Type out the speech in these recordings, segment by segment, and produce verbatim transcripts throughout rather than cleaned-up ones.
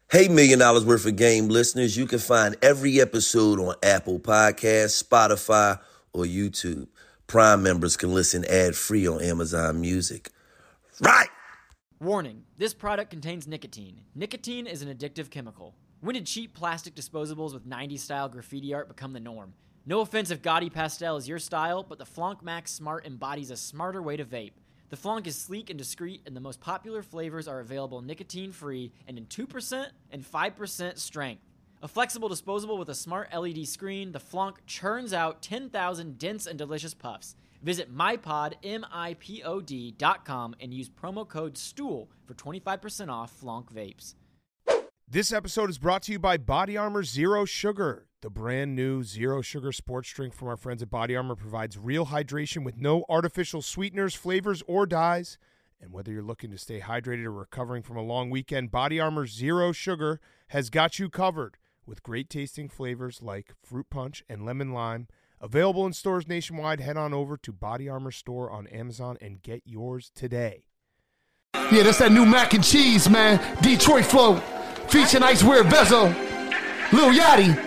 Hey, Million Dollars Worth of Game listeners, you can find every episode on Apple Podcasts, Spotify, or YouTube. Prime members can listen ad-free on Amazon Music. Right! Warning, this product contains nicotine. Nicotine is an addictive chemical. When did cheap plastic disposables with nineties-style graffiti art become the norm? No offense if gaudy pastel is your style, but the Flonk Max Smart embodies a smarter way to vape. The Flonk is sleek and discreet, and the most popular flavors are available nicotine-free and in two percent and five percent strength. A flexible disposable with a smart L E D screen, the Flonk churns out ten thousand dense and delicious puffs. Visit MyPod, M I P O D dot com and use promo code STOOL for twenty-five percent off Flonk vapes. This episode is brought to you by Body Armor Zero Sugar. The brand new Zero Sugar sports drink from our friends at Body Armor provides real hydration with no artificial sweeteners, flavors, or dyes. And whether you're looking to stay hydrated or recovering from a long weekend, Body Armor Zero Sugar has got you covered with great tasting flavors like fruit punch and lemon lime. Available in stores nationwide. Head on over to Body Armor Store on Amazon and get yours today. Yeah, that's that new mac and cheese, man. Detroit flow. Featuring Icewear Bezo. Lil Yachty.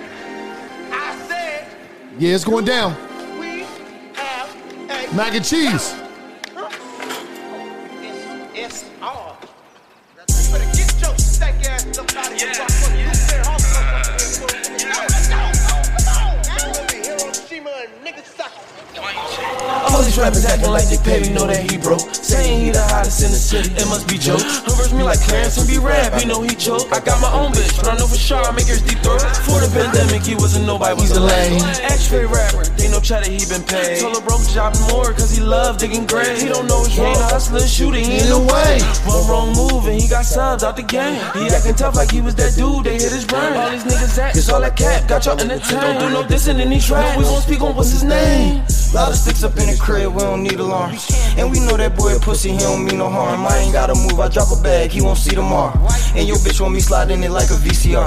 Yeah, it's going down. Mac and cheese. It's all. You better get your stank ass up out of here. All these rappers acting like they pay, we know that he broke. Saying he the hottest in the city, it must be joke. Verse me like Clarence and be rap, you know he choke. I got my own bitch, but I know for sure I make hers deep throat. For the pandemic, he wasn't nobody, he's a lame. X-ray rapper, they no cheddar, he been paid. Told a broke job more, cause he love digging grave. He don't know his role, hustler, shooting, he in the way. One wrong move and he got subs out the game. He acting tough like he was that dude, they hit his brain. All these niggas act, it's all that cap, got y'all entertained. Don't do no dissing in these tracks, we won't speak on what's his name. Lot of sticks up in the crib, we don't need alarms. And we know that boy a pussy, he don't mean no harm. I ain't gotta move, I drop a bag, he won't see tomorrow. And your bitch want me sliding it like a V C R.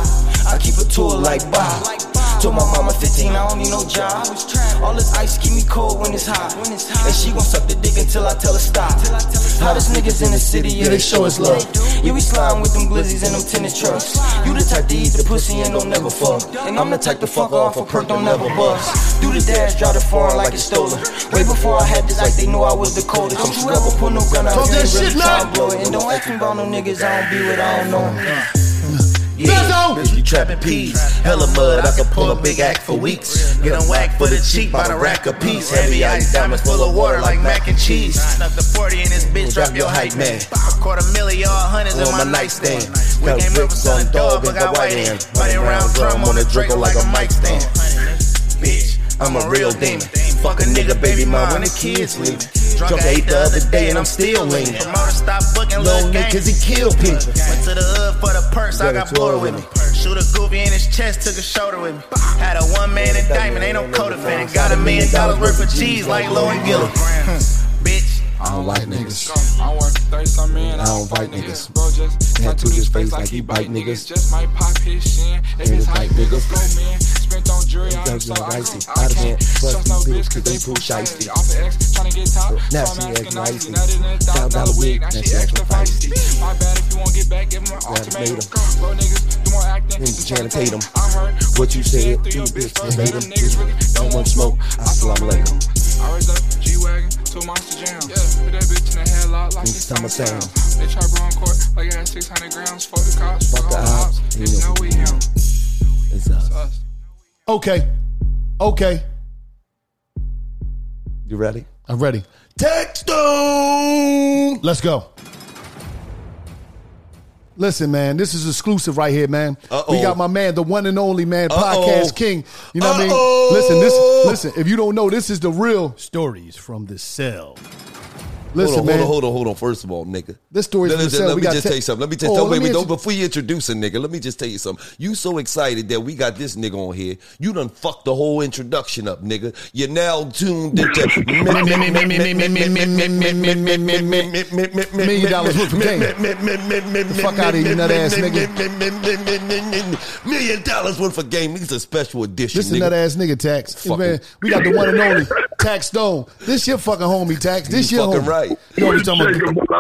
I keep a tool like Bob. Told my mama fifteen, I don't need no job. All this ice keep me cold when it's hot. And she gon' suck the dick until I tell her stop. Hottest niggas in the city, yeah, they show us love. Yeah, we slime with them glizzies and them tennis trucks. You the type to eat the pussy and don't never fuck. And I'm the type to fuck off a perk, don't never bust. Do the dash, drive the foreign like it's stolen. Way before I had this, like they knew I was the coldest. Don't you ever put no gun out, you ain't really tryna blow it. And don't ask me about no niggas, I don't be with, I don't know. Yeah, bitch, you trapping peas. Hella mud, I can pull a big act for weeks. Get them whacked for the cheap by the rack a piece. Heavy ice diamonds full of water like mac and cheese. Snuck the forty in this bitch, drop your height, man. A quarter million, all hundreds in my nightstand. We came up with some dog, but got white hands. Running around drum on the Draco like a mic stand. Bitch, I'm a real demon. Fuck a nigga, baby mom, when the kids leave. Drunk eight the other day and I'm still leaning. Promoter stop booking little nigga cause he killed people. Went to the hood for the purse, I got Porter with me. Shoot a goofy in his chest, took a shoulder with me. Had a one man indictment, ain't no co-defendant. Got a million dollars worth of cheese like Low and Gillen. Bitch. I don't like niggas. I work thirty some man. I don't fight niggas. Bro just tattooed his face like he bite niggas. Just might pop his shin if it's hype niggas. Go man, spent on jury. I'm so icy. I can't trust no bitch cause they too shiesty. Off the X tryna get top. Now she acting icy. Down dollar wig, now she extra feisty. My bad if you won't get back, give him an ultimatum. Bro niggas do more acting. Channing Tatum. I heard what you said. You bitch verbatim. Niggas really don't want smoke. Assalamu alaikum. I raised up G-Wagon to a monster jam. Yeah, put that bitch in the headlock like it's summer sound. They try bro on court like I had six hundred grams. Fuck the cops, fuck the ops. You know we him. It's us. It's us. Okay. Okay. You ready? I'm ready. Textone! Let's go. Listen, man, this is exclusive right here, man. Uh-oh. We got my man, the one and only man, podcast Uh-oh. king. You know what Uh-oh. I mean? Listen, this. Listen, if you don't know, this is the real stories from the cell. Listen, hold on, man. hold on, hold on, hold on. First of all, nigga. This story let, from the let, cell. let we me got just te- tell you something. Let me just oh, tell you, me don't, before you introduce a nigga, let me just tell you something. You so excited that we got this nigga on here, you done fucked the whole introduction up, nigga. You're now tuned into million dollars worth of game. The fuck out of here, you nut ass nigga. Million dollars worth of game. This is a special edition. This is nut ass nigga Tax. Man, we got the one and only Tax Stone. This your fucking homie Tax. This you your fucking homie. right. You know what I'm talking about?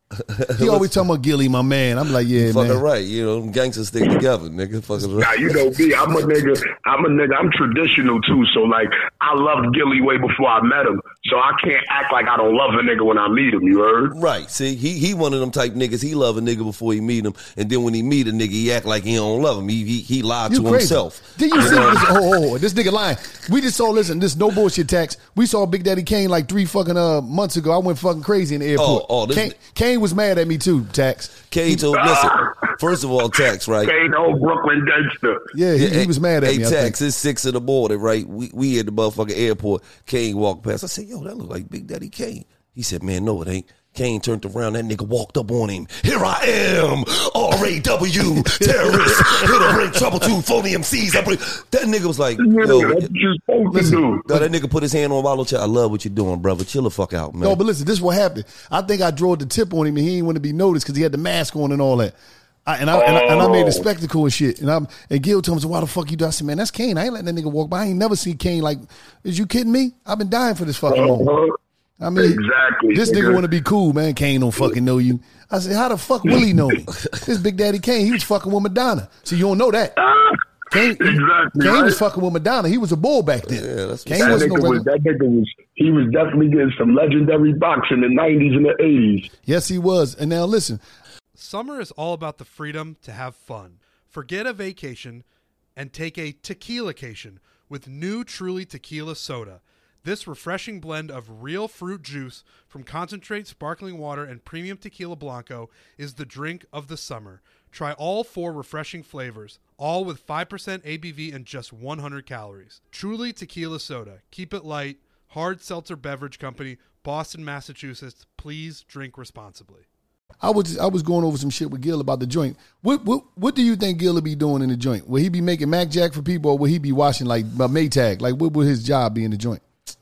He always talking about Gilly, my man. I'm like, yeah, fucking man. right. You know, them gangsters stick together, nigga. Fucking right. Nah, you know me. I'm a nigga. I'm a nigga. I'm traditional too. So like, I loved Gilly way before I met him. So I can't act like I don't love a nigga when I meet him. You heard? Right. See, he he one of them type niggas. He love a nigga before he meet him, and then when he meet a nigga, he act like he don't love him. He he, he lied You to crazy. himself. Did you see this? Oh, oh, oh, this nigga lying. We just saw. Listen, this no bullshit tax. We saw Big Daddy Kane like three fucking uh months ago. I went fucking crazy in the airport. Oh, oh, this Kane, Kane was mad at me too. Tax. Kane told, listen, first of all, Tax, right? Kane, old Brooklyn gangster. Yeah, he, he was mad at hey, me. Hey, I Tax, think. it's six in the morning, right? We we at the motherfucking airport. Kane walked past. I said, yo, that look like Big Daddy Kane. He said, man, no, it ain't. Kane turned around. That nigga walked up on him. Here I am, R A W, terrorist. Here to bring trouble to phony M Cs. I bring. That nigga was like, yo, Yeah, that's what you're supposed to do. no, that nigga put his hand on Wallow Child. I love what you're doing, brother. Chill the fuck out, man. No, but listen, this is what happened. I think I drove the tip on him, and he didn't want to be noticed because he had the mask on and all that. I, and, I, and, I, and I made a spectacle and shit. And I'm and Gil told me, "Why the fuck you do?" I said, "Man, that's Kane. I ain't letting that nigga walk by. I ain't never seen Kane like. Is you kidding me? I've been dying for this fucking Uh-huh. moment. I mean, Exactly, this nigga nigga. want to be cool, man. Kane don't fucking know you. I said, how the fuck will he know me? This Big Daddy Kane, he was fucking with Madonna. So you don't know that. Kane, Exactly, Kane right? was fucking with Madonna. He was a bull back then. Yeah, that's Kane That wasn't nigga, no was, regular. that nigga was, he was definitely getting some legendary boxing in the nineties and the eighties. Yes, he was. And now listen, Summer is all about the freedom to have fun. Forget a vacation and take a tequila-cation with new Truly Tequila Soda. This refreshing blend of real fruit juice from concentrate sparkling water and premium tequila blanco is the drink of the summer. Try all four refreshing flavors, all with five percent A B V and just one hundred calories. Truly Tequila Soda. Keep it light. Hard Seltzer Beverage Company, Boston, Massachusetts. Please drink responsibly. I was I was going over some shit with Gil about the joint. What what what do you think Gil will be doing in the joint? Will he be making Mac Jack for people, or will he be washing like uh, Maytag? Like, what would his job be in the joint?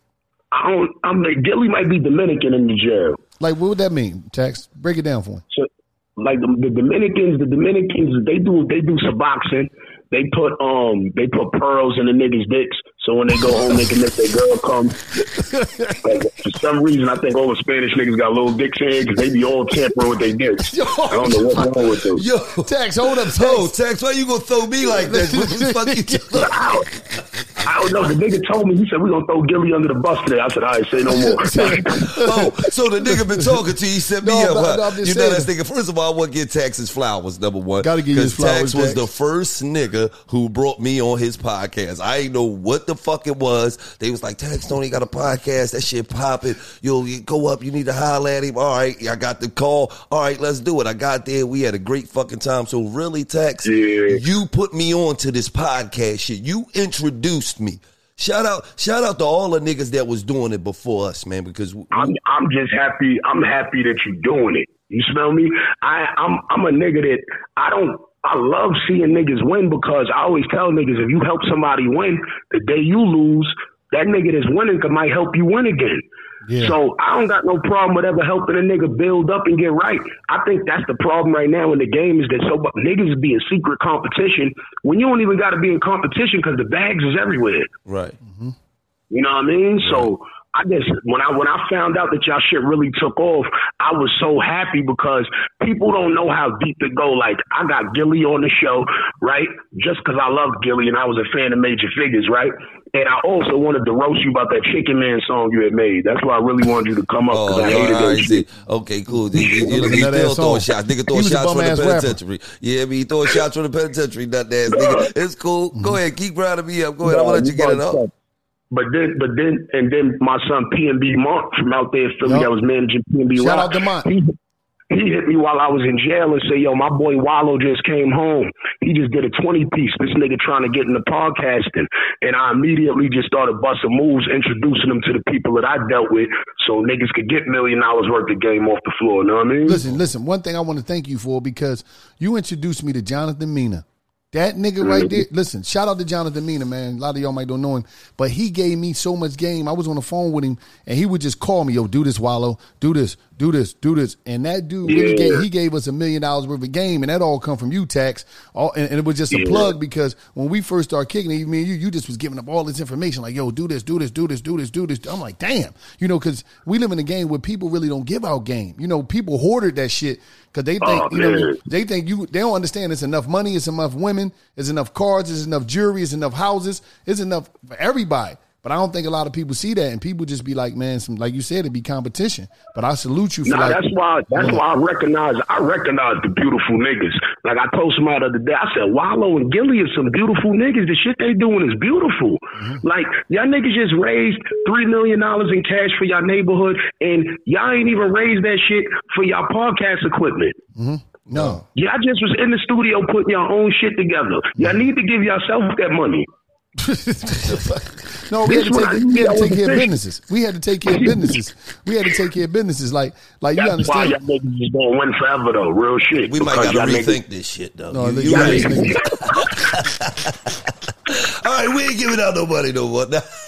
I don't, I mean, Gilly might be Dominican in the jail. Like, what would that mean? Tax, break it down for him. So, like the, the Dominicans, the Dominicans, they do they do Suboxone. They put um they put pearls in the niggas' dicks, so when they go home they can make their girl come. Like, for some reason, I think all the Spanish niggas got little dicks in because they be all tampering with their dicks. Yo, I don't know what's wrong with them. Yo, Tax, hold up, Tax. oh, Tax, why you gonna throw me like that? What the fuck you doing? I don't know. The nigga told me, he said, we're going to throw Gilly under the bus today. I said, all right, say no more. Oh, so the nigga been talking to you, he set me No, up. no, huh? no, I'm just you know saying. that nigga. First of all, I want to give Tax his flowers, number one. Gotta give you his 'Cause flowers, Tax was Tax. the first nigga who brought me on his podcast. I ain't know what the fuck it was. They was like, Tax Tony got a podcast. That shit popping. Yo, you go up. You need to holler at him. All right, I got the call. All right, let's do it. I got there. We had a great fucking time. So really, Tax, Yeah. you put me on to this podcast shit. You introduced me. Shout out, shout out to all the niggas that was doing it before us, man. Because we, I'm I'm just happy. I'm happy that you're doing it. You smell me? I I'm I'm a nigga that I don't. I love seeing niggas win because I always tell niggas if you help somebody win, the day you lose, that nigga that's winning could might help you win again. Yeah. So I don't got no problem with ever helping a nigga build up and get right. I think that's the problem right now in the game is that so niggas be in secret competition when you don't even got to be in competition because the bags is everywhere. right. You know what I mean? So I guess when I when I found out that y'all shit really took off, I was so happy because people don't know how deep it go. Like I got Gilly on the show, right? Just because I love Gilly and I was a fan of Major Figures, right? And I also wanted to roast you about that Chicken Man song you had made. That's why I really wanted you to come up because Oh, I yeah, hated all that right, shit. see. Okay, cool. He, he, he, he Another still ass throwing song. shots. Nigga He throwing was a shots from the bum-ass rapper. penitentiary. Yeah, I mean, he throwing shots from the penitentiary. Nut ass nigga. It's cool. Go ahead, keep rounding me up. Go ahead. I'm gonna let you get it up. But then, but then, and then my son P and B Monk from out there in Philly Yup. that was managing P and B Shout Rock. out to Monk. He, he hit me while I was in jail and said, yo, my boy Wallow just came home. He just did a twenty piece. This nigga trying to get into podcasting. And I immediately just started busting moves, introducing them to the people that I dealt with so niggas could get million dollars worth of game off the floor. You know what I mean? Listen, listen. One thing I want to thank you for because you introduced me to Jonathan Mina. That nigga right there, listen, shout out to Jonathan Mina, man. A lot of y'all might don't know him, but he gave me so much game. I was on the phone with him, and he would just call me, yo, do this, Wallow, do this, do this, do this. And that dude really yeah. gave, he gave us a million dollars worth of game, and that all come from you, Tax. All, and, and it was just a yeah. plug because when we first started kicking it, me and you, you just was giving up all this information, like, yo, do this, do this, do this, do this, do this. I'm like, damn. You know, because we live in a game where people really don't give out game. You know, people hoarded that shit. Because they think, oh, you know, they think you, they don't understand it's enough money, it's enough women, it's enough cars, it's enough jewelry, it's enough houses, it's enough for everybody. But I don't think a lot of people see that, and people just be like, man, some, like you said, it'd be competition. But I salute you for nah, like. that's why. That's yeah. why I recognize. I recognize the beautiful niggas. Like I told somebody the other day, I said Wallow and Gilly are some beautiful niggas. The shit they doing is beautiful. Mm-hmm. Like y'all niggas just raised three million dollars in cash for y'all neighborhood, and y'all ain't even raised that shit for y'all podcast equipment. Mm-hmm. No. Y'all just was in the studio putting your own shit together. Y'all need to give yourself that money. No, we had, to take, we had to take care of businesses. We had to take care of businesses. We had to take care of businesses. Like, like That's you understand. Why y'all niggas is gonna win forever, though. Real shit. We might gotta rethink niggas. this shit, though. No, you, you right. All right, we ain't giving out no money no more.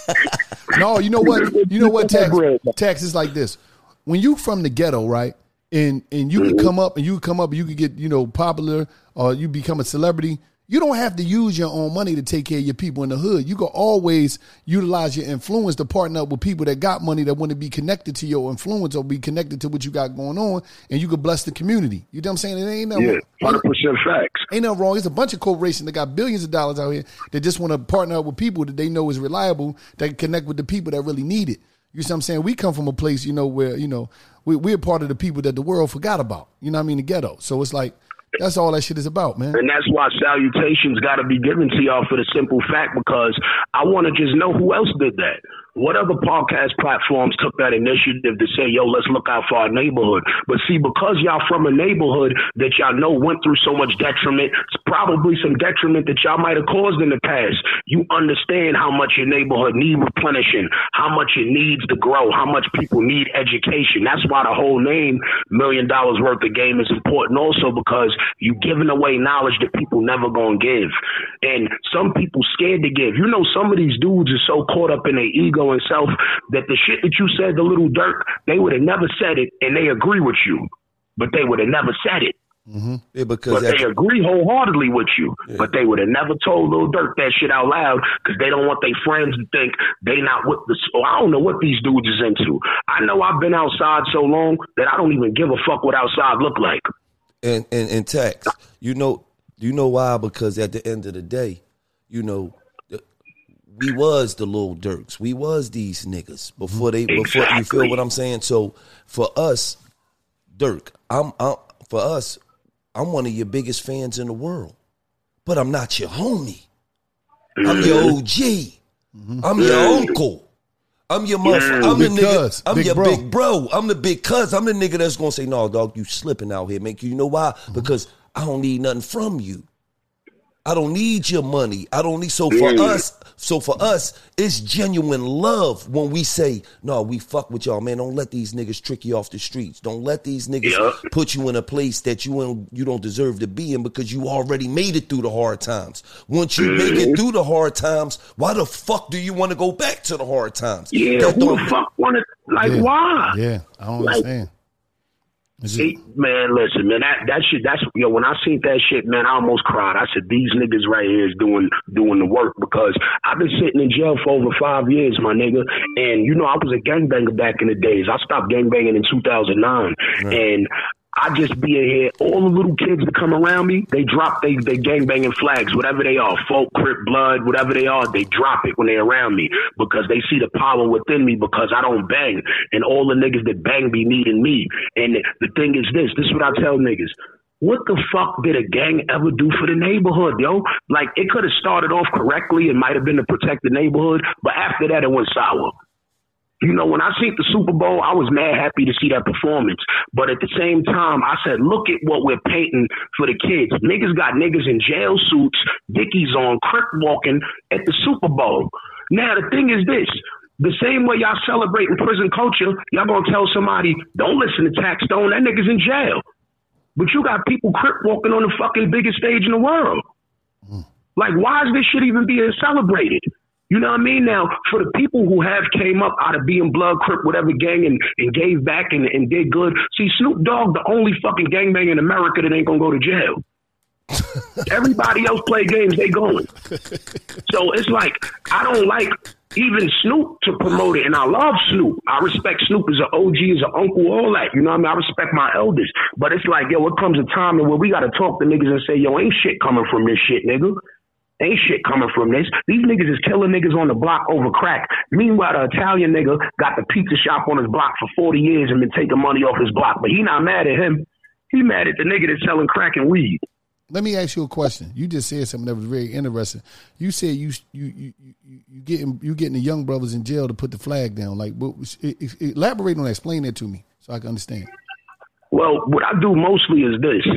No, you know what? You know what? Tax, tax is like this. When you from the ghetto, right? And and you mm-hmm. can come up and you can come up and you can get, you know, popular or you become a celebrity. You don't have to use your own money to take care of your people in the hood. You can always utilize your influence to partner up with people that got money that want to be connected to your influence or be connected to what you got going on, and you can bless the community. You know what I'm saying? It ain't nothing yeah, one hundred percent facts. Ain't nothing wrong. It's a bunch of corporations that got billions of dollars out here that just want to partner up with people that they know is reliable, that can connect with the people that really need it. You see what I'm saying? We come from a place, you know, where, you know, we, we're part of the people that the world forgot about. You know what I mean? The ghetto. So it's like, that's all that shit is about, man. And that's why salutations got to be given to y'all for the simple fact, because I want to just know who else did that. What other podcast platforms took that initiative to say, yo, let's look out for our neighborhood? But see, because y'all from a neighborhood that y'all know went through so much detriment, it's probably some detriment that y'all might have caused in the past. You understand how much your neighborhood needs replenishing, how much it needs to grow, how much people need education. That's why the whole name Million Dollars Worth of Game is important also, because you giving away knowledge that people never gonna give. And some people scared to give. You know, some of these dudes are so caught up in their ego and self that the shit that you said to Little Dirk, they would have never said it, and they agree with you, but they would have never said it. Mm-hmm. Yeah, because but they agree wholeheartedly with you, yeah. but they would have never told Lil Durk that shit out loud because they don't want their friends to think they not with the. Oh, I don't know what these dudes is into. I know I've been outside so long that I don't even give a fuck what outside look like. And and and Tax, you know, you know why? Because at the end of the day, you know, we was the Lil Durks. We was these niggas before they. Before exactly. You feel what I'm saying? So for us, Durk, I'm, I'm for us. I'm one of your biggest fans in the world, but I'm not your homie. I'm your O G. Mm-hmm. I'm your uncle. I'm your motherfucker. I'm the nigga. I'm your big bro. I'm the big cuz. I'm the nigga that's gonna say, no, dog, you slipping out here, man. You know why? Mm-hmm. Because I don't need nothing from you. I don't need your money. I don't need. So for yeah. us, so for us, it's genuine love when we say, no, we fuck with y'all, man. Don't let these niggas trick you off the streets. Don't let these niggas yeah. put you in a place that you in, you don't deserve to be in because you already made it through the hard times. Once you mm-hmm. make it through the hard times, why the fuck do you want to go back to the hard times? Yeah, that who the fuck want to, like, yeah. why? Yeah, I don't like, understand. See, man, listen, man, that, that shit, that's, yo, when I seen that shit, man, I almost cried. I said, these niggas right here is doing, doing the work, because I've been sitting in jail for over five years, my nigga. And, you know, I was a gangbanger back in the days. I stopped gangbanging in two thousand nine. Right. And I just be in here, all the little kids that come around me, they drop they, they gangbanging flags, whatever they are, folk, Crip, Blood, whatever they are, they drop it when they're around me because they see the power within me because I don't bang. And all the niggas that bang be needing me. And the thing is this, this is what I tell niggas. What the fuck did a gang ever do for the neighborhood, yo? Like, it could have started off correctly. It might have been to protect the neighborhood, but after that, it went sour. You know, when I seen the Super Bowl, I was mad happy to see that performance. But at the same time, I said, look at what we're painting for the kids. Niggas got niggas in jail suits, Dickies on, crip walking at the Super Bowl. Now, the thing is this. The same way y'all celebrating prison culture, y'all gonna tell somebody, don't listen to Tax Stone, that nigga's in jail. But you got people crip walking on the fucking biggest stage in the world. Mm. Like, why is this shit even being celebrated? You know what I mean? Now, for the people who have came up out of being Blood, Crip, whatever gang, and, and gave back and, and did good. See, Snoop Dogg, the only fucking gangbang in America that ain't gonna go to jail. Everybody else play games, they going. So it's like, I don't like even Snoop to promote it, and I love Snoop. I respect Snoop as an O G, as an uncle, all that. You know what I mean? I respect my elders. But it's like, yo, it comes a time where we got to talk to niggas and say, yo, ain't shit coming from this shit, nigga. Ain't shit coming from this. These niggas is killing niggas on the block over crack. Meanwhile, the Italian nigga got the pizza shop on his block for forty years and been taking money off his block. But he not mad at him. He mad at the nigga that's selling crack and weed. Let me ask you a question. You just said something that was very interesting. You said you you you you, you getting you getting the young brothers in jail to put the flag down. Like, what, elaborate on that. Explain that to me so I can understand. Well, what I do mostly is this.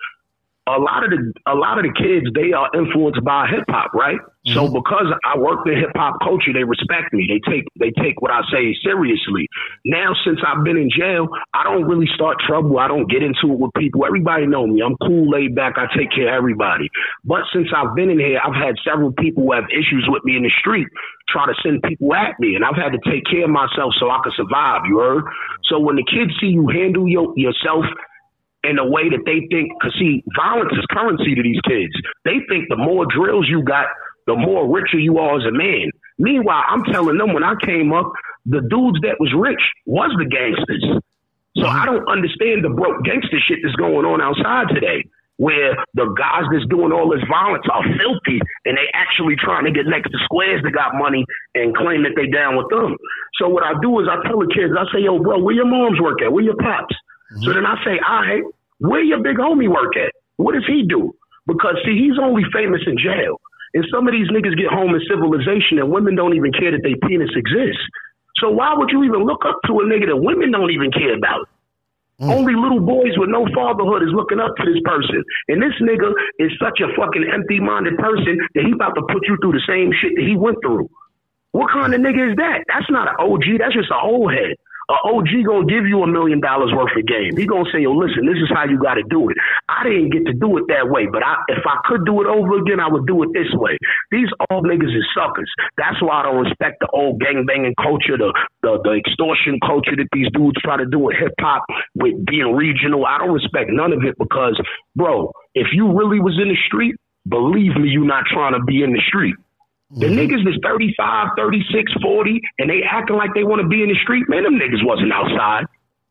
A lot of the a lot of the kids, they are influenced by hip hop, right? Mm-hmm. So because I work in hip hop culture, they respect me. They take they take what I say seriously. Now, since I've been in jail, I don't really start trouble. I don't get into it with people. Everybody know me. I'm cool, laid back. I take care of everybody. But since I've been in here, I've had several people who have issues with me in the street try to send people at me, and I've had to take care of myself so I can survive. You heard? So when the kids see you handle your, yourself in a way that they think, because see, violence is currency to these kids. They think the more drills you got, the more richer you are as a man. Meanwhile, I'm telling them when I came up, the dudes that was rich was the gangsters. So I don't understand the broke gangster shit that's going on outside today, where the guys that's doing all this violence are filthy and they actually trying to get next to squares that got money and claim that they down with them. So what I do is I tell the kids, I say, yo, bro, where your moms work at? Where your pops? Mm-hmm. So then I say, all right, where your big homie work at? What does he do? Because, see, he's only famous in jail. And some of these niggas get home in civilization and women don't even care that their penis exists. So why would you even look up to a nigga that women don't even care about? Mm. Only little boys with no fatherhood is looking up to this person. And this nigga is such a fucking empty-minded person that he about to put you through the same shit that he went through. What kind of nigga is that? That's not an O G. That's just an old head. A O G gonna give you a million dollars worth of game. He gonna say, yo, listen, this is how you gotta do it. I didn't get to do it that way, but I, if I could do it over again, I would do it this way. These old niggas is suckers. That's why I don't respect the old gangbanging culture, the, the the extortion culture that these dudes try to do with hip hop, with being regional. I don't respect none of it because, bro, if you really was in the street, believe me, you're not trying to be in the street. The mm-hmm. niggas that's thirty-five, thirty-six, forty, and they acting like they want to be in the street, man, them niggas wasn't outside.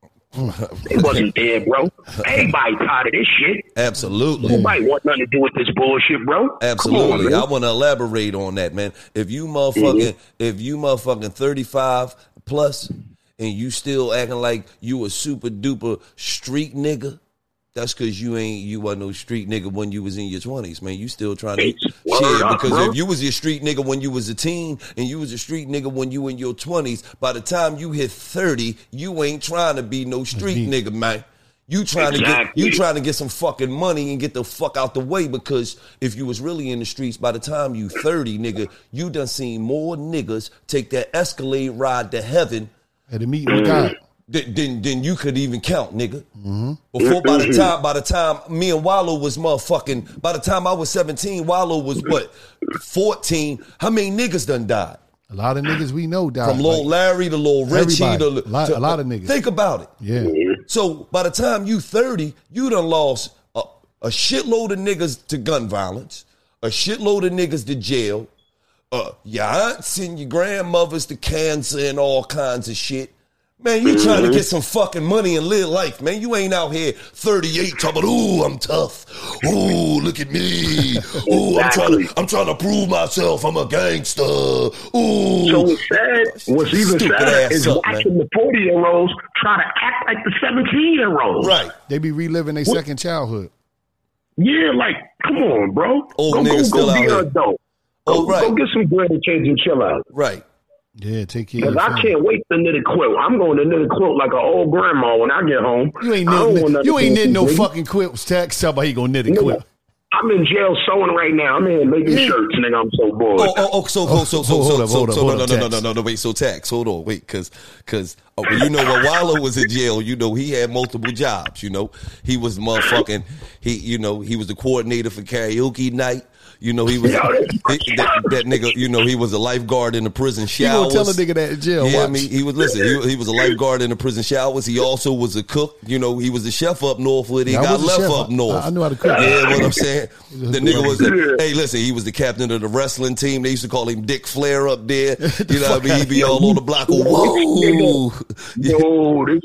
They wasn't there, bro. Everybody tired of this shit. Absolutely. Nobody want nothing to do with this bullshit, bro. Absolutely. On, I want to elaborate on that, man. If you motherfucking, mm-hmm. if you motherfucking thirty-five plus and you still acting like you a super duper street nigga, that's because you ain't you wasn't no street nigga when you was in your twenties, man. You still trying to shit. Because bro. If you was a street nigga when you was a teen and you was a street nigga when you in your twenties, by the time you hit thirty, you ain't trying to be no street mm-hmm. nigga, man. You trying exactly. to get you trying to get some fucking money and get the fuck out the way, because if you was really in the streets by the time you thirty, nigga, you done seen more niggas take that Escalade ride to heaven at a meeting with God. Then, then you could even count, nigga. Mm-hmm. Before, by the time, by the time me and Wallow was motherfucking, by the time I was seventeen, Wallow was what, fourteen. How many niggas done died? A lot of niggas we know died. From Lil like, Larry to Lil Richie to, a lot, to a lot of niggas. Think about it. Yeah. So by the time you thirty, you done lost a, a shitload of niggas to gun violence, a shitload of niggas to jail, uh, your aunts and your grandmothers to cancer and all kinds of shit. Man, you trying to get some fucking money and live life, man. You ain't out here thirty-eight talking, ooh, I'm tough. Ooh, look at me. Ooh, exactly. I'm trying to I'm trying to prove myself. I'm a gangster. Ooh. So what's sad, what's even sad is up, watching man. the forty-year-olds try to act like the seventeen-year-olds. Right. They be reliving their second childhood. Yeah, like, come on, bro. Old go, niggas go, still go out be here. an adult. Oh, go, right. go get some bread and change and chill out. Right. Yeah, take care. Because I can't wait to knit a quilt. I'm going to knit a quilt like an old grandma when I get home. You ain't knitting, you ain't knitting no baby. fucking quilts. Text somebody he gonna knit a quilt. I'm in jail sewing right now. I'm in making yeah. shirts, nigga. I'm so bored. Oh, oh, oh so, so, so, so, so, so, so, no, no, no, no, no, no, wait. So, Tax, hold on, wait, because, because, oh, you know, when Wallow was in jail, you know, he had multiple jobs. You know, he was motherfucking, he, you know, he was the coordinator for karaoke night. You know, he was he, that, that nigga. You know, he was a lifeguard in the prison showers. You gonna tell a nigga that in jail? Yeah, watch. I mean, he was listen. He, he was a lifeguard in the prison showers. He also was a cook. You know, he was a chef up north where he yeah, got left chef. up north. I, I knew how to cook. Yeah, what I'm saying. The nigga was. A, hey, listen, he was the captain of the wrestling team. They used to call him Dick Flair up there. You know what I mean? He'd be all on the block. Whoa, yo, this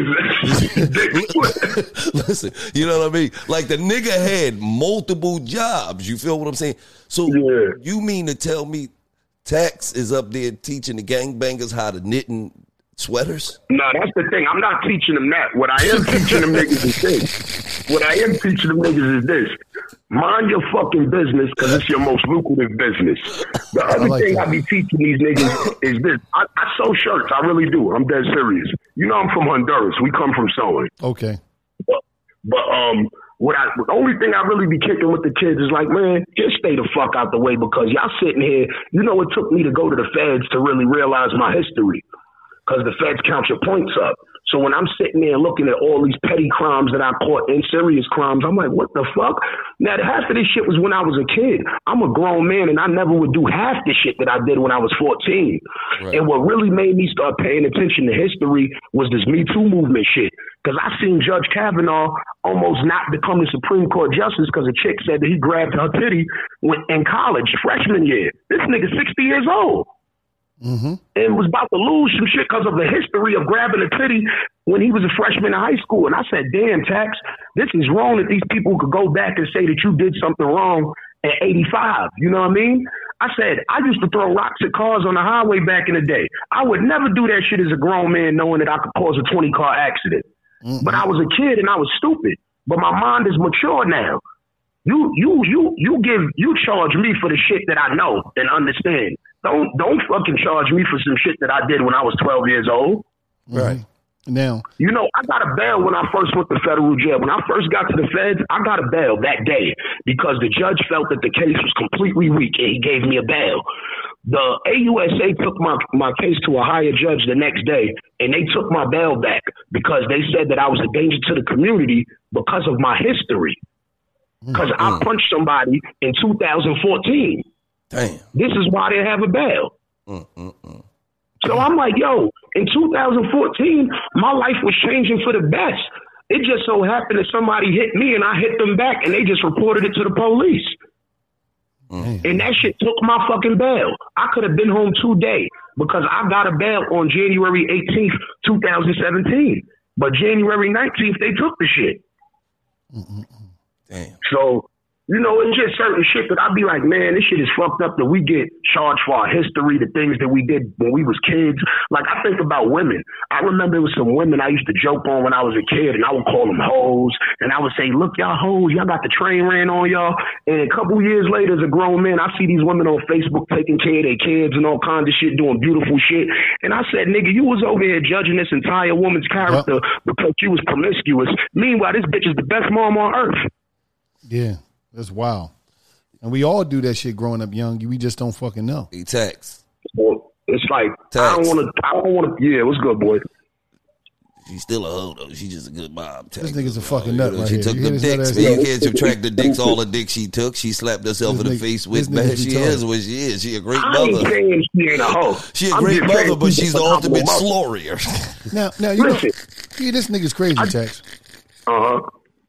nigga's. Listen, you know what I mean? Like the nigga had multiple jobs. You feel what I'm saying? So yeah. You mean to tell me Tax is up there teaching the gangbangers how to knit and sweaters? No, that's the thing. I'm not teaching them that. What I am teaching them niggas is this. What I am teaching them niggas is this. Mind your fucking business because it's your most lucrative business. The other like thing that. I be teaching these niggas is this. I, I sew shirts. I really do. I'm dead serious. You know I'm from Honduras. We come from sewing. Okay. But, but um... What I, the only thing I really be kicking with the kids is like, man, just stay the fuck out the way because y'all sitting here, you know, it took me to go to the feds to really realize my history because the feds count your points up. So when I'm sitting there looking at all these petty crimes that I caught and serious crimes, I'm like, what the fuck? Now, half of this shit was when I was a kid. I'm a grown man and I never would do half the shit that I did when I was fourteen. Right. And what really made me start paying attention to history was this Me Too movement shit. Because I seen Judge Kavanaugh almost not become the Supreme Court justice because a chick said that he grabbed her titty when, in college, freshman year. This nigga sixty years old. Mm-hmm. And was about to lose some shit because of the history of grabbing a titty when he was a freshman in high school. And I said, damn, Tax, this is wrong that these people could go back and say that you did something wrong at eighty-five. You know what I mean? I said, I used to throw rocks at cars on the highway back in the day. I would never do that shit as a grown man knowing that I could cause a twenty-car accident. Mm-hmm. But I was a kid and I was stupid. But my mind is mature now. You you you you give you charge me for the shit that I know and understand. Don't don't fucking charge me for some shit that I did when I was twelve years old. Right. Now, you know, I got a bail when I first went to federal jail. When I first got to the feds, I got a bail that day because the judge felt that the case was completely weak and he gave me a bail. The A U S A took my, my case to a higher judge the next day and they took my bail back because they said that I was a danger to the community because of my history. Because mm-hmm. I punched somebody in two thousand fourteen. Damn. This is why they have a bail. Mm-mm-mm. So I'm like, yo, in two thousand fourteen, my life was changing for the best. It just so happened that somebody hit me and I hit them back and they just reported it to the police. Mm. And that shit took my fucking bail. I could have been home today because I got a bail on January eighteenth, twenty seventeen. But January nineteenth, they took the shit. Mm-mm. Damn. So, you know, it's just certain shit that I'd be like, man, this shit is fucked up that we get charged for our history, the things that we did when we was kids. Like, I think about women. I remember there was some women I used to joke on when I was a kid, and I would call them hoes. And I would say, look, y'all hoes, y'all got the train ran on y'all. And a couple years later, as a grown man, I see these women on Facebook taking care of their kids and all kinds of shit, doing beautiful shit. And I said, nigga, you was over here judging this entire woman's character yep. because she was promiscuous. Meanwhile, this bitch is the best mom on earth. Yeah. That's wild. And we all do that shit growing up young. We just don't fucking know. He Tax. Well, it's like, Tax. I don't want to, I don't want to, yeah, what's good, boy? She's still a hoe, though. She's just a good mom. This nigga's a fucking nut right She here. took You the hear this dicks, man. nut You can't subtract the dicks, all the dicks she took. She slapped herself This in the nigga- face with, this man. nigga She retarded. is what she is. She a great I ain't mother. saying she ain't a hoe. She a I'm great just saying mother, but she's she's a the ultimate phenomenal mother. slorier. Now, now you Listen. know, yeah, this nigga's crazy, Tax. Uh-huh.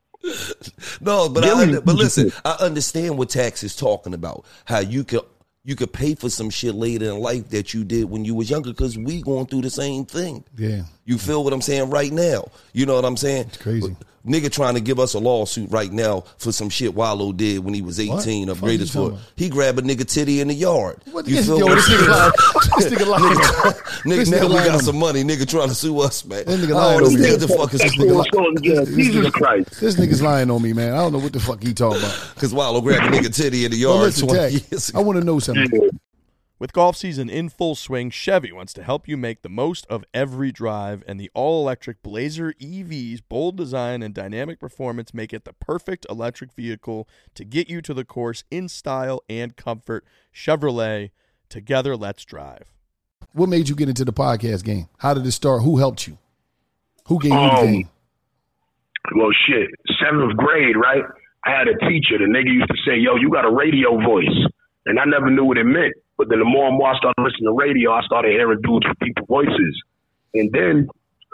No, but I Really? under, but listen, I understand what Tax is talking about. How you could you could pay for some shit later in life that you did when you was younger, because we going through the same thing. Yeah. You feel what I'm saying right now? You know what I'm saying? It's crazy. Nigga trying to give us a lawsuit right now for some shit Wallow did when he was eighteen. What? Of greatest Fuck you for talking he grabbed a nigga titty in the yard. What You this, feel yo, what this I'm nigga lying. saying? This nigga lying. Nigga, This now nigga we lying got on some money. Nigga trying to sue us, man. This nigga I lying don't on me. know what the fuck is This this nigga nigga. Yeah, This Jesus nigga- Christ. This nigga's lying on me, man. I don't know what the fuck he talking about. Because Wallow grabbed a nigga titty in the Well, yard listen, twenty Tax, years I ago. want to know something. With golf season in full swing, Chevy wants to help you make the most of every drive, and the all-electric Blazer E V's bold design and dynamic performance make it the perfect electric vehicle to get you to the course in style and comfort. Chevrolet, together let's drive. What made you get into the podcast game? How did it start? Who helped you? Who gave you the Um, game? Well, shit, seventh grade, right? I had a teacher. The nigga used to say, yo, you got a radio voice. And I never knew what it meant. But then the more and more I started listening to radio, I started hearing dudes with people's voices. And then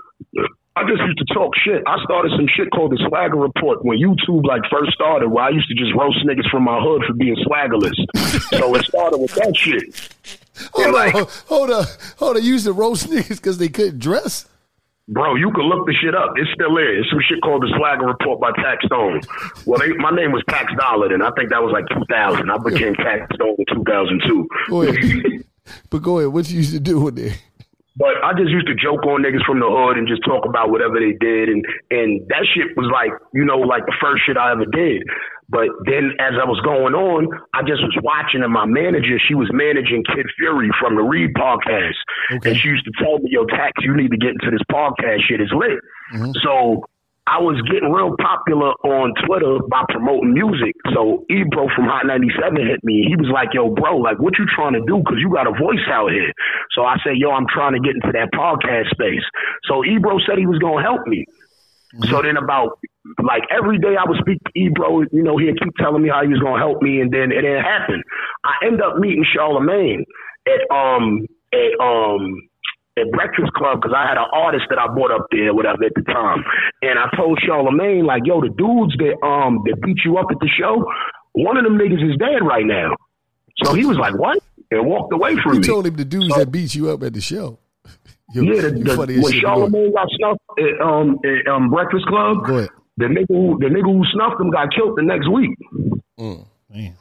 I just used to talk shit. I started some shit called the Swagger Report when YouTube like first started, where I used to just roast niggas from my hood for being swaggerless. So it started with that shit. Hold on, like, hold on, hold on. You used to roast niggas because they couldn't dress? Bro, you can look the shit up. It still is. It's some shit called the Swagger Report by Tax Stone. Well, they, my name was Tax Dollar, and I think that was like two thousand. I became Tax Stone in two thousand two. Go ahead. But go ahead. What you used to do with it? But I just used to joke on niggas from the hood and just talk about whatever they did. And, and that shit was like, you know, like the first shit I ever did. But then as I was going on, I just was watching, and my manager, she was managing Kid Fury from the Read podcast. Okay. And she used to tell me, yo, Tax, you need to get into this podcast shit. It's lit. Mm-hmm. So I was getting real popular on Twitter by promoting music. So Ebro from Hot ninety-seven hit me. He was like, yo, bro, like, what you trying to do? Because you got a voice out here. So I said, yo, I'm trying to get into that podcast space. So Ebro said he was going to help me. Mm-hmm. So then about, like, every day I would speak to Ebro, you know, he'd keep telling me how he was going to help me, and then it didn't happen. I ended up meeting Charlamagne at, um, at, um, at Breakfast Club because I had an artist that I brought up there, whatever, at the time. And I told Charlamagne, like, yo, the dudes that, um, that beat you up at the show, one of them niggas is dead right now. So he was like, what? And walked away from you me. You told him the dudes so, that beat you up at the show. You're, yeah, the, the, when Charlamagne got snuffed at, um, at um, Breakfast Club, the nigga, who, the nigga who snuffed him got killed the next week. Mm, man.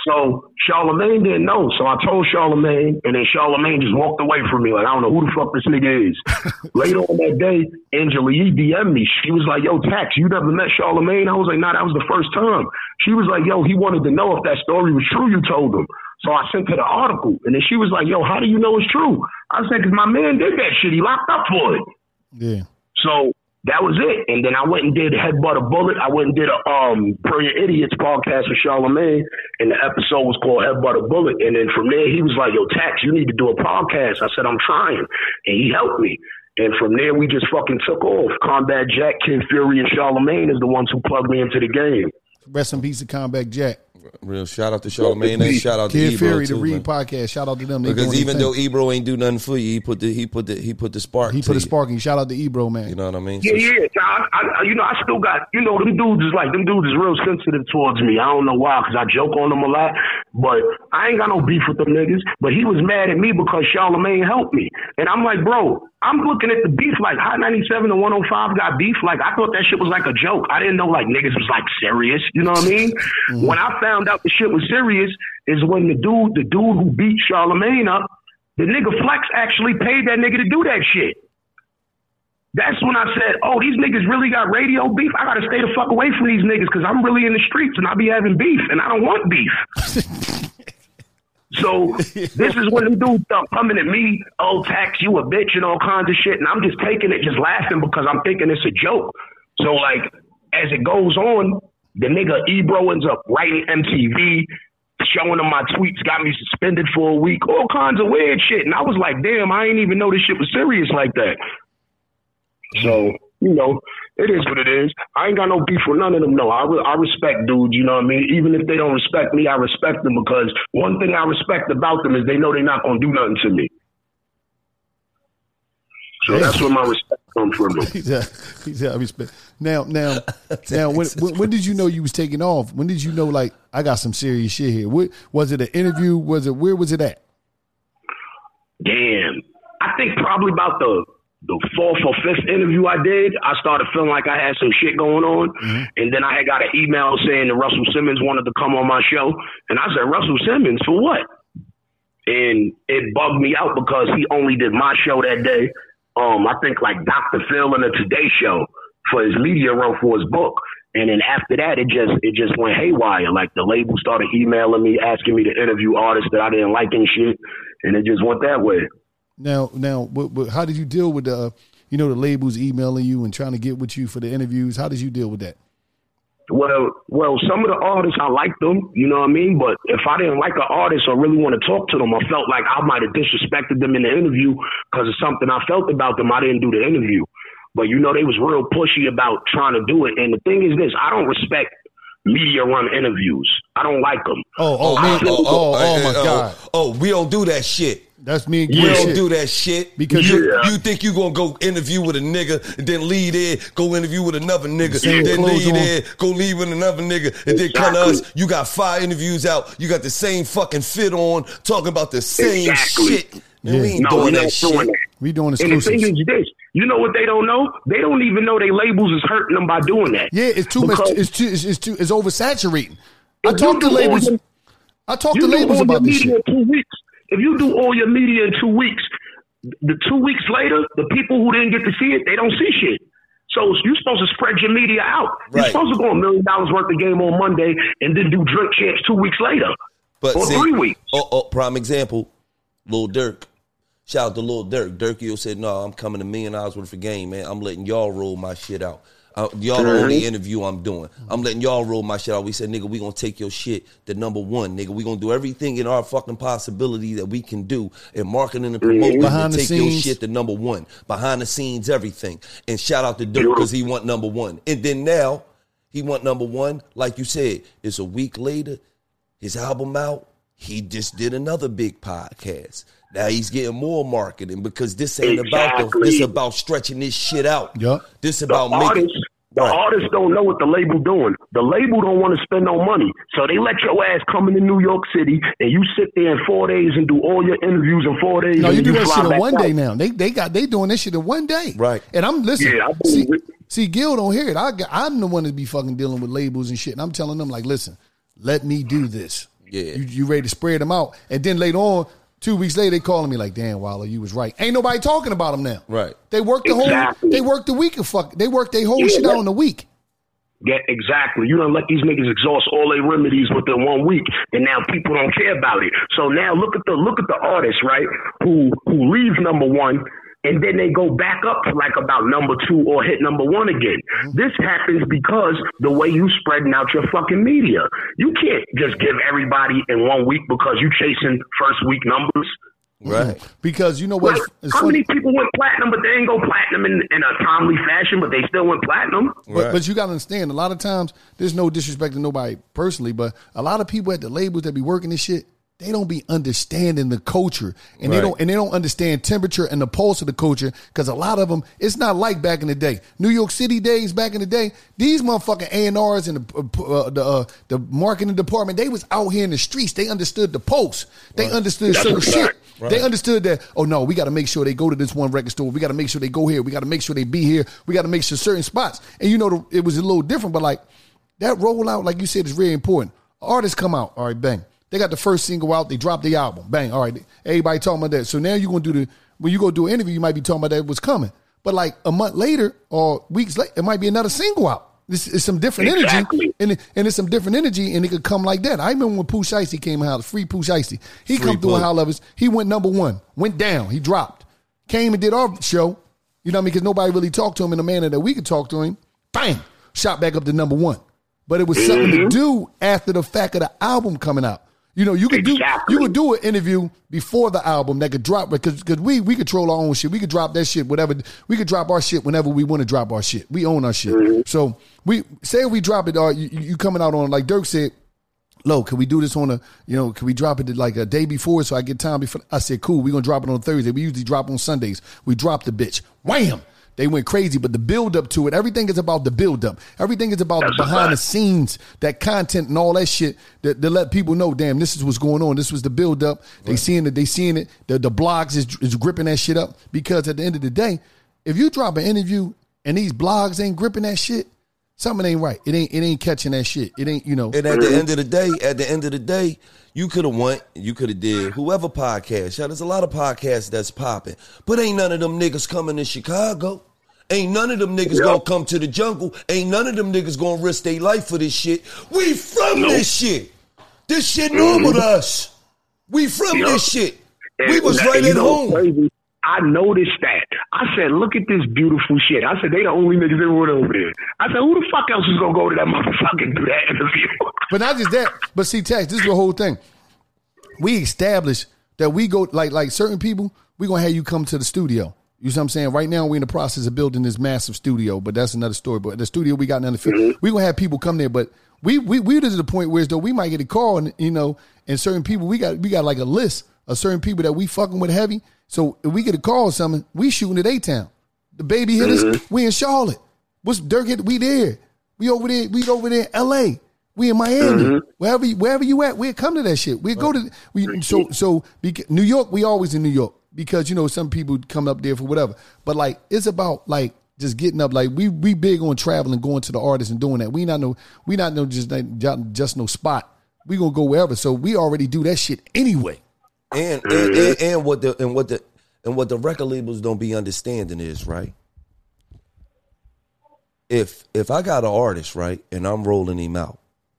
So Charlamagne didn't know. So I told Charlamagne, and then Charlamagne just walked away from me. Like, I don't know who the fuck this nigga is. Later on that day, Angela Yee D M'd me. She was like, yo, Tax, you never met Charlamagne? I was like, nah, that was the first time. She was like, yo, he wanted to know if that story was true you told him. So I sent her the article, and then she was like, yo, how do you know it's true? I said, because my man did that shit. He locked up for it. Yeah. So that was it. And then I went and did Headbutt a Bullet. I went and did a um, Brilliant Idiots podcast with Charlamagne, and the episode was called Headbutt a Bullet. And then from there, he was like, yo, Tax, you need to do a podcast. I said, I'm trying. And he helped me. And from there, we just fucking took off. Combat Jack, Kid Fury, and Charlamagne is the ones who plugged me into the game. Rest in peace to Combat Jack. Real shout out to Charlamagne and shout out Kid to Ebro Fury, too, the Read man. podcast. Shout out to them. They because even though Ebro ain't do nothing for you, he put the he put the he put the spark. He put a you. spark. And shout out to Ebro, man. You know what I mean? Yeah, so, yeah. I, I, you know, I still got, you know, them dudes is like them dudes is real sensitive towards me. I don't know why, because I joke on them a lot. But I ain't got no beef with them niggas. But he was mad at me because Charlamagne helped me, and I'm like, bro, I'm looking at the beef like Hot ninety-seven and one oh five got beef. Like, I thought that shit was like a joke. I didn't know like niggas was like serious. You know what I mean? Mm-hmm. When I found out the shit was serious is when the dude, the dude who beat Charlamagne up, the nigga Flex actually paid that nigga to do that shit. That's when I said, oh, these niggas really got radio beef. I got to stay the fuck away from these niggas because I'm really in the streets and I be having beef and I don't want beef. So this is when them dudes start coming at me, oh, Tax, you a bitch and all kinds of shit. And I'm just taking it, just laughing because I'm thinking it's a joke. So, like, as it goes on, the nigga Ebro ends up writing M T V, showing them my tweets, got me suspended for a week, all kinds of weird shit. And I was like, damn, I ain't even know this shit was serious like that. So, you know, it is what it is. I ain't got no beef with none of them, no. I, re- I respect dudes, you know what I mean? Even if they don't respect me, I respect them because one thing I respect about them is they know they're not going to do nothing to me. So that's where my respect comes from them. He's a, he's a respect. Now, now, now, when, when, when did you know you was taking off? When did you know, like, I got some serious shit here? What, was it an interview? Was it, where was it at? Damn. I think probably about the the fourth or fifth interview I did, I started feeling like I had some shit going on. Mm-hmm. And then I had got an email saying that Russell Simmons wanted to come on my show. And I said, Russell Simmons, for what? And it bugged me out because he only did my show that day. Um, I think like Doctor Phil and the Today Show for his media run for his book. And then after that, it just it just went haywire. Like the label started emailing me, asking me to interview artists that I didn't like and shit. And it just went that way. Now, now, what, what, how did you deal with the, you know, the labels emailing you and trying to get with you for the interviews? How did you deal with that? Well, well, some of the artists, I liked them, you know what I mean? But if I didn't like an artist or really want to talk to them, I felt like I might have disrespected them in the interview because of something I felt about them. I didn't do the interview. But, you know, they was real pushy about trying to do it. And the thing is this, I don't respect media run interviews. I don't like them. Oh, oh, oh, man. oh, oh, oh, my God. Oh, oh, we don't do that shit. That's me and We don't shit. do that shit. Because you, yeah. you think you going to go interview with a nigga and then leave there, go interview with another nigga, Same then clothes leave on. there, go leave with another nigga, and then come to Exactly. us. You got five interviews out. You got the same fucking fit on, talking about the same Exactly. shit. Man, Yeah. we ain't No, doing we're that not shit. doing that. We doing And the thing exclusives. is this, you know what they don't know? They don't even know they labels is hurting them by doing that. Yeah, it's too much. Because It's too. It's, it's too. It's oversaturating. I if talk you to do labels. all your- I talk you to do labels all about your this media shit. in two weeks. If you do all your media in two weeks, the two weeks later, the people who didn't get to see it, they don't see shit. So you're supposed to spread your media out. You're Right. supposed to go a million dollars worth of game on Monday and then do drink champs two weeks later. But or see, three weeks. Oh, oh, prime example, Lil Durk. Shout out to Lil Durk. Durkio said, no, I'm coming a million dollars worth of game, man. I'm letting y'all roll my shit out. Uh, y'all the only interview I'm doing. I'm letting y'all roll my shit out. We said, nigga, we gonna take your shit to number one, nigga. We gonna do everything in our fucking possibility that we can do in marketing and promoting Behind to the take your scenes. shit to number one. Behind the scenes, everything. And shout out to Durk because he want number one. And then now, he want number one. Like you said, it's a week later, his album out. He just did another big podcast. Now he's getting more marketing because this ain't about the, Exactly. this about stretching this shit out. Yup. This The about making artists, the Right. artists don't know what the label doing. The label don't want to spend no money. So they let your ass come into New York City and you sit there in four days and do all your interviews in four days. No, and you do that fly shit in back one out. day now. They they got they doing this shit in one day. Right. And I'm listening. Yeah, I see, believe it. see, Gil don't hear it. I got, I'm the one that be fucking dealing with labels and shit. And I'm telling them like, listen, let me do this. Yeah. You, you ready to spread them out? And then later on, two weeks later, they calling me like, damn, Waller, you was right. Ain't nobody talking about them now. Right. They worked the Exactly. whole. They worked the week of fuck. They worked their whole Yeah, shit out that- in a week. Yeah, exactly. You done let these niggas exhaust all their remedies within one week, and now people don't care about it. So now look at the look at the artists, right? Who who leave number one, and then they go back up to like about number two or hit number one again. Mm-hmm. This happens because the way you spreading out your fucking media. You can't just give everybody in one week because you chasing first week numbers. Right. Because you know what? Like, It's, it's how funny. many people went platinum, but they didn't go platinum in, in a timely fashion, but they still went platinum? But, Right. but you got to understand, a lot of times, there's no disrespect to nobody personally, but a lot of people at the labels that be working this shit, they don't be understanding the culture, and they Right. don't and they don't understand temperature and the pulse of the culture. Because a lot of them, it's not like back in the day, New York City days. Back in the day, these motherfucking A and R's and the uh, the uh, the marketing department, they was out here in the streets. They understood the pulse. They understood That's certain a shit. fact. They understood that, oh no, we got to make sure they go to this one record store. We got to make sure they go here. We got to make sure they be here. We got to make sure certain spots. And you know, the, it was a little different, but like that rollout, like you said, is really important. Artists come out, all right, bang. They got the first single out. They drop the album, bang. All right, everybody talking about that. So now you're gonna do the when you go do an interview, you might be talking about that was coming. But like a month later or weeks later, it might be another single out. This is some different Exactly. energy, and it, and it's some different energy, and it could come like that. I remember when Pooh Shiesty came out, Free Pooh Shiesty. He Free come through Pooh. in High Levels. He went number one, went down, he dropped, came and did our show. You know what I mean? Because nobody really talked to him in the manner that we could talk to him. Bang, shot back up to number one. But it was something to do after the fact of the album coming out. You know, you could Exactly. do you could do an interview before the album that could drop because because we we control our own shit. We could drop that shit whatever. We could drop our shit whenever we want to drop our shit. We own our shit. Mm-hmm. So we say we drop it. Or you, you coming out on like Dirk said. Lo, can we do this on a, you know, can we drop it like a day before so I get time before? I said, cool, we're going to drop it on Thursday. We usually drop on Sundays. We dropped the bitch. Wham! They went crazy, but the build up to it, everything is about the build up. Everything is about That's the a behind the fact. scenes, that content and all that shit that, that let people know, damn, this is what's going on. This was the build up. They seeing it. They seeing it. The, the blogs is, is gripping that shit up because at the end of the day, if you drop an interview and these blogs ain't gripping that shit, something ain't right. It ain't it ain't catching that shit. It ain't, you know. And at the end of the day, at the end of the day, you could have went, you could have did whoever podcast. Yeah, there's a lot of podcasts that's popping, but ain't none of them niggas coming to Chicago. Ain't none of them niggas Yep. gonna come to the jungle. Ain't none of them niggas gonna risk their life for this shit. We from Nope. this shit. This shit normal to us. We from Yep. this shit. And We was that- right you at know home. what's crazy? I noticed that. I said, look at this beautiful shit. I said, they the only niggas that went over there. I said, who the fuck else is going to go to that motherfucker and do that interview? But not just that, but see, Tex, this is the whole thing. We established that we go, like like certain people, we going to have you come to the studio. You see what I'm saying? Right now, we're in the process of building this massive studio, but that's another story. But the studio we got in the mm-hmm. we're going to have people come there, but we we we to the point where as though we might get a call, and you know, and certain people, we got we got like a list of certain people that we fucking with heavy. So if we get a call or something, we shooting at A-Town. The baby hit us, mm-hmm. we in Charlotte. What's Dirk hit? We there. We over there, we over there in L A. We in Miami. Mm-hmm. Wherever wherever you at, we'll come to that shit. We go to we so so New York, we always in New York. Because, you know, some people come up there for whatever. But, like, it's about, like, just getting up. Like, we we big on traveling, going to the artists and doing that. We not no, we not no just, just no spot. We going to go wherever. So we already do that shit anyway. And and, and and what the and what the and what the record labels don't be understanding is, right? If if I got an artist, right, and I'm rolling him out,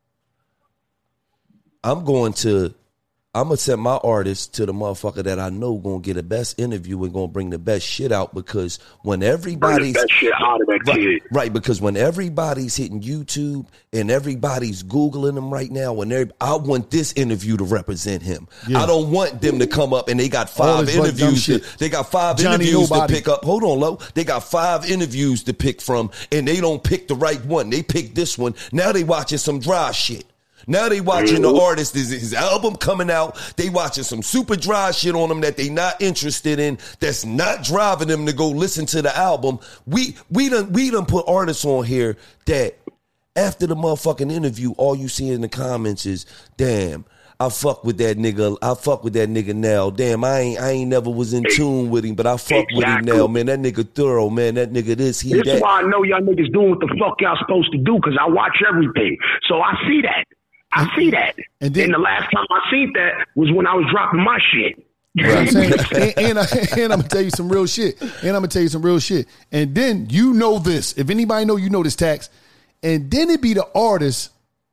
I'm going to I'm going to send my artist to the motherfucker that I know going to get the best interview and going to bring the best shit out, because when everybody's... Bring the best shit out of that right, kid. Right, because when everybody's hitting YouTube and everybody's Googling him right now, and I want this interview to represent him. Yeah. I don't want them to come up and they got five interviews. To, they got five Johnny interviews nobody. to pick up. Hold on, Lo. They got five interviews to pick from, and they don't pick the right one. They pick this one. Now they watching some dry shit. Now they watching the artist, his, his album coming out. They watching some super dry shit on them that they not interested in. That's not driving them to go listen to the album. We we done we done put artists on here that after the motherfucking interview, all you see in the comments is, "Damn, I fuck with that nigga. I fuck with that nigga now. Damn, I ain't I ain't never was in tune with him, but I fuck exactly. with him now, man. That nigga thorough, man. That nigga this, he this that." This is why I know y'all niggas doing what the fuck y'all supposed to do, because I watch everything, so I see that. I see that. And, then, and the last time I seen that was when I was dropping my shit. You know what I'm saying? and, and, I, and I'm going to tell you some real shit. And I'm going to tell you some real shit. And then you know this. If anybody know, you know this, Tax. And then it be the artist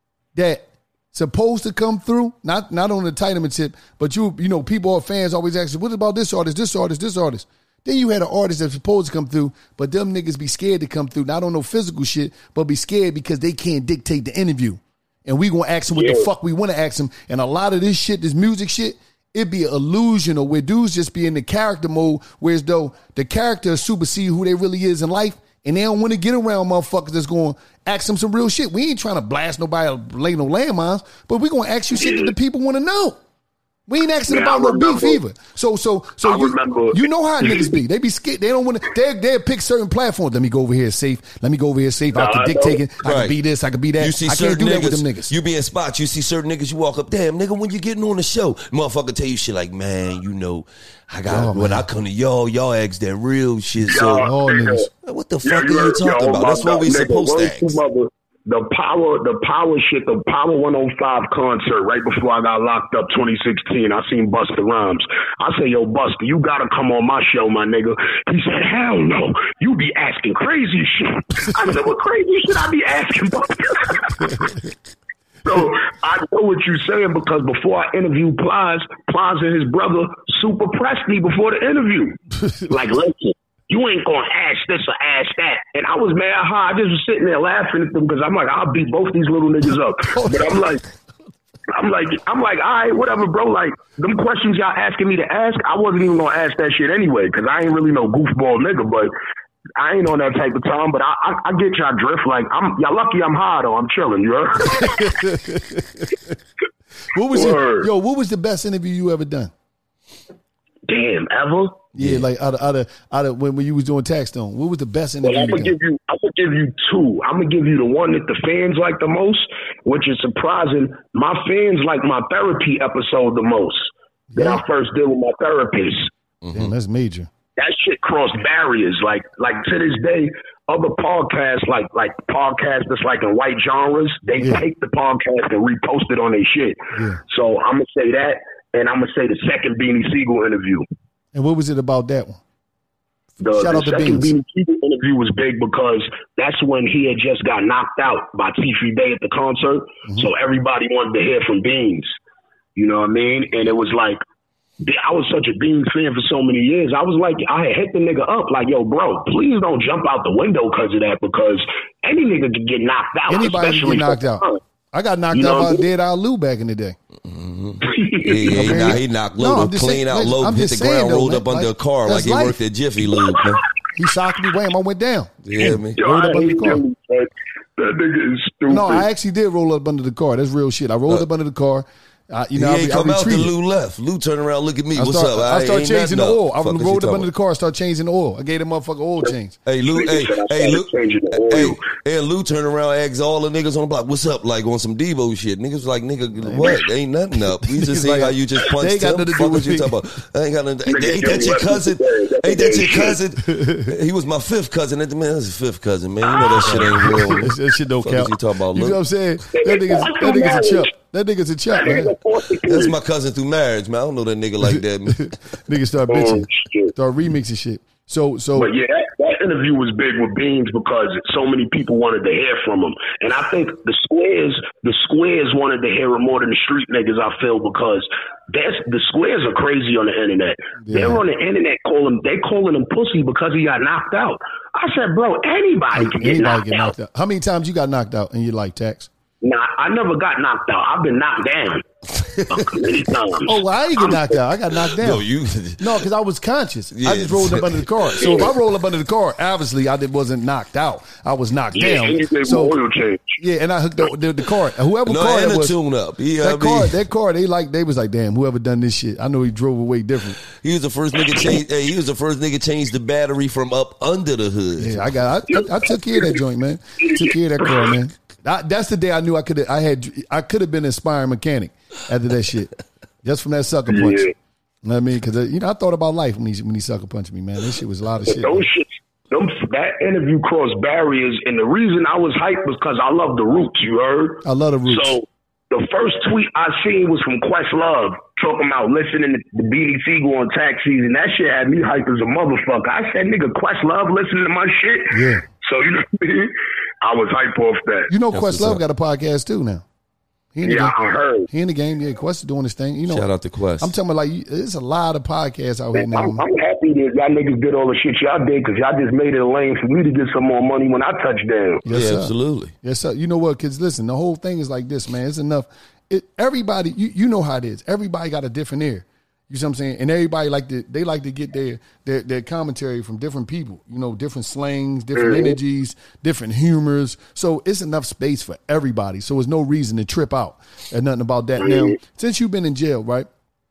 that supposed to come through, not not on the entitlement tip, but you you know, people or fans always ask, what about this artist, this artist, this artist? Then you had an artist that's supposed to come through, but them niggas be scared to come through. Not on no physical shit, but be scared because they can't dictate the interview. And we gonna ask him what yeah. the fuck we want to ask him. And a lot of this shit, this music shit, it be an illusion, or where dudes just be in the character mode, whereas though the character supersede who they really is in life, and they don't want to get around motherfuckers that's going to ask them some real shit. We ain't trying to blast nobody or lay no landmines, but we gonna ask you shit that the people want to know. We ain't asking yeah, about no beef either. So, so, so you, you know how niggas be. They be scared. They don't want to. They they pick certain platforms. Let me go over here safe. Let me go over here safe. Nah, I can dictate it. I right. can be this. I can be that. You see I can't do niggas, that with them niggas. You be in spots. You see certain niggas. You walk up. Damn, nigga, when you getting on the show, motherfucker tell you shit like, man, you know, I got oh, when man. I come to y'all, y'all ask that real shit. So, oh, niggas. What the fuck yeah, are you talking yo, about? That's what we supposed to ask. Mother. The power, the power shit, the Power one oh five concert right before I got locked up twenty sixteen, I seen Busta Rhymes. I say, yo, Busta, you gotta come on my show, my nigga. He said, hell no, you be asking crazy shit. I said, what crazy shit I be asking, Busta? So I know what you're saying, because before I interviewed Plies, Plies and his brother super pressed me before the interview. Like, listen, you ain't gonna ask this or ask that. And I was mad high. I just was sitting there laughing at them, because I'm like, I'll beat both these little niggas up. But I'm like, I'm like, I'm like, all right, whatever, bro. Like, them questions y'all asking me to ask, I wasn't even gonna ask that shit anyway, because I ain't really no goofball nigga, but I ain't on that type of time. But I, I, I get y'all drift. Like, I'm y'all lucky I'm high though. I'm chilling, you heard? What was it? Yo, what was the best interview you ever done? Damn, ever? Yeah, yeah, like out of out of out of when, when you was doing Tax Stone, what was the best interview? Well, I'm gonna give you, I'm gonna give you two. I'm gonna give you the one that the fans like the most, which is surprising. My fans like my therapy episode the most. That yeah. I first did with my therapist. Mm-hmm. Damn, that's major. That shit crossed barriers. Like, like to this day, other podcasts, like like podcasts that's like in white genres, they yeah. take the podcast and repost it on their shit. Yeah. So I'm gonna say that, and I'm gonna say the second Beanie Siegel interview. And what was it about that one? The, Shout the out to second Beans. Beanie Siegel interview was big because that's when he had just got knocked out by T three Day at the concert. Mm-hmm. So everybody wanted to hear from Beans. You know what I mean? And it was like, I was such a Beans fan for so many years. I was like, I had hit the nigga up like, yo, bro, please don't jump out the window because of that, because any nigga could get knocked out. Anybody can get knocked out. I got knocked you out by Dead Eye Lou back in the day. Yeah, Mm-hmm. yeah, he, knocked, he knocked low, no, clean saying, out low, hit the ground, though, rolled man, up under like, a car like he life. worked at Jiffy Lube, man. He socked me, wham, I went down. Yeah, man. Yo, rolled up under the car. Him, that nigga is stupid. No, I actually did roll up under the car. That's real shit. I rolled uh, up under the car. Uh, you know, he ain't I, come I out to Lou left. Lou turned around, look at me. I What's start, up? I, I start changing the oil. I rolled up under about? the car, start changing the oil. I gave him motherfucker oil change. Hey, Lou, hey, hey, Lou, hey, hey, Lou turned around, asked all the niggas on the block, "What's up?" Like on some Devo shit. Niggas like, nigga, what? Ain't nothing up. We just see like, how you just punched him. Got Fuck what you talking about? I ain't got nothing. Ain't that your cousin? Ain't that your cousin? He was my fifth cousin. That man, that's his fifth cousin, man. You know that shit ain't real. That shit don't count. You talking about? You know what I'm saying? That nigga's that nigga's a chump. That nigga's a chump, man. That's my cousin through marriage, man. I don't know that nigga like that, man. Nigga start bitching, oh, start remixing shit. So, so. But yeah, that, that interview was big with Beans because so many people wanted to hear from him, and I think the squares, the squares wanted to hear it more than the street niggas. I feel because that's the squares are crazy on the internet. Yeah. They're on the internet calling, they calling him pussy because he got knocked out. I said, bro, anybody can get, anybody knocked, get knocked out. out. How many times you got knocked out and you like Tax? Nah, I never got knocked out. I've been knocked down. Oh, well, I didn't get knocked out. I got knocked down. No, you. No, because I was conscious. Yeah. I just rolled up under the car. So if I roll up under the car, obviously I did, wasn't knocked out. I was knocked yeah, down. And you so oil change. Yeah, and I hooked the, the, the car. Whoever no, car and that was, tune up. Yeah, that I mean, car, that car, they like they was like, damn, whoever done this shit. I know he drove away different. He was the first nigga change. Hey, he was the first nigga change the battery from up under the hood. Yeah, I got. I, I, I took care of that joint, man. Took care of that car, man. I, that's the day I knew I could. I had. I could have been an inspiring mechanic after that shit, just from that sucker punch. Yeah. You know what I mean? Because you know, I thought about life when he when he sucker punched me, man. That shit was a lot of shit. Those shit, them, that interview crossed barriers, and the reason I was hyped was because I love the Roots. You heard? I love the Roots. So the first tweet I seen was from Questlove talking about listening to the Beanie Siegel on tax season. That shit had me hyped as a motherfucker. I said, nigga, Questlove listening to my shit. Yeah. So you know what I mean? I was hyped off that. You know, Questlove got a podcast too now. He in the yeah, game. I heard. He in the game. Yeah, Quest is doing his thing. You know, shout out to Quest. I'm talking about like there's a lot of podcasts out here now. I'm, I'm happy that y'all niggas did all the shit y'all did because y'all just made it a lane for me to get some more money when I touch down. Yes, yeah, sir. absolutely. Yes, sir. You know what, kids? Listen, the whole thing is like this, man. It's enough. It, everybody, you, you know how it is. Everybody got a different ear. You see what I'm saying? And everybody like to they like to get their their, their commentary from different people. You know, different slangs, different mm-hmm. energies, different humors. So it's enough space for everybody. So there's no reason to trip out and nothing about that. Mm-hmm. Now, since you've been in jail, right?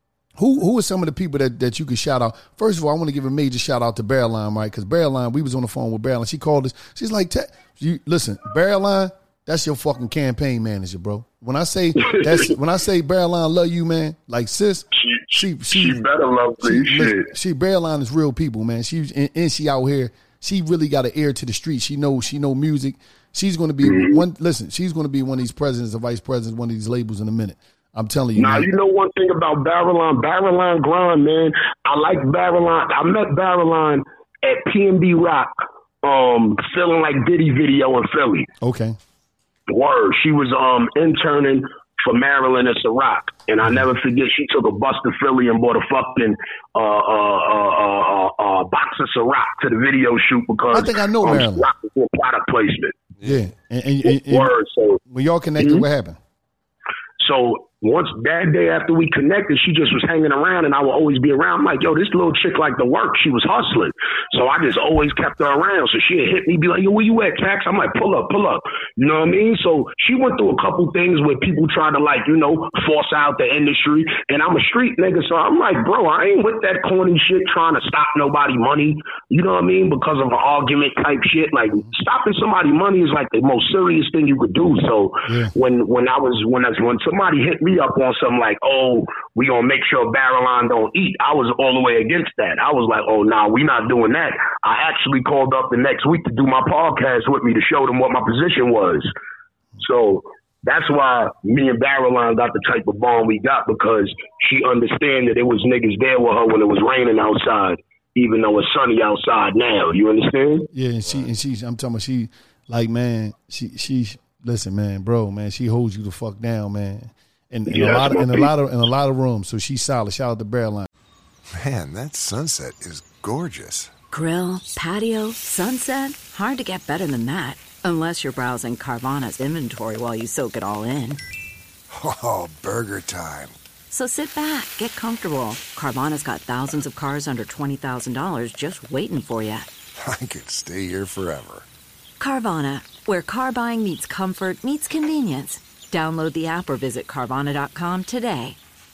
Who who are some of the people that, that you could shout out? First of all, I want to give a major shout out to Barreline, right? Because Barreline, we was on the phone with Barreline. She called us. She's like, you listen, Barreline, that's your fucking campaign manager, bro. When I say that's when I say Barreline love you, man, like sis, she she she, she better love me. She, shit. she Barreline is real people, man. She's and, and she out here. She really got an ear to the street. She knows she know music. She's going to be mm-hmm. one. Listen, she's going to be one of these presidents or vice presidents, one of these labels in a minute. I'm telling you. Now, man. You know one thing about Barreline, Barreline grind, man. I like Barreline. I met Barreline at P N B Rock, um, feeling like Diddy video in Philly. Okay. Word. She was um interning for Maryland at Ciroc. And I never forget, she took a bus to Philly and bought a fucking uh, uh, uh, uh, uh, box of Ciroc to the video shoot because I think I know um, Maryland. Ciroc was doing product placement. Yeah. And, and, and, and Word. So when y'all connected, mm-hmm. what happened? So once that day after we connected, she just was hanging around and I would always be around. I'm like, yo, this little chick like to work. She was hustling. So I just always kept her around. So she'd hit me, be like, yo, where you at, Tax? I'm like, pull up, pull up. You know what I mean? So she went through a couple things where people try to like, you know, force out the industry. And I'm a street nigga. So I'm like, bro, I ain't with that corny shit trying to stop nobody money. You know what I mean? Because of an argument type shit. Like stopping somebody money is like the most serious thing you could do. So yeah. when, when I was, when I, when somebody hit me up on something like, oh, we gonna make sure Barreline don't eat, I was all the way against that. I was like, oh, nah, we not doing that. I actually called up the next week to do my podcast with me to show them what my position was. So that's why me and Barreline got the type of bond we got, because she understand that it was niggas there with her when it was raining outside, even though it's sunny outside now. You understand? Yeah, and she and she's I'm talking about she like, man, she she listen, man, bro, man, she holds you the fuck down, man. In, in yeah, a lot of in a lot of in a lot of rooms. So she's solid. Shout out to Barreline. Man, that sunset is gorgeous. Grill, patio, sunset. Hard to get better than that. Unless you're browsing Carvana's inventory while you soak it all in. Oh, burger time. So sit back, get comfortable. Carvana's got thousands of cars under twenty thousand dollars just waiting for you. I could stay here forever. Carvana, where car buying meets comfort, meets convenience. Download the app or visit Carvana dot com today.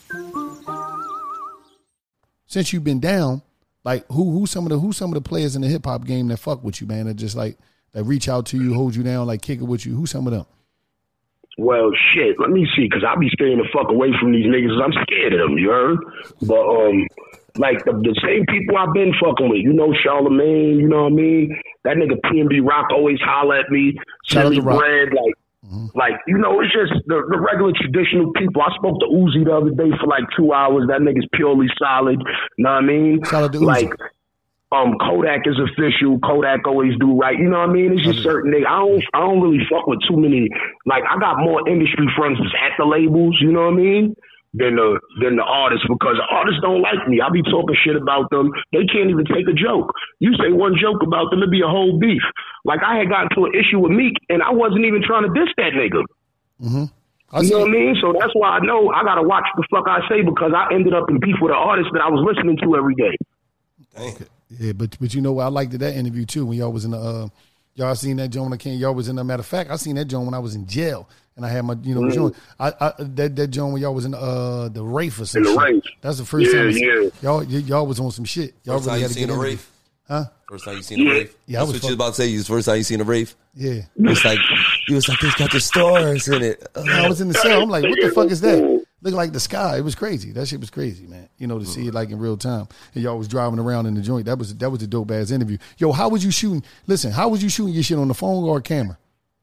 Since you've been down, like who who some of the who some of the players in the hip hop game that fuck with you, man, that just like that reach out to you, hold you down, like kick it with you? Who some of them? Well, shit, let me see, because I be staying the fuck away from these niggas. I'm scared of them, you heard? But, um, like, the, the same people I've been fucking with, you know, Charlamagne, you know what I mean? That nigga P N B Rock always holler at me. Chili Bread, like, mm-hmm. like, you know, it's just the, the regular traditional people. I spoke to Uzi the other day for like two hours. That nigga's purely solid, you know what I mean? Shout out to Uzi. Like, Um, Kodak is official. Kodak always do right. You know what I mean? It's just certain niggas. I don't, I don't really fuck with too many. Like, I got more industry friends that's at the labels, you know what I mean, than the, than the artists, because the artists don't like me. I be talking shit about them. They can't even take a joke. You say one joke about them, it'd be a whole beef. Like, I had gotten to an issue with Meek, and I wasn't even trying to diss that nigga. Mm-hmm. You know what I mean? So that's why I know I got to watch the fuck I say, because I ended up in beef with an artist that I was listening to every day. Okay. Yeah, but but you know what? I liked that interview too when y'all was in the uh, y'all seen that joint when I came. Y'all was in the matter of fact, I seen that joint when I was in jail and I had my you know mm-hmm. joint. I, I that that joint when y'all was in uh the Rafe or some in the shit. Rafe. That's the first yeah, time yeah. y'all y'all was on some shit. Y'all first really time had you to seen get a in Rafe? Huh? First time you seen a Rafe? Yeah, That's I was what you was about to say. You was first time you seen a Rafe? Yeah. It's like you was like, it's got the stars in it. Uh, I was in the cell. I'm like, what the fuck is that? Looked like the sky. It was crazy. That shit was crazy, man. You know, to see it like in real time. And y'all was driving around in the joint. That was that was a dope ass interview. Yo, how was you shooting? Listen, how was you shooting your shit on the phone or a camera?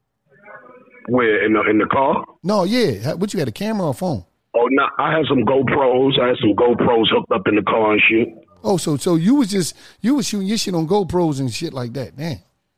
Where, in the in the car? No, yeah. What you had, a camera or a phone? Oh no, I had some GoPros. I had some GoPros hooked up in the car and shit. Oh, so so you was just you was shooting your shit on GoPros and shit like that, man.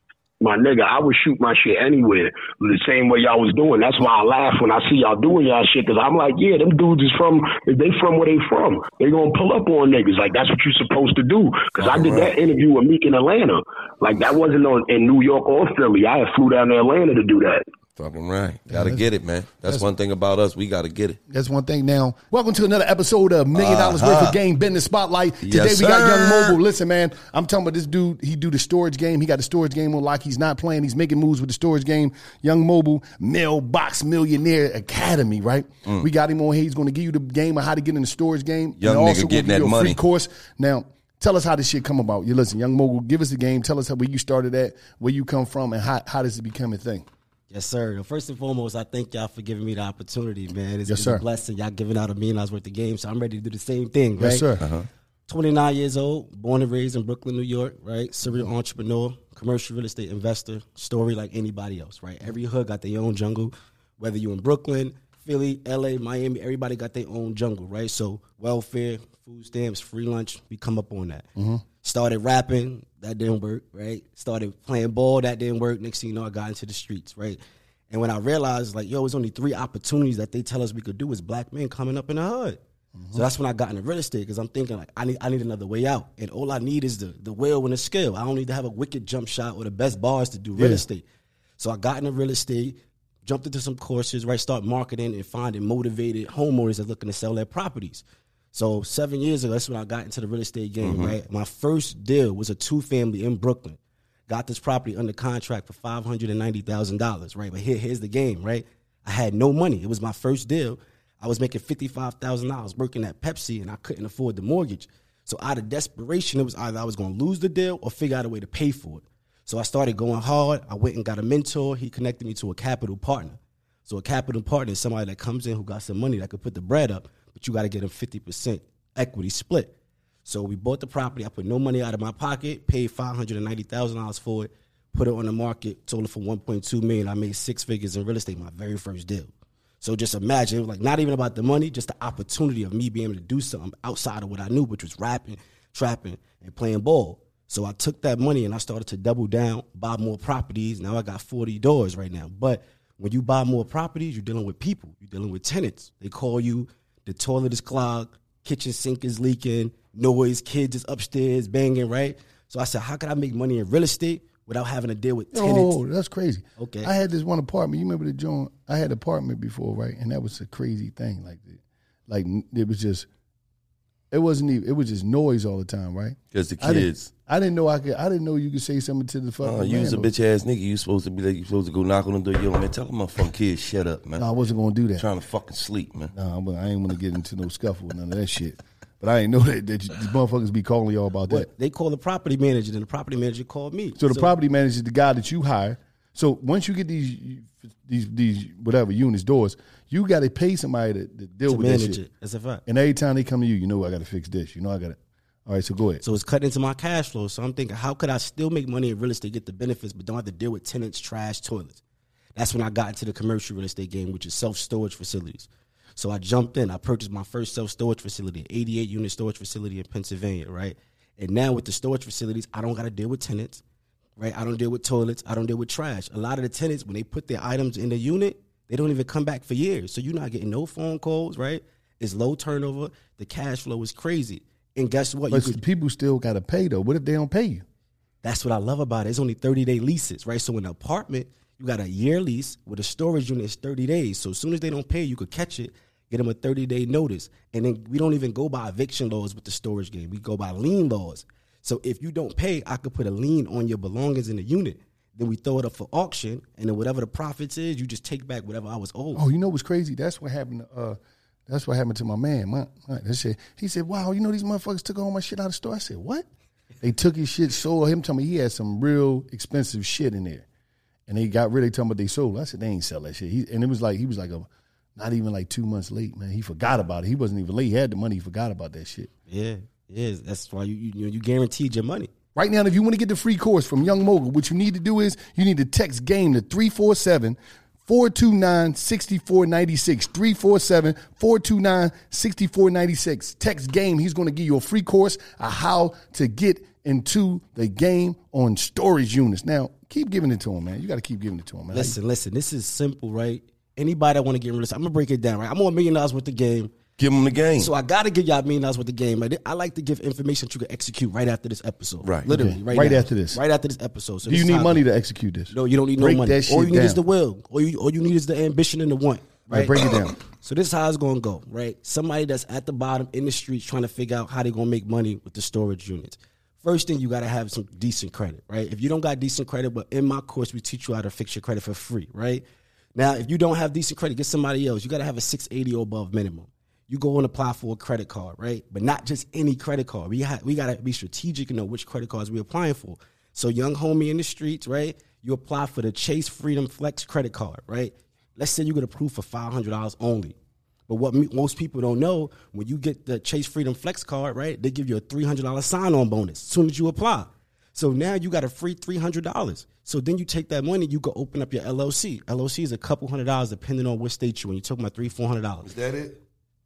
My nigga, I would shoot my shit anywhere the same way y'all was doing. That's why I laugh when I see y'all doing y'all shit, because I'm like, yeah, them dudes is from, if they from where they from, they gonna pull up on niggas. Like, that's what you're supposed to do. Because I did that interview with Meek in Atlanta. Like, that wasn't on, in New York or Philly. I had flew down to Atlanta to do that. Fucking right. Gotta get it, man. That's, that's one thing about us. We gotta get it. That's one thing. Now, welcome to another episode of Million Dollars uh-huh. Worth of Game Business Spotlight. Today yes, we got sir. Young Mogul. Listen, man, I'm talking about this dude. He do the storage game. He got the storage game on lock. He's not playing. He's making moves with the storage game. Young Mogul, Mailbox Millionaire Academy, right? Mm. We got him on here. He's going to give you the game of how to get in the storage game. Young and nigga also getting give that you a money. free course. Now, tell us how this shit come about. You listen, Young Mogul, give us the game. Tell us how, where you started at, where you come from, and how, how does it become a thing? Yes, sir. First and foremost, I thank y'all for giving me the opportunity, man. It's, yes, it's sir. a blessing. Y'all giving out a million dollars worth of games, so I'm ready to do the same thing, right? Yes, sir. Uh-huh. twenty-nine years old, born and raised in Brooklyn, New York, right? Serial entrepreneur, commercial real estate investor, story like anybody else, right? Every hood got their own jungle, whether you're in Brooklyn, Philly, L A, Miami, everybody got their own jungle, right? So welfare, food stamps, free lunch, we come up on that. Mm-hmm. Started rapping, that didn't work, right? Started playing ball, that didn't work. Next thing you know, I got into the streets, right? And when I realized, like, yo, it's only three opportunities that they tell us we could do as black men coming up in the hood. Mm-hmm. So that's when I got into real estate, because I'm thinking, like, I need I need another way out. And all I need is the the will and the skill. I don't need to have a wicked jump shot or the best bars to do real yeah. estate. So I got into real estate, jumped into some courses, right, start marketing and finding motivated homeowners that looking to sell their properties. So seven years ago, that's when I got into the real estate game, Mm-hmm. right? My first deal was a two-family in Brooklyn. Got this property under contract for five hundred ninety thousand dollars, right? But here, here's the game, right? I had no money. It was my first deal. I was making fifty-five thousand dollars working at Pepsi, and I couldn't afford the mortgage. So out of desperation, it was either I was going to lose the deal or figure out a way to pay for it. So I started going hard. I went and got a mentor. He connected me to a capital partner. So a capital partner is somebody that comes in who got some money that could put the bread up, but you got to get them fifty percent equity split. So we bought the property. I put no money out of my pocket, paid five hundred ninety thousand dollars for it, put it on the market, sold it for one point two million dollars. I made six figures in real estate, my very first deal. So just imagine, it was like not even about the money, just the opportunity of me being able to do something outside of what I knew, which was rapping, trapping, and playing ball. So I took that money and I started to double down, buy more properties. Now I got forty doors right now. But when you buy more properties, you're dealing with people. You're dealing with tenants. They call you, the toilet is clogged, kitchen sink is leaking, noise, kids is upstairs banging, right? So I said, how can I make money in real estate without having to deal with tenants? Oh, that's crazy. Okay. I had this one apartment. You remember the joint? I had an apartment before, right? And that was a crazy thing. Like, like it was just, it wasn't even, it was just noise all the time, right? Because the I kids. didn't, I didn't know I could. I didn't know you could say something to the fucking. Oh, you was a bitch ass nigga. You supposed to be like you supposed to go knock on the door. Yo, man, tell them motherfucking kids shut up, man. No, I wasn't gonna do that. I'm trying to fucking sleep, man. No, I ain't gonna get into no scuffle, none of that shit. But I ain't know that, that these motherfuckers be calling y'all about that. What? They call the property manager, and the property manager called me. So the so, property manager is the guy that you hire. So once you get these these these whatever units, doors, you got to pay somebody to, to deal to with manage that shit. It. That's a fact. And every time they come to you, you know I got to fix this. You know I got to. All right, so go ahead. So it's cut into my cash flow. So I'm thinking, how could I still make money in real estate, get the benefits, but don't have to deal with tenants, trash, toilets? That's when I got into the commercial real estate game, which is self-storage facilities. So I jumped in. I purchased my first self-storage facility, an eighty-eight unit storage facility in Pennsylvania, right? And now with the storage facilities, I don't got to deal with tenants, right? I don't deal with toilets. I don't deal with trash. A lot of the tenants, when they put their items in the unit, they don't even come back for years. So you're not getting no phone calls, right? It's low turnover. The cash flow is crazy. And guess what? But you could, people still got to pay, though. What if they don't pay you? That's what I love about it. It's only thirty-day leases, right? So in an apartment, you got a year lease with a storage unit is thirty days. So as soon as they don't pay, you could catch it, get them a thirty-day notice. And then we don't even go by eviction laws with the storage game. We go by lien laws. So if you don't pay, I could put a lien on your belongings in the unit. Then we throw it up for auction, and then whatever the profits is, you just take back whatever I was owed. Oh, you know what's crazy? That's what happened to, uh, that's what happened to my man. My, my, that shit. He said, wow, you know these motherfuckers took all my shit out of the store? I said, what? They took his shit, sold him, telling me he had some real expensive shit in there. And they got rid of it, talking about they sold. I said, they ain't sell that shit. He, and it was like, he was like a, not even like two months late, man. He forgot about it. He wasn't even late. He had the money. He forgot about that shit. Yeah, yeah. That's why you you, you guaranteed your money. Right now, if you want to get the free course from Young Mogul, what you need to do is you need to text GAME to three four seven, four two nine, six four nine six. three four seven, four two nine, six four nine six. Text GAME. He's going to give you a free course on how to get into the game on storage units. Now, keep giving it to him, man. You got to keep giving it to him, man. Listen, listen. This is simple, right? Anybody that want to get in real estate, I'm going to break it down, right? I'm on a million dollars worth of game. Give them the game. So I got to give y'all a million dollars worth of game. Right? I like to give information that you can execute right after this episode. Right. Literally, okay. right, right now. after this. Right after this episode. So do you need money to execute this? No, you don't need break no money. That shit all you need down. is the will. All you, all you need is the ambition and the want. Right? right break it down. So this is how it's going to go, right? Somebody that's at the bottom in the streets trying to figure out how they're going to make money with the storage units. First thing, you got to have some decent credit, right? If you don't got decent credit, but in my course, we teach you how to fix your credit for free, right? Now, if you don't have decent credit, get somebody else. You got to have a six eighty or above minimum. You go and apply for a credit card, right? But not just any credit card. We ha- we got to be strategic and know which credit cards we're applying for. So young homie in the streets, right? You apply for the Chase Freedom Flex credit card, right? Let's say you get approved for five hundred dollars only. But what me- most people don't know, when you get the Chase Freedom Flex card, right, they give you a three hundred dollars sign-on bonus as soon as you apply. So now you got a free three hundred dollars. So then you take that money, you go open up your L L C. L L C is a couple hundred dollars depending on what state you're in. You're talking about three hundred dollars, four hundred dollars. Is that it?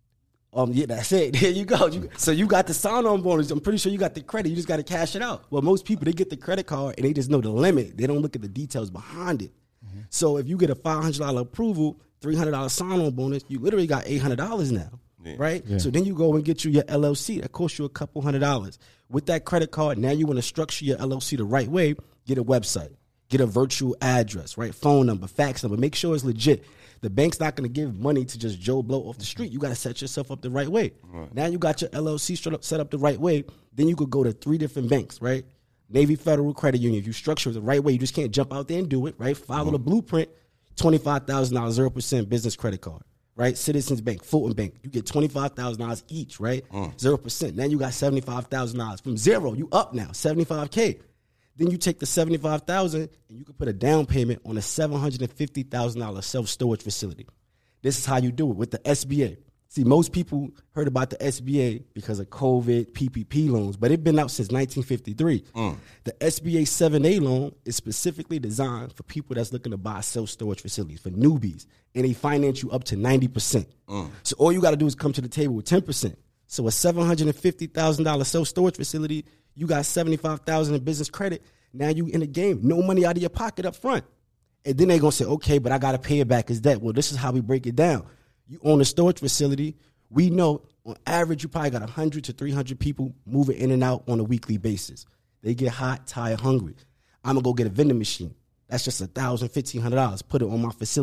Um, yeah, that's it. There you go. You, so you got the sign-on bonus. I'm pretty sure you got the credit. You just got to cash it out. Well, most people, they get the credit card and they just know the limit. They don't look at the details behind it. Mm-hmm. So if you get a five hundred dollars approval, three hundred dollars sign-on bonus, you literally got eight hundred dollars now, yeah. right? Yeah. So then you go and get you your L L C. That costs you a couple hundred dollars. With that credit card, now you want to structure your L L C the right way, get a website, get a virtual address, right? Phone number, fax number. Make sure it's legit. The bank's not going to give money to just Joe Blow off the street. You got to set yourself up the right way. Right. Now you got your L L C set up the right way. Then you could go to three different banks, right? Navy Federal Credit Union. If you structure it the right way, you just can't jump out there and do it, right? Follow mm-hmm. the blueprint. twenty-five thousand dollars, zero percent business credit card, right? Citizens Bank, Fulton Bank. You get twenty-five thousand dollars each, right? Mm. zero percent. Now you got seventy-five thousand dollars. From zero, you up now, seventy-five K. Then you take the seventy-five thousand dollars and you can put a down payment on a seven hundred fifty thousand dollars self-storage facility. This is how you do it with the S B A. See, most people heard about the S B A because of COVID, P P P loans, but it's been out since nineteen fifty-three. Mm. The S B A seven A loan is specifically designed for people that's looking to buy self-storage facilities, for newbies, and they finance you up to ninety percent. Mm. So all you got to do is come to the table with ten percent. So a seven hundred fifty thousand dollars self-storage facility, you got seventy-five thousand dollars in business credit. Now you in the game. No money out of your pocket up front. And then they're going to say, okay, but I got to pay it back as debt. Well, this is how we break it down. You own a storage facility. We know on average you probably got one hundred to three hundred people moving in and out on a weekly basis. They get hot, tired, hungry. I'm going to go get a vending machine. That's just one thousand dollars, fifteen hundred dollars. Put it on my facility.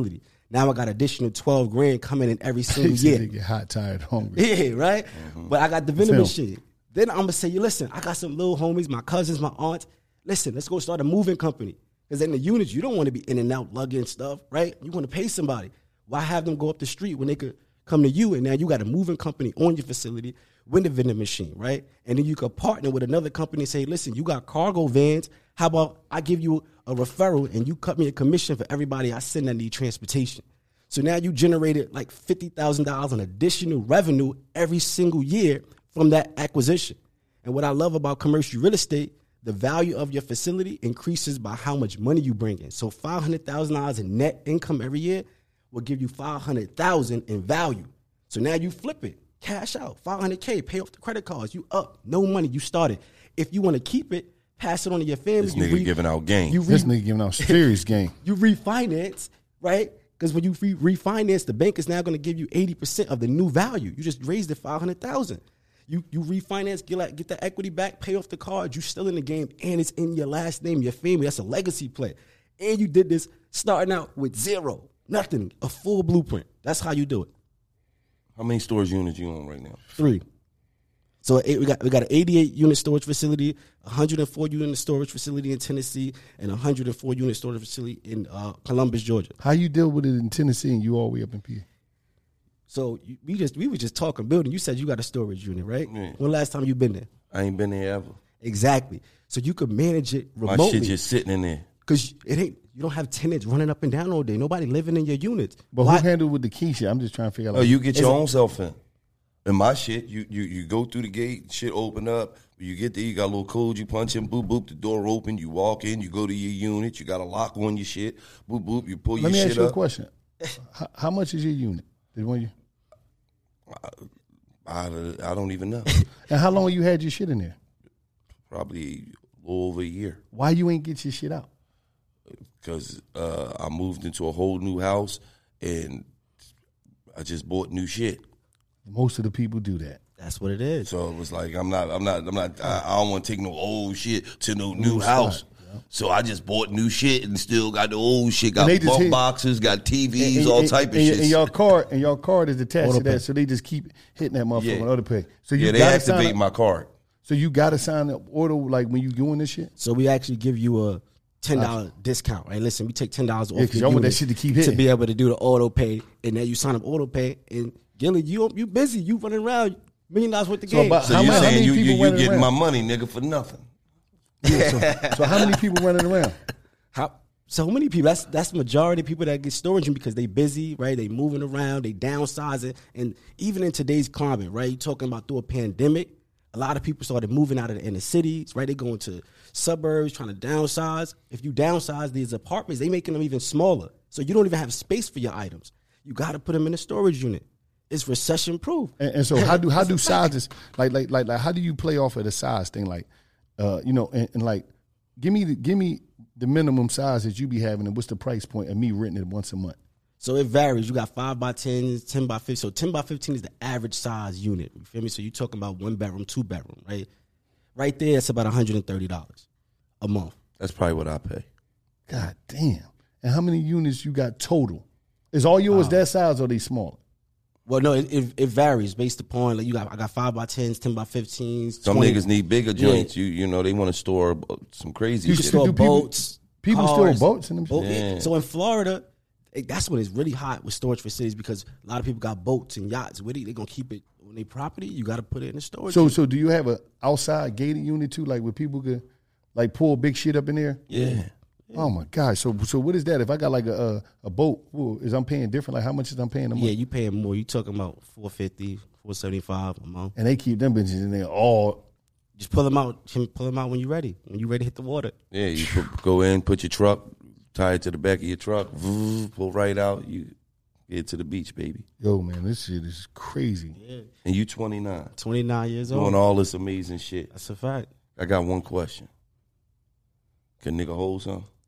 Now I got additional twelve grand coming in every single year. They get hot, tired, hungry. Yeah, right? Mm-hmm. But I got the vending machine. Then I'm going to say, you listen, I got some little homies, my cousins, my aunts. Listen, let's go start a moving company. Because in the units, you don't want to be in and out lugging stuff, right? You want to pay somebody. Why have them go up the street when they could come to you? And now you got a moving company on your facility with the vending machine, right? And then you could partner with another company and say, listen, you got cargo vans. How about I give you a referral and you cut me a commission for everybody I send that need transportation? So now you generated like fifty thousand dollars in additional revenue every single year from that acquisition. And what I love about commercial real estate, the value of your facility increases by how much money you bring in. So five hundred thousand dollars in net income every year will give you five hundred thousand dollars in value. So now you flip it, cash out, five hundred K, pay off the credit cards, you up, no money, you started. If you want to keep it, pass it on to your family. This nigga re- giving out game. You re- this nigga giving out serious game. You refinance, right? Because when you re- refinance, the bank is now going to give you eighty percent of the new value. You just raised it five hundred thousand dollars. You you refinance, get like, get the equity back, pay off the cards. You still in the game, and it's in your last name, your family. That's a legacy play. And you did this starting out with zero, nothing, a full blueprint. That's how you do it. How many storage units you on right now? Three. So we got we got an eighty-eight unit storage facility, one hundred four unit storage facility in Tennessee, and a one hundred four unit storage facility in uh, Columbus, Georgia. How you deal with it in Tennessee and you all the way up in P A? So we just we were just talking building. You said you got a storage unit, right? Yeah. When last time you been there? I ain't been there ever. Exactly. So you could manage it remotely. My shit just sitting in there. Because it ain't you don't have tenants running up and down all day. Nobody living in your units. But Why? who handled with the key shit? I'm just trying to figure out. Oh, like, you get your it, own self in. In my shit, you, you you go through the gate, shit open up. When you get there, you got a little code, you punch in, boop, boop, the door open, you walk in, you go to your unit, you got a lock on your shit, boop, boop, you pull Let your shit up. Let me ask you a question. how, how much is your unit? Did one you? I, I, I don't even know. And how long you had your shit in there? Probably a little over a year. Why you ain't get your shit out? Because uh, I moved into a whole new house, and I just bought new shit. Most of the people do that. That's what it is. So it was like I'm not, I'm not, I'm not. I, I don't want to take no old shit to no new, new house. Yeah. So I just bought new shit and still got the old shit. Got bump hit, boxes, got T Vs, and, and, all and, type of and, shit. And your card, and your card is attached auto to that, pay. So they just keep hitting that motherfucker yeah. on auto pay. So you yeah, they activate my card. So you got to sign the order like when you doing this shit. So we actually give you a ten dollar discount, right? Listen, we take ten dollars off yeah, your unit that shit to keep hitting to be able to do the auto pay, and then you sign up auto pay and. Gilly, you you busy. You running around million dollars worth of so game. About, so how you many, saying you, you, you getting around? my money, nigga, for nothing. Yeah, so, so how many people running around? How so many people? That's that's the majority of people that get storage because they busy, right? They moving around, they downsizing. And even in today's climate, right? You're talking about through a pandemic, a lot of people started moving out of the inner cities, right? They going to suburbs trying to downsize. If you downsize these apartments, they making them even smaller. So you don't even have space for your items. You got to put them in a storage unit. It's recession proof. And, and so how do how do sizes like like like like how do you play off of the size thing? Like uh, you know, and, and like give me the give me the minimum size that you be having and what's the price point of me renting it once a month? So it varies. You got five by tens, ten by fifteen. So ten by fifteen is the average size unit. You feel me? So you're talking about one bedroom, two bedroom, right? Right there, it's about one hundred thirty dollars a month. That's probably what I pay. God damn. And how many units you got total? Is all yours uh, that size or are they smaller? Well, no, it, it it varies based upon like you got I got five by tens, ten by fifteens. Some twenty. niggas need bigger joints. Yeah. You you know they want to store some crazy you shit. You store boats. People, people cars, store boats in them. Boat, yeah. So in Florida, it, that's when it's really hot with storage facilities because a lot of people got boats and yachts. Where they they gonna keep it on their property? You got to put it in the storage. So unit. so do you have a outside gated unit too, like where people could like pull big shit up in there? Yeah. Yeah. Oh my God! So so what is that? If I got like a a, a boat, ooh, is I'm paying different? Like how much is I'm paying a month? Yeah, you paying more. You talking about four fifty, four seventy five a month. And they keep them bitches in there all. Just pull them out. Pull them out when you're ready. When you're ready to hit the water. Yeah, you put, go in, put your truck, tie it to the back of your truck, pull right out. You get to the beach, baby. Yo, man, this shit is crazy. Yeah. And you twenty-nine. twenty-nine years old. Doing all this amazing shit. That's a fact. I got one question. Can nigga hold something?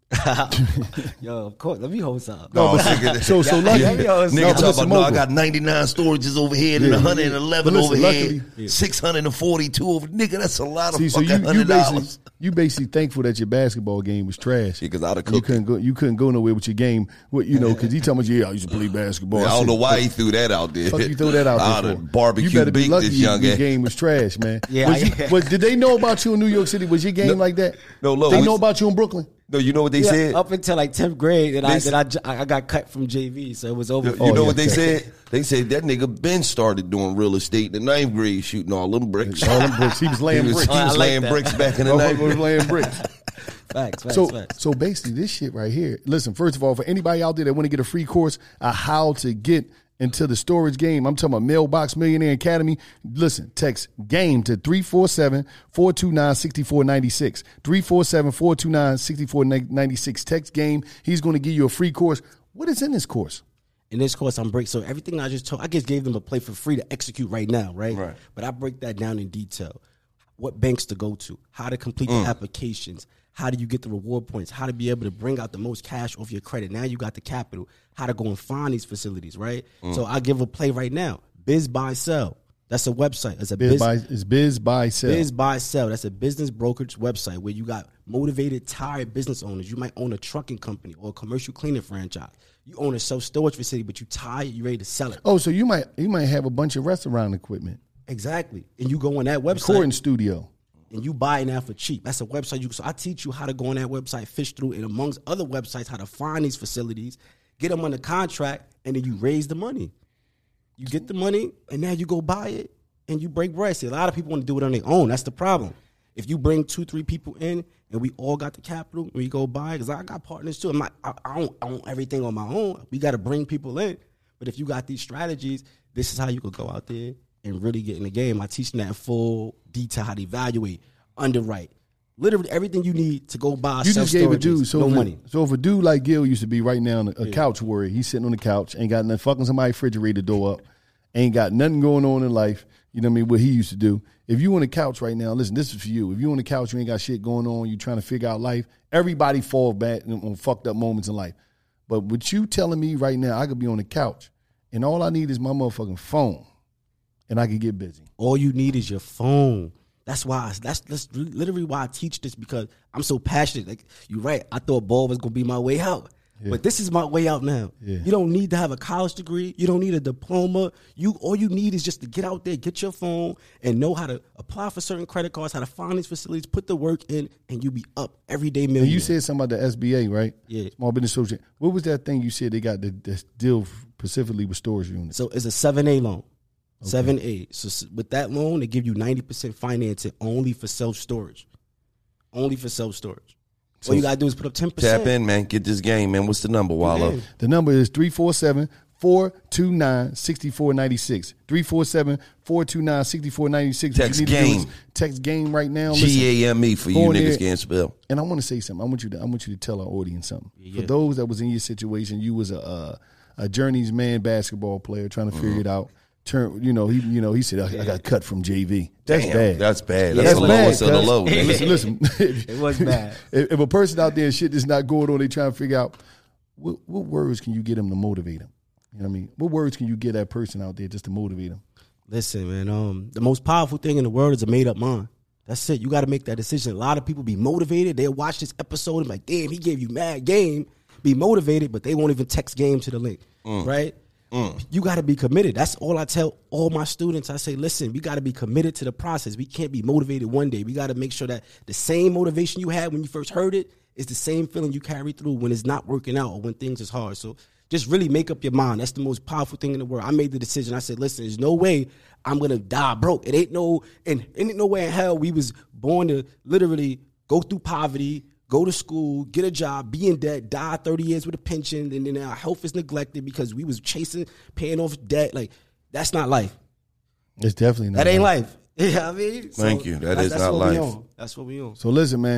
Yo, of course. Let me hold something. No, but so so lucky. Yeah, Nigga nigga no, talk about, no, I got ninety-nine storages over here Yeah, and one hundred eleven yeah. Listen, over luckily, here, six hundred forty-two over. Nigga, that's a lot of See, so fucking you, you hundred basically dollars. you basically thankful that your basketball game was trash. Because I'd have And you cooked couldn't go. You couldn't go nowhere with your game. What you know? Because he talking about, yeah, I used to play basketball. I don't said, know why fuck- he threw that out there. Fuck you throw that out I'd there have for? barbecue You better be baked lucky this your, young your ass. game was trash, man. Yeah, was, I- you, was did they know about you in New York City? Was your game No, like that? no, look, they we- know about you in Brooklyn. No, you know what they Yeah, said? up until like tenth grade, and They I said- then I, j- I got cut from J V, so it was over. You Oh, know yeah, what they okay. said? They said that nigga Ben started doing real estate in the ninth grade, shooting all them bricks. All them bricks. He was laying he was, bricks. he Oh, I was like laying that. bricks back in the Motherfucker ninth was grade. laying bricks. Facts, facts, So, facts. so basically, this shit right here. Listen, first of all, for anybody out there that want to get a free course on how to get into the storage game, I'm talking about Mailbox Millionaire Academy. Listen, text GAME to three four seven, four two nine, six four nine six. three four seven, four two nine, six four nine six. Text GAME. He's going to give you a free course. What is in this course? In this course, I'm break. So everything I just told, I just gave them a play for free to execute right now, right? Right. But I break that down in detail. What banks to go to, how to complete Mm. the applications, how do you get the reward points, how to be able to bring out the most cash off your credit. Now you got the capital, how to go and find these facilities, right? Mm. So I give a play right now. Biz Buy Sell. That's a website. It's a Biz biz, buy, it's Biz Buy Sell. Biz Buy Sell. That's a business brokerage website where you got motivated, tired business owners. You might own a trucking company or a commercial cleaning franchise. You own a self-storage facility, but you tired, you ready to sell it. Oh, so you might you might have a bunch of restaurant equipment. Exactly. And you go on that website. Recording studio. And you buy it now for cheap. That's a website. You So I teach you how to go on that website, fish through, and amongst other websites, how to find these facilities, get them under contract, and then you raise the money. You get the money, and now you go buy it, and you break bread. See, a lot of people want to do it on their own. That's the problem. If you bring two, three people in, and we all got the capital, and we go buy, because I got partners too. I'm not, I, I don't own everything on my own. We got to bring people in. But if you got these strategies, this is how you could go out there and really get in the game. I teach them that in full detail, how to evaluate, underwrite, literally everything you need to go buy. You just gave a dude self-storages, so no if, money. So if a dude like Gil used to be right now on a, a couch warrior, he's sitting on the couch, ain't got nothing, fucking somebody's refrigerator door up, ain't got nothing going on in life. You know what I mean? What he used to do. If you on the couch right now, listen, this is for you. If you on the couch, you ain't got shit going on, you trying to figure out life. Everybody falls back on fucked up moments in life. But what you telling me right now, I could be on the couch, and all I need is my motherfucking phone, and I can get busy. All you need is your phone. That's why. That's that's literally why I teach this, because I'm so passionate. Like, you're right. I thought ball was gonna be my way out, Yeah. but this is my way out now. Yeah. You don't need to have a college degree. You don't need a diploma. You all you need is just to get out there, get your phone, and know how to apply for certain credit cards, how to find these facilities, put the work in, and you be up every day. Million. And you said something about the S B A, right? Yeah. Small Business Association. What was that thing you said they got the, the deal specifically with storage units? So it's a seven A loan. seven A. So s- with that loan, they give you ninety percent financing only for self-storage. Only for self-storage. So All you got to do is put up ten percent. Tap in, man. Get this game, man. What's the number, Wallow? Yeah. The number is three four seven, four two nine, six four nine six. three four seven, four two nine, six four nine six. Text GAME. Text GAME right now. G A M E for Go you in niggas there. can't spell. And I want to say something. I want you to I want you to tell our audience something. Yeah. For those that was in your situation, you was a uh, a journey's man basketball player trying to Mm-hmm. figure it out. Turn, you know, he you know, he said I, I got cut from J V. That's Damn, bad. That's bad. Yeah, That's it's the bad, lowest of the cuz- low. nigga. Listen, listen. It was bad. If, if a person out there shit is not going on, they trying to figure out what, what words can you get them to motivate them. You know what I mean? What words can you get that person out there just to motivate them? Listen, man, um, the most powerful thing in the world is a made-up mind. That's it. You got to make that decision. A lot of people be motivated. They'll watch this episode and be like, damn, he gave you mad game. Be motivated, but they won't even text game to the link, Mm. right? You got to be committed. That's all I tell all my students. I say, listen, we got to be committed to the process. We can't be motivated one day. We got to make sure that the same motivation you had when you first heard it is the same feeling you carry through when it's not working out or when things is hard. So just really make up your mind. That's the most powerful thing in the world. I made the decision. I said, listen, there's no way I'm going to die broke. It ain't no, and it ain't no way in hell we was born to literally go through poverty, go to school, get a job, be in debt, die thirty years with a pension, and then our health is neglected because we was chasing, paying off debt. Like, that's not life. It's definitely not. That ain't life. You know what I mean? Thank you. That that's, is that's not what we life. on. That's what we on. So listen, man.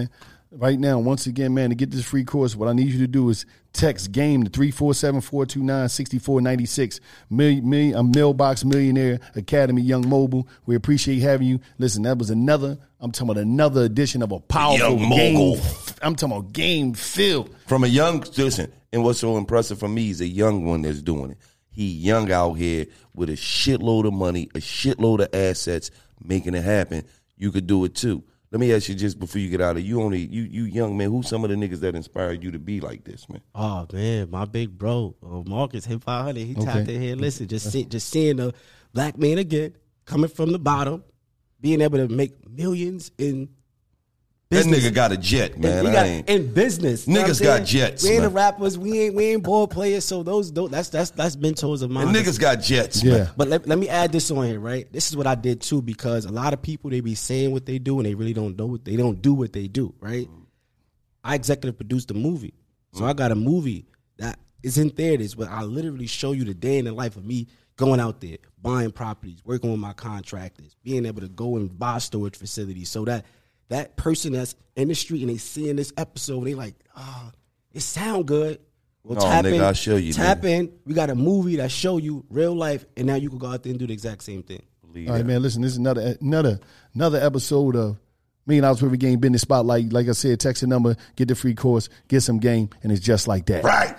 right now, once again, man, to get this free course, what I need you to do is text GAME to three four seven, four two nine, six four nine six. Million, million, a Mailbox Millionaire Academy Young Mobile. We appreciate having you. Listen, that was another, I'm talking about another edition of a powerful Young game. mogul. I'm talking about game filled. From a young, listen, and what's so impressive for me is a young one that's doing it. He young out here with a shitload of money, a shitload of assets, making it happen. You could do it too. Let me ask you just before you get out of you only you you young man, who's some of the niggas that inspired you to be like this, man? Oh man, my big bro, uh, Marcus Hip five hundred. He Okay. tapped in here. Listen, just see, just seeing a black man again coming from the bottom, being able to make millions in business. That nigga got a jet, man. He I got, ain't. in business, you know what I'm Niggas got saying? jets, We ain't man. the rappers. We ain't we ain't ball players. So those, those that's that's that's mentors of mine. And niggas got jets, Yeah. man. But let, let me add this on here, right? This is what I did too, because a lot of people, they be saying what they do and they really don't know what they don't do what they do, right? I executive produced a movie. So I got a movie that is in theaters where I literally show you the day in the life of me going out there, buying properties, working with my contractors, being able to go and buy storage facilities so that that person that's in the street and they seeing this episode, they like, oh, it sound good. Well, No, tap nigga, in. I'll show you, Tap nigga. in. We got a movie that show you real life, and now you can go out there and do the exact same thing. Believe All right, that. man. Listen, this is another another another episode of Million Dollars River Game Business Spotlight. Like I said, text the number, get the free course, get some game, and it's just like that. Right.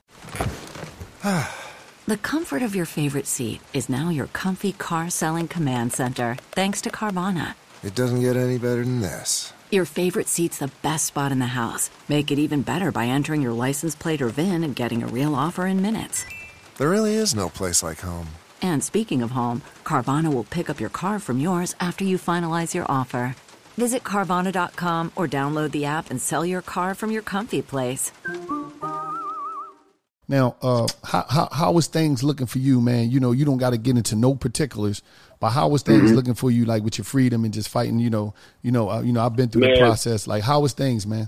The comfort of your favorite seat is now your comfy car selling command center, thanks to Carvana. It doesn't get any better than this. Your favorite seat's the best spot in the house. Make it even better by entering your license plate or V I N and getting a real offer in minutes. There really is no place like home. And speaking of home, Carvana will pick up your car from yours after you finalize your offer. Visit Carvana dot com or download the app and sell your car from your comfy place. Now, uh, how, how how is things looking for you, man? You know, you don't got to get into no particulars, but how is things Mhm. looking for you, like with your freedom and just fighting? You know, you know, uh, you know, I've been through Man. the process. Like, how is things, man?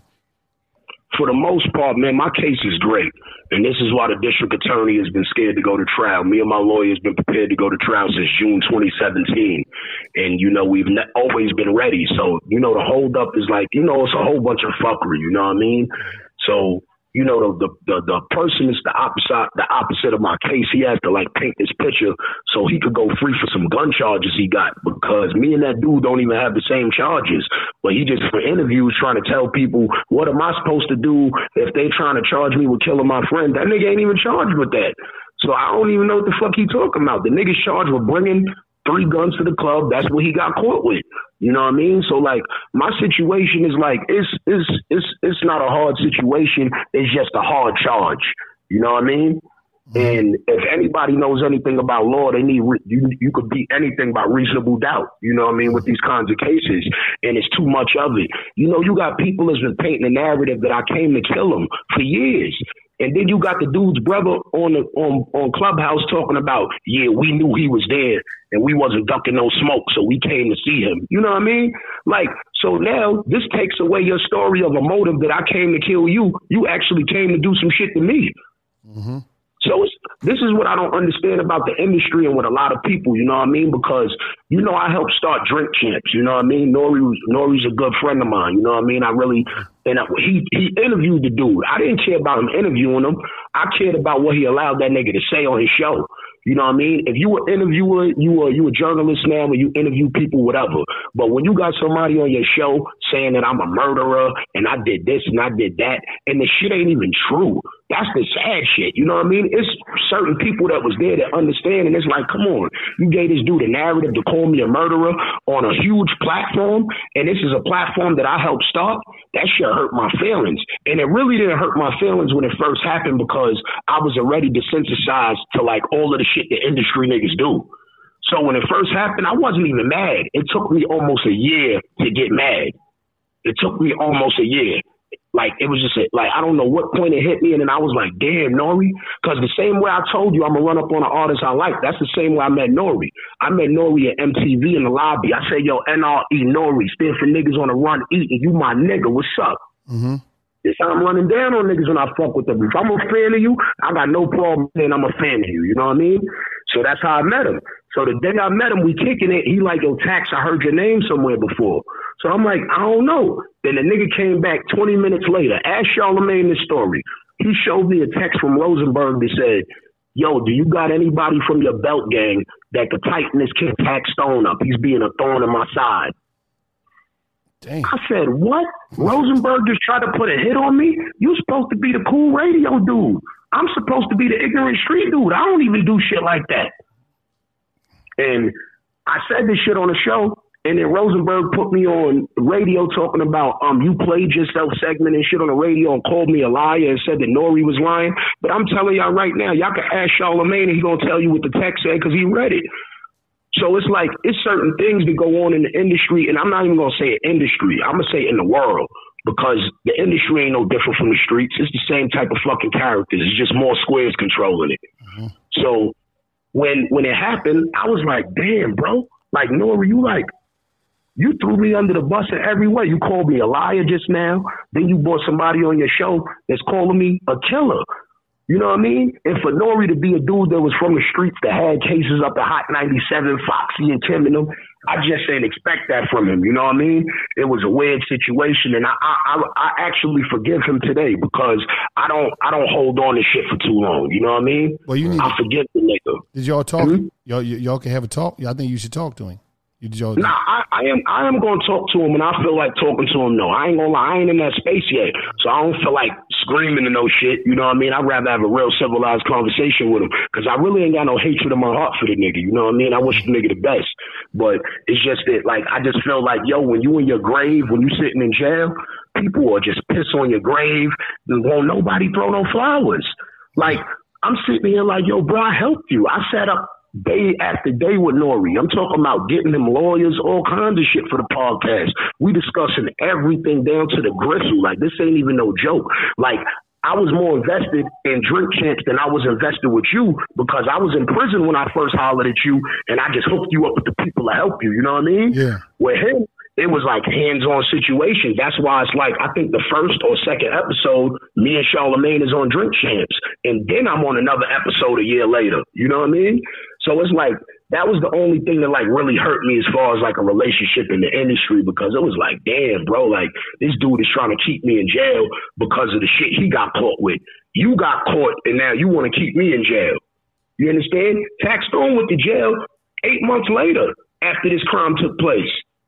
For the most part, man, my case is great. And this is why the district attorney has been scared to go to trial. Me and my lawyer has been prepared to go to trial since June twenty seventeen. And, you know, we've ne- always been ready. So, you know, the holdup is like, you know, it's a whole bunch of fuckery, you know what I mean? So, you know, the, the, the, the person is the opposite, the opposite of my case. He has to like paint this picture so he could go free for some gun charges he got, because me and that dude don't even have the same charges. But he just, for interviews, trying to tell people, what am I supposed to do if they trying to charge me with killing my friend? That nigga ain't even charged with that. So I don't even know what the fuck he talking about. The nigga's charged with bringing three guns to the club. That's what he got caught with. You know what I mean? So like my situation is like, it's, it's, it's, it's not a hard situation. It's just a hard charge. You know what I mean? And if anybody knows anything about law, they need, re- you, you could beat anything by reasonable doubt. You know what I mean? With these kinds of cases, and it's too much of it. You know, you got people that's been painting a narrative that I came to kill him for years. And then you got the dude's brother on the, on, on Clubhouse talking about, yeah, we knew he was there and we wasn't ducking no smoke, so we came to see him. You know what I mean? Like, so now this takes away your story of a motive that I came to kill you. You actually came to do some shit to me. Mm-hmm. So it's, this is what I don't understand about the industry and with a lot of people, you know what I mean? Because, you know, I helped start Drink Champs, you know what I mean? Nori was, Nori's a good friend of mine, you know what I mean? I really, and I, he, he interviewed the dude. I didn't care about him interviewing him. I cared about what he allowed that nigga to say on his show. You know what I mean? If you were interviewer, you were you a journalist now and you interview people, whatever. But when you got somebody on your show saying that I'm a murderer and I did this and I did that, and the shit ain't even true, that's the sad shit. You know what I mean? It's certain people that was there that understand, and it's like, come on, you gave this dude a narrative to call me a murderer on a huge platform, and this is a platform that I helped start. That shit hurt my feelings. And it really didn't hurt my feelings when it first happened, because I was already desensitized to like all of the shit the industry niggas do. So when it first happened, I wasn't even mad. It took me almost a year to get mad. It took me almost a year. Like, it was just a, like, I don't know what point it hit me. And then I was like, damn, Nori. Because the same way I told you I'm going to run up on an artist I like, that's the same way I met Nori. I met Nori at M T V in the lobby. I said, yo, N R E Nori, stand for niggas on the run eating. You my nigga. What's up? Mm-hmm. It's how I'm running down on niggas when I fuck with them. If I'm a fan of you, I got no problem saying I'm a fan of you. You know what I mean? So that's how I met him. So the day I met him, we kicking it. He like, yo, Tax, I heard your name somewhere before. So I'm like, I don't know. Then the nigga came back twenty minutes later. Ask Charlamagne this story. He showed me a text from Rosenberg that said, yo, do you got anybody from your belt gang that could tighten this kid Tax Stone up? He's being a thorn in my side. Damn. I said, what? Rosenberg just tried to put a hit on me? You supposed to be the cool radio dude. I'm supposed to be the ignorant street dude. I don't even do shit like that. And I said this shit on the show. And then Rosenberg put me on radio talking about um you played yourself segment and shit on the radio and called me a liar and said that Nori was lying. But I'm telling y'all right now, y'all can ask Charlamagne and he gonna tell you what the text said because he read it. So it's like it's certain things that go on in the industry, and I'm not even gonna say industry. I'm gonna say in the world because the industry ain't no different from the streets. It's the same type of fucking characters. It's just more squares controlling it. Mm-hmm. So when when it happened, I was like, damn, bro, like Nori, you like. You threw me under the bus in every way. You called me a liar just now. Then you brought somebody on your show that's calling me a killer. You know what I mean? And for Nori to be a dude that was from the streets that had cases up to Hot ninety-seven, Foxy and Kim and them, I just didn't expect that from him. You know what I mean? It was a weird situation, and I I, I actually forgive him today because I don't I don't hold on to shit for too long. You know what I mean? Well, you need I to, forgive the nigga. Did y'all talk? Mm-hmm. Y'all, y'all can have a talk. I think you should talk to him. You, did y'all nah, I, I am I am going to talk to him, and I feel like talking to him. No, I ain't gonna lie, I ain't in that space yet, so I don't feel like screaming and no shit. You know what I mean? I'd rather have a real civilized conversation with him because I really ain't got no hatred in my heart for the nigga. You know what I mean? I wish the nigga the best, but it's just that like I just feel like yo, when you in your grave, when you sitting in jail, people are just piss on your grave and won't nobody throw no flowers. Like I'm sitting here like yo, bro, I helped you. I sat up day after day with Nori. I'm talking about getting him lawyers, all kinds of shit for the podcast. We discussing everything down to the gristle. Like, this ain't even no joke. Like, I was more invested in Drink Champs than I was invested with you because I was in prison when I first hollered at you and I just hooked you up with the people to help you. You know what I mean? Yeah. With him, it was like hands-on situation. That's why it's like, I think the first or second episode, me and Charlamagne is on Drink Champs. And then I'm on another episode a year later. You know what I mean? So it's like, that was the only thing that like really hurt me as far as like a relationship in the industry because it was like, damn, bro, like this dude is trying to keep me in jail because of the shit he got caught with. You got caught and now you want to keep me in jail. You understand? Tax Stone went to jail eight months later after this crime took place.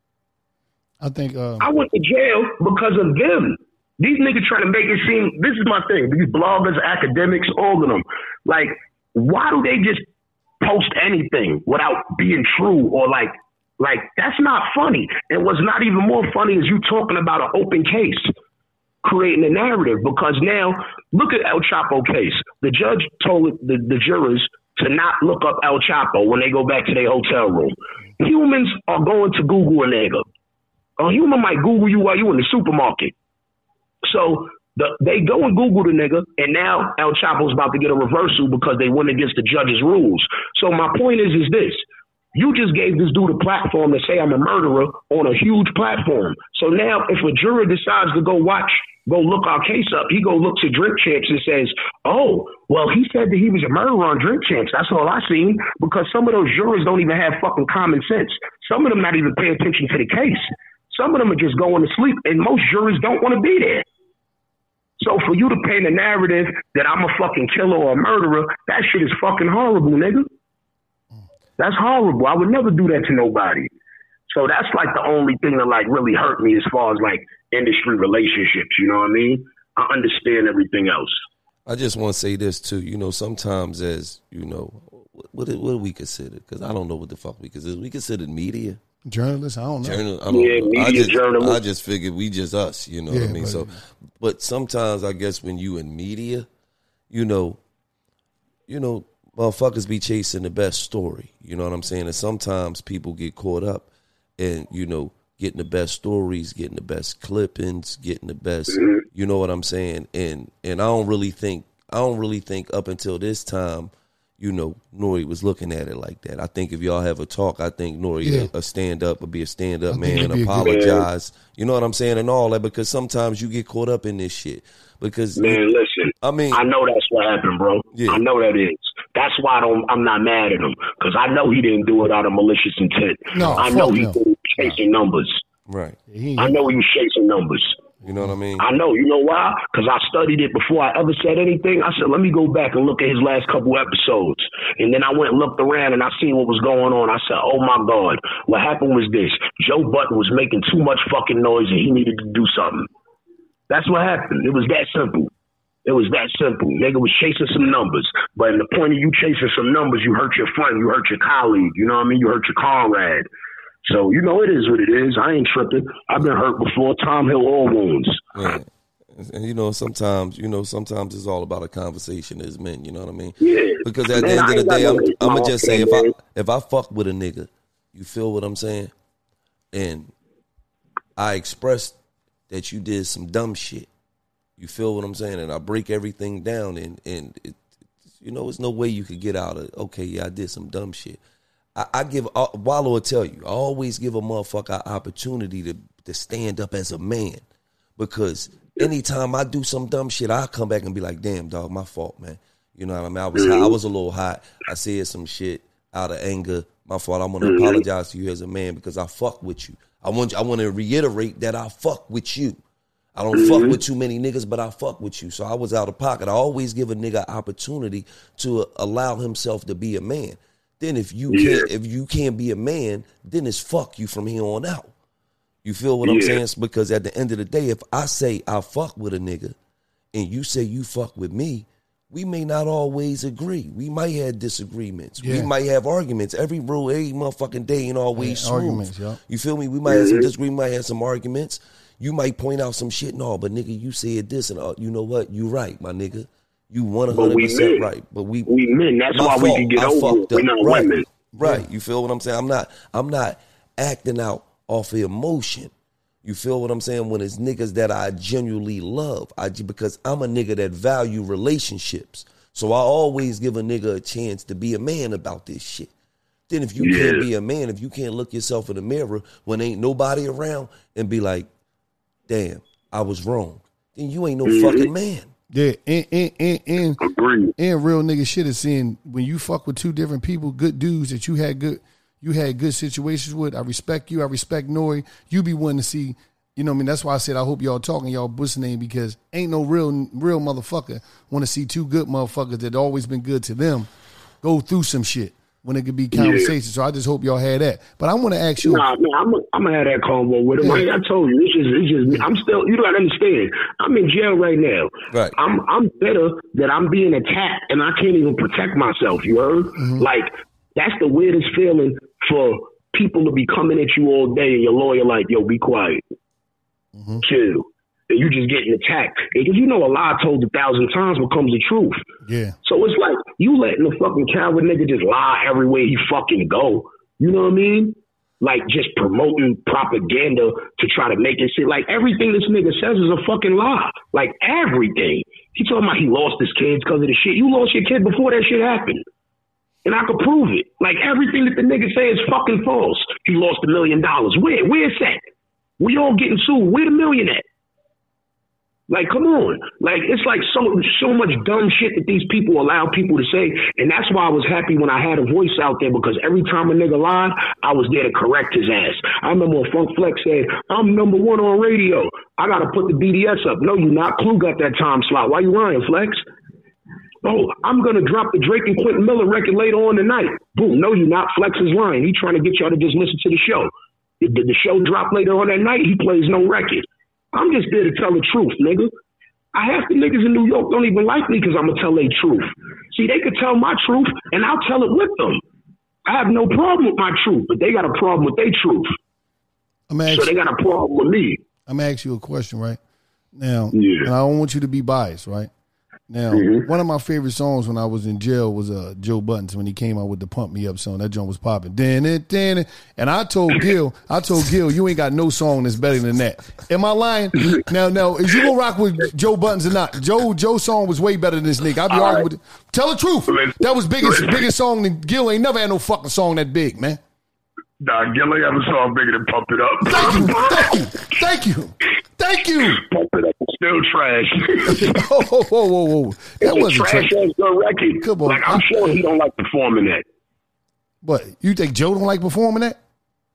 I think uh, I went to jail because of them. These niggas trying to make it seem, this is my thing, these bloggers, academics, all of them. Like, why do they just post anything without being true or like, like that's not funny. And what's not even more funny is you talking about an open case, creating a narrative because now look at El Chapo case. The judge told the, the jurors to not look up El Chapo when they go back to their hotel room. Humans are going to Google a nigga. A human might Google you while you in the supermarket. So the, they go and Google the nigga, and now El Chapo's about to get a reversal because they went against the judge's rules. So my point is, is this. You just gave this dude a platform to say I'm a murderer on a huge platform. So now if a juror decides to go watch, go look our case up, he go look to Drink Champs and says, oh, well, he said that he was a murderer on Drink Champs. That's all I seen because some of those jurors don't even have fucking common sense. Some of them not even pay attention to the case. Some of them are just going to sleep, and most jurors don't want to be there. So for you to paint a narrative that I'm a fucking killer or a murderer, that shit is fucking horrible, nigga. That's horrible. I would never do that to nobody. So that's like the only thing that like really hurt me as far as like industry relationships. You know what I mean? I understand everything else. I just want to say this too. You know, sometimes as you know, what what do we consider? Because I don't know what the fuck we consider. We consider media. Journalists, I don't know. Journal, I don't yeah, know. media I just, journalists. I just figured we just us, you know yeah, what I mean? But, so, but sometimes I guess when you in media, you know, you know, motherfuckers be chasing the best story. You know what I'm saying? And sometimes people get caught up in, you know, getting the best stories, getting the best clippings, getting the best, mm-hmm. you know what I'm saying? And and I don't really think, I don't really think up until this time, you know, Nori was looking at it like that. I think if y'all have a talk, I think Nori yeah. a, a stand up would be a stand up man, apologize. You know what I'm saying, and all that because sometimes you get caught up in this shit. Because man, listen, I mean, I know that's what happened, bro. Yeah. I know that is. That's why I don't. I'm not mad at him because I know he didn't do it out of malicious intent. No, I know he no. did chasing no. numbers. Right. I know he was chasing numbers. You know what I mean? I know. You know why? Because I studied it before I ever said anything. I said, let me go back and look at his last couple episodes. And then I went and looked around and I seen what was going on. I said, oh my God, what happened was this. Joe Budden was making too much fucking noise and he needed to do something. That's what happened. It was that simple. It was that simple. Nigga was chasing some numbers. But in the point of you chasing some numbers, you hurt your friend, you hurt your colleague. You know what I mean? You hurt your comrade. So, you know, it is what it is. I ain't tripping. I've been hurt before. Time heal all wounds. Yeah. And, you know, sometimes, you know, sometimes it's all about a conversation as men. You know what I mean? Yeah. Because at Man, the end of the day, I'm, I'm going to just say, if I, if I fuck with a nigga, you feel what I'm saying? And I express that you did some dumb shit. You feel what I'm saying? And I break everything down. And, and it, you know, there's no way you could get out of, okay, yeah, I did some dumb shit. I, I give, uh, Wallo will tell you, I always give a motherfucker an opportunity to, to stand up as a man. Because anytime I do some dumb shit, I come back and be like, damn, dog, my fault, man. You know what I mean? I was high, I was a little hot. I said some shit out of anger. My fault. I want to apologize to you as a man because I fuck with you. I want you, I want to reiterate that I fuck with you. I don't mm-hmm. fuck with too many niggas, but I fuck with you. So I was out of pocket. I always give a nigga an opportunity to allow himself to be a man. Then if you yeah. can't if you can't be a man, then it's fuck you from here on out. You feel what yeah. I'm saying? Because at the end of the day, if I say I fuck with a nigga and you say you fuck with me, we may not always agree. We might have disagreements. Yeah. We might have arguments. Every rule, every motherfucking day ain't always yeah, smooth. Arguments, yeah. You feel me? We might have some disagreements. We might have some arguments. You might point out some shit. No, but nigga, you said this and uh, you know what? You right, my nigga. You one hundred percent right. But we we men. That's why fault. we can get I over it. We're not right. women. Right. Yeah. You feel what I'm saying? I'm not I'm not acting out off of emotion. You feel what I'm saying? When it's niggas that I genuinely love. I because I'm a nigga that value relationships. So I always give a nigga a chance to be a man about this shit. Then if you yeah. can't be a man, if you can't look yourself in the mirror when ain't nobody around and be like, damn, I was wrong, then you ain't no mm-hmm. fucking man. Yeah, and and and and, and real nigga shit is saying when you fuck with two different people, good dudes that you had good you had good situations with. I respect you. I respect Nori. You be wanting to see, you know what I mean? That's why I said I hope y'all talking y'all listening because ain't no real real motherfucker want to see two good motherfuckers that always been good to them go through some shit when it could be conversation. Yeah. So I just hope y'all had that. But I want to ask you. Nah, man, I'm I'm gonna have that convo with him. Yeah. I, I told you, it's just, it's just, I'm still. You gotta understand. I'm in jail right now. Right. I'm I'm bitter that I'm being attacked and I can't even protect myself. You heard? Mm-hmm. Like that's the weirdest feeling for people to be coming at you all day and your lawyer like, yo, be quiet, mm-hmm. chill. And you just getting attacked. Because you know a lie told a thousand times becomes the truth. Yeah. So it's like you letting the fucking coward nigga just lie everywhere he fucking go. You know what I mean? Like just promoting propaganda to try to make it seem like everything this nigga says is a fucking lie. Like everything. He talking about he lost his kids because of the shit. You lost your kid before that shit happened. And I could prove it. Like everything that the nigga say is fucking false. He lost a million dollars. Where? Where's that? We all getting sued. Where the million at? Like, come on. Like, it's like so so much dumb shit that these people allow people to say. And that's why I was happy when I had a voice out there, because every time a nigga lied, I was there to correct his ass. I remember when Funk Flex said, I'm number one on radio. I got to put the B D S up. No, you not. Clue got that time slot. Why you lying, Flex? Oh, I'm going to drop the Drake and Quentin Miller record later on tonight. Boom. No, you not. Flex is lying. He trying to get y'all to just listen to the show. Did the show drop later on that night? He plays no record. I'm just there to tell the truth, nigga. I half the niggas in New York don't even like me because I'm going to tell their truth. See, they could tell my truth, and I'll tell it with them. I have no problem with my truth, but they got a problem with their truth. I'm so they got a problem with me. I'm going to ask you a question, right? Now, yeah. and I don't want you to be biased, right? Now, mm-hmm. one of my favorite songs when I was in jail was uh, Joe Budden's when he came out with the Pump Me Up song. That joint was popping. Dan it, Dan it. And I told Gil, I told Gil, you ain't got no song that's better than that. Am I lying? Now, now, is you gonna rock with Joe Budden's or not? Joe Joe's song was way better than this nigga. I'll be All arguing right. with it. Tell the truth. That was biggest biggest song than Gil ain't never had no fucking song that big, man. Nah, Gil ain't have a song bigger than Pump It Up. Thank you, thank you, thank you, thank you. Pump It Up is still trash. whoa, whoa, whoa, whoa, whoa. That wasn't trash. Trash good record. Come on. Like, I'm sure he don't like performing that. But you think Joe don't like performing that?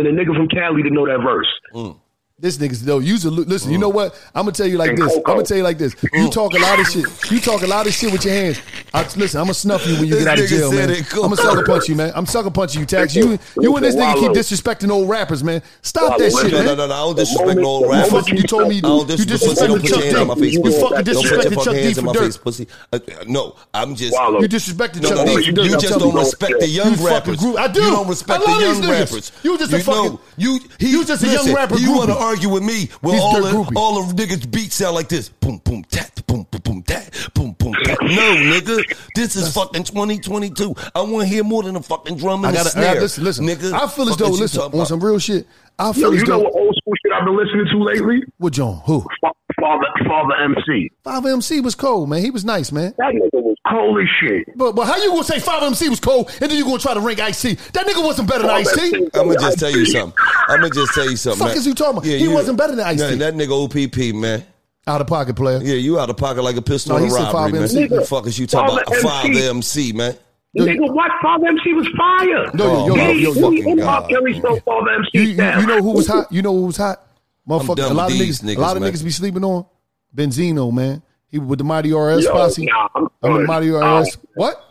and a nigga from Cali to know that verse. Mm. This niggas though, use a listen. Mm. You know what? I'm gonna tell you like this. I'm gonna tell you like this. You talk a lot of shit. You talk a lot of shit with your hands. I, listen, I'm gonna snuff you when you get out of jail, man. I'm gonna sucker punch you, man. I'm sucker punching you, Tax. You, you and this nigga keep disrespecting old rappers, man. Stop that shit, man. No, no, no, I don't disrespect no old rappers. You, fucking, you told me you, you disrespected Chuck D. You fucking disrespected Chuck D for dirt. Pussy. Uh, no, I'm just. You disrespected Chuck D for dirt. You just don't respect the young rappers. I do. You don't respect the young rappers. You just a fucking. You you just a young rapper. You want to argue with me? Well, He's all the, the, all the niggas beats sound like this. Boom, boom, tat, boom, boom, boom, tat, boom, boom, tat. No, nigga. This is fucking twenty twenty-two. I want to hear more than a fucking drum and I gotta, snare. I gotta, listen, listen. Nigga, I feel as though, listen, on some real shit, I feel Yo, as you though. know what old school shit I've been listening to lately? What, John? Who? Father, Father M C. Father M C was cold, man. He was nice, man. That nigga was cold as shit. But but how you gonna say Father M C was cold and then you gonna try to rank Ice-T? That nigga wasn't better than Ice-T. I'm gonna just tell you something. I'm gonna just tell you something. Fuck man. is you talking about? Yeah, he you, wasn't better than Ice-T. Nah, that nigga O P P, man. Out of pocket player. Yeah, you out of pocket like a pistol No, in he a said robbery, man. Father M C. What the fuck is you talking Father about? M C. Father M C, man. Nigga, what? Father M C was fire. No, yo, yo, Hey, yo, yo, hip yo. hop Kelly stole Father M C You, you, down. you know who was hot? You know who was hot? Motherfucker, done a lot of with these niggas, niggas, a lot of man. niggas be sleeping on Benzino, man. He was with the Mighty R S Yo, posse. nah, I'm I'm with done. Mighty R S. Oh. What?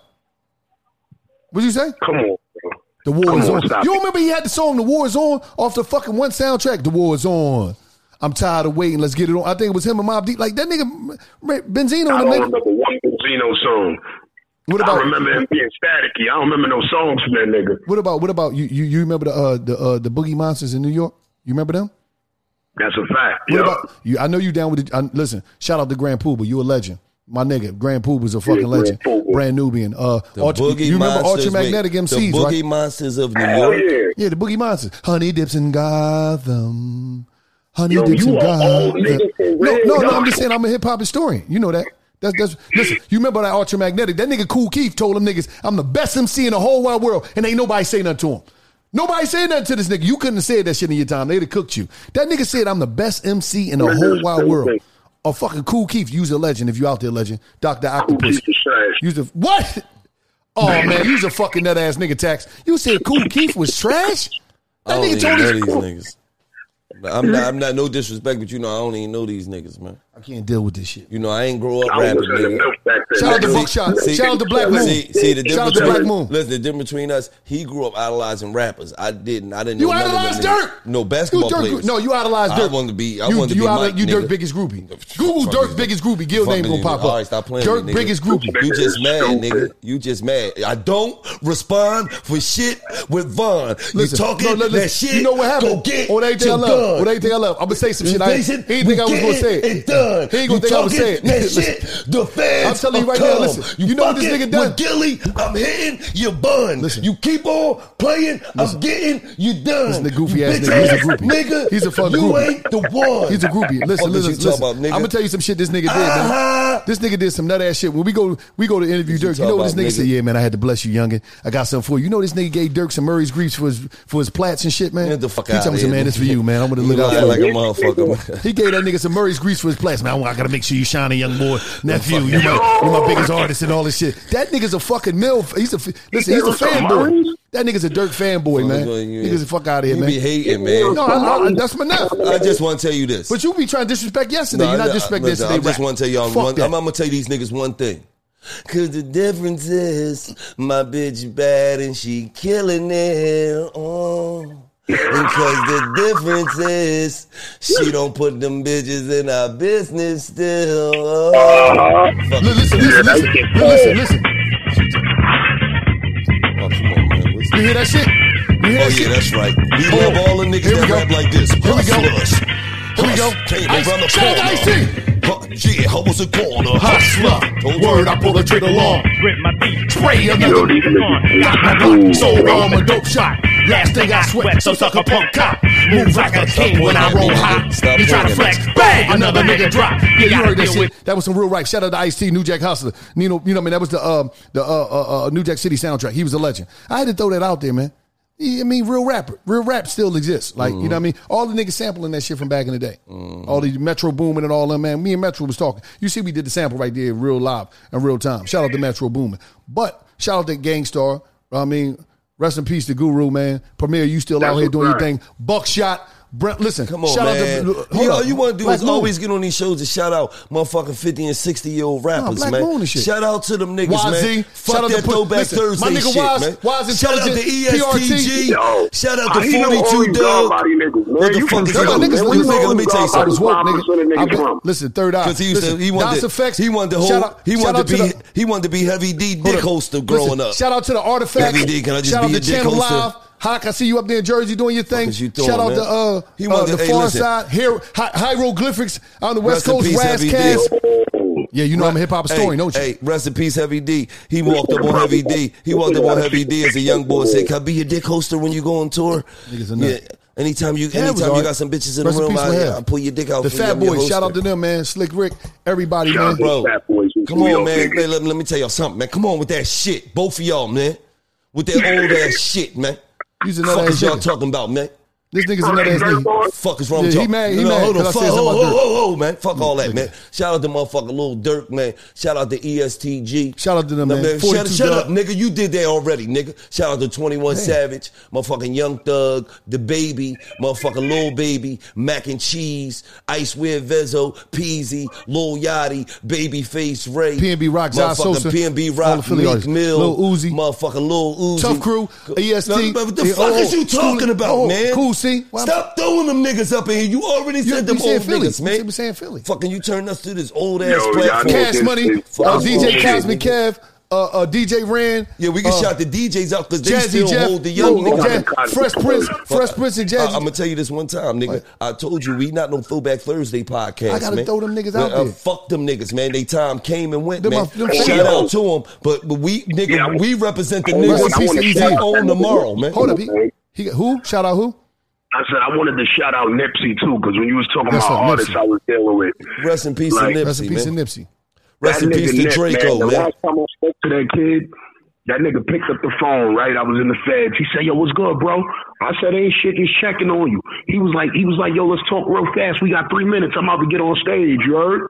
What'd you say? Come on. Bro. The war Come is on, on. stop You it. remember he had the song "The War Is On" off the fucking one soundtrack. The war is on. I'm tired of waiting. Let's get it on. I think it was him and Mobb Deep. Like that nigga Benzino. I and don't the nigga. remember one Benzino song. What I about? remember him being staticky. I don't remember no songs from that nigga. What about? What about you? You, you remember the uh, the uh, the Boogie Monsters in New York? You remember them? That's a fact. What Yo. about you? I know you down with it. I, listen, shout out to Grand Poobah. You a legend. My nigga, Grand Poobah's a fucking Yeah, legend. Grand Poobah. Brand Nubian. Uh, The Ultra, Boogie you remember Monsters, Ultramagnetic wait, M Cs, the Boogie right? Monsters of New Hell York. yeah. Yeah, the Boogie Monsters. Honey dips in Gotham. Honey Yo, dips you in are old Gotham. nigga for No, real, no, no. dog. I'm just saying I'm a hip hop historian. You know that. That's that's. Listen, you remember that Ultramagnetic? That nigga Kool Keith told them niggas, "I'm the best M C in the whole wide world," and ain't nobody say nothing to him. Nobody said nothing to this nigga. You couldn't have said that shit in your time. They'd have cooked you. That nigga said, "I'm the best M C in the whole wide world." A fucking Kool Keith, use a legend if you out there, legend. Doctor Octopus. Keith is trash. Use a what? Oh man, you's a fucking nut ass nigga. Tax. You said Kool Keith was trash. I That don't nigga even told know us. these niggas. I'm not, I'm not no disrespect, but you know I don't even know these niggas, man. I can't deal with this shit. You know I ain't grow up I was rapping, listening to nigga. Milk back then. Shout out to nigga. Buckshot. See- Shout out to Black Moon. See, see the Shout out difference to Black between, Moon. listen, the difference between us, he grew up idolizing rappers. I didn't. I didn't You know none of them idolized niggas. Dirk. No You basketball Dirk, players. no, you idolized I Dirk. wanted to be. I you, wanted to you be idol- Mike, You Dirk nigga. biggest groupie. Google Fuck Dirk you, biggest groupie. Gil Fuck name you, gonna pop nigga. All right, up. stop playing Dirk with me, nigga. biggest groupie. You just mad, Stupid. nigga. You just mad. I don't respond for shit with Von. You Listen, talking no, listen, that shit? You know what happened? Go get on everything I your love. gun. On everything I love. I'm gonna say some shit. I, he Invasion, didn't think I was gonna say it. It done. He ain't You gonna think I was talking saying it. that Listen, shit. The fans. I'm telling you right will now, come. listen, you know what this fucking nigga done? With Gilly, I'm hitting your bun. Listen. You keep on playing, I'm getting you done. This nigga goofy ass Bitch nigga. He's a ass groupie. Nigga, He's a fucking you groupie. ain't the one. He's a groupie. Listen, Fuck is listen, you talking listen. about, nigga? I'm gonna tell you some shit this nigga did, Uh-huh. man. This nigga did some nut ass shit. When we go, we go to interview What you Dirk. You know what this talking nigga about, said? nigga? Yeah, man, I had to bless you, youngin. I got something for you. You know this nigga gave Dirk some Murray's Greaves for his for his plats and shit, man. Get the fuck he out told me, of here, man, this for you, man. I'm gonna You look out lying for like you. a motherfucker, man. He gave that nigga some Murray's Grease for his place, man. I gotta make sure you shine, a young boy, nephew. You my, you my biggest artist and all this shit. That nigga's a fucking milf. He's a listen. He's a fanboy. That nigga's a Dirk fanboy, man. You- Niggas the fuck out of here, you man. be hating, man. No, I, I, that's my nut. I just want to tell you this. But you be trying to disrespect yesterday. No, You're not no, disrespecting listen, yesterday. I just rap. want to tell y'all Fuck one. that. I'm, I'm gonna tell these niggas one thing. Cause the difference is my bitch bad and she killing it. Oh. And cause the difference is she don't put them bitches in our business still. Oh. Fuck. Listen, listen, listen, listen, listen. Oh, come on, man. What's You hear that shit? You hear Oh that yeah, shit? that's right. We Oh, love all the niggas here we that go. rap like this. Here we go. Hustlers. Here we go. Came Ice- around the shout out to corner. Ice-T. Huh, yeah, I was a corner. Hustler. Word, I pull the trigger long. Spray Yo, another. these niggas Got my block, sold on a dope shot. Last thing I sweat, so suck a punk cop. Move like a king when I roll hot. Stop You try to playing flex, it. bang, another nigga drop. Yeah, you heard that shit. That was some real right. Shout out to Ice-T, New Jack Hustler. Nino, you know what I mean? That was the uh, the uh, uh, uh, New Jack City soundtrack. He was a legend. I had to throw that out there, man. I mean, real rapper, real rap still exists. Like, Mm-hmm. you know what I mean? All the niggas sampling that shit from back in the day. Mm-hmm. All the Metro Boomin and all them, man. Me and Metro was talking. You see, we did the sample right there, real live and real time. Shout out to Metro Boomin. But shout out to Gangstar. I mean, rest in peace to Guru, man. Premier, you still That's out here doing right. your thing. Buckshot, Brent, listen, come on, shout man. out to, Yo, all you want to do Black is Moon. always get on these shows and shout out motherfucking fifty and sixty year old rappers, Black man. Moon and shit. Shout out to them niggas, Y Z, man. shout Fuck out that to put- Throwback listen, Thursday my nigga shit, Wise- man. Wise Shout out to Intelligent, E S T G. Yo, Shout out to I ain't no forty-two only Dog. Godbody niggas, man. What the You fuck from is Philly, that? man. Listen, Where you nigga, let only me tell you Godbody I was something. woke, five percent of nigga. niggas I been- from. Listen, third eye. Because he used to, Listen, he wanted Das to, Effects. he wanted to hold, Shout out- he shout wanted out to be, the- he wanted to be Heavy D Hold dick up. hoster growing Listen, up. Shout out to the Artifacts. Heavy D, can I just shout be out your to dick Channel hoster? Live. Hawk, I see you up there in Jersey doing your thing. Fuck is you doing, Shout out man? to uh, He uh, wanted the to- hey, Far listen. Side, Hier- Hi- Hieroglyphics on the West Rest in Coast, peace, Heavy D. Razzcast. Yeah, you know I'm a hip hop historian, hey, don't you? Hey, rest in peace, Heavy D. He walked up on Heavy D. He walked up on Heavy D as a young boy and said, "Can I be your dick hoster when you go on tour?" Niggas are nuts. Yeah. Anytime you, Yeah, it was anytime you alright. got some bitches in Rest the in room, peace I, with Hev. I pull your dick out. The for you. Fat I'm your Boys, shout hoster. out to them, man. Slick Rick, everybody, man. Bro, Fat Boys in come New on, York, man. nigga. Hey, let, let me tell y'all something, man. Come on with that shit, both of y'all, man. With that old ass shit, man. He's another Fuck ass is y'all nigga. talking about, man? This nigga's another ass nigga. Fuck is wrong Yeah, with he y'all? mad- he no, mad hold on, 'cause I fuck, said ho, something ho, about ho, Dirk. ho, man. Fuck all that, man. Shout out to motherfucking Lil Durk, man. Shout out to E S T G. Shout out to them, No, man. Shut, forty-two shut Dub. up, nigga. You did that already, nigga. Shout out to twenty-one Damn. Savage, motherfucking Young Thug, The Baby, motherfucking Lil Baby, Mac and Cheese, Icewear Vezo, Peasy, Lil Yachty, Babyface Ray, P N B Rock, Zai Sosa, motherfucking P N B all the Rock, Philly Meek artists. Mill, Lil Uzi. motherfucking Lil Uzi. Tough Crew, E S T. No, but what the Yeah, fuck oh, is you Cool- talking about, oh, man? Cool, see? Well, Stop throwing them niggas up in here. You already You- said them you said old Philly. niggas, You man. said we saying Philly. Fucking you turned us to this old ass Yo, y'all platform. know Cash this Money, is uh, fucking D J bullshit, Cosmic nigga. Kev, uh, uh, D J Ran. Yeah, we can uh, shout the D Js out because they Jazzy still Jeff, hold the young Lil- niggas. Jazz- Fresh Prince, Fresh Prince and Jazzy. I, am gonna tell you this one time, nigga. I told you we not no Throwback Thursday podcast. I gotta man. throw them niggas Man, out uh, there. Fuck them niggas, man. They time came and went, Them man. are- them Shout fans. out to them, but, but we nigga, Yeah, I- we represent the Rest in niggas peace to that Easy. own tomorrow, man. Hold up, he, he who? Shout out who? I said I wanted to shout out Nipsey too, because when you was talking That's about right, artists Nipsey. I was dealing with, Rest in peace Like- to Nipsey, Rest in peace man. to Nipsey. Rest in that peace nigga to Nip, Draco, The man. last time I spoke to that kid, that nigga picked up the phone, right? I was in the feds. He said, "Yo, what's good, bro?" I said, "Ain't shit, just checking on you." He was like, he was like, "Yo, let's talk real fast. We got three minutes. I'm about to get on stage, you heard?"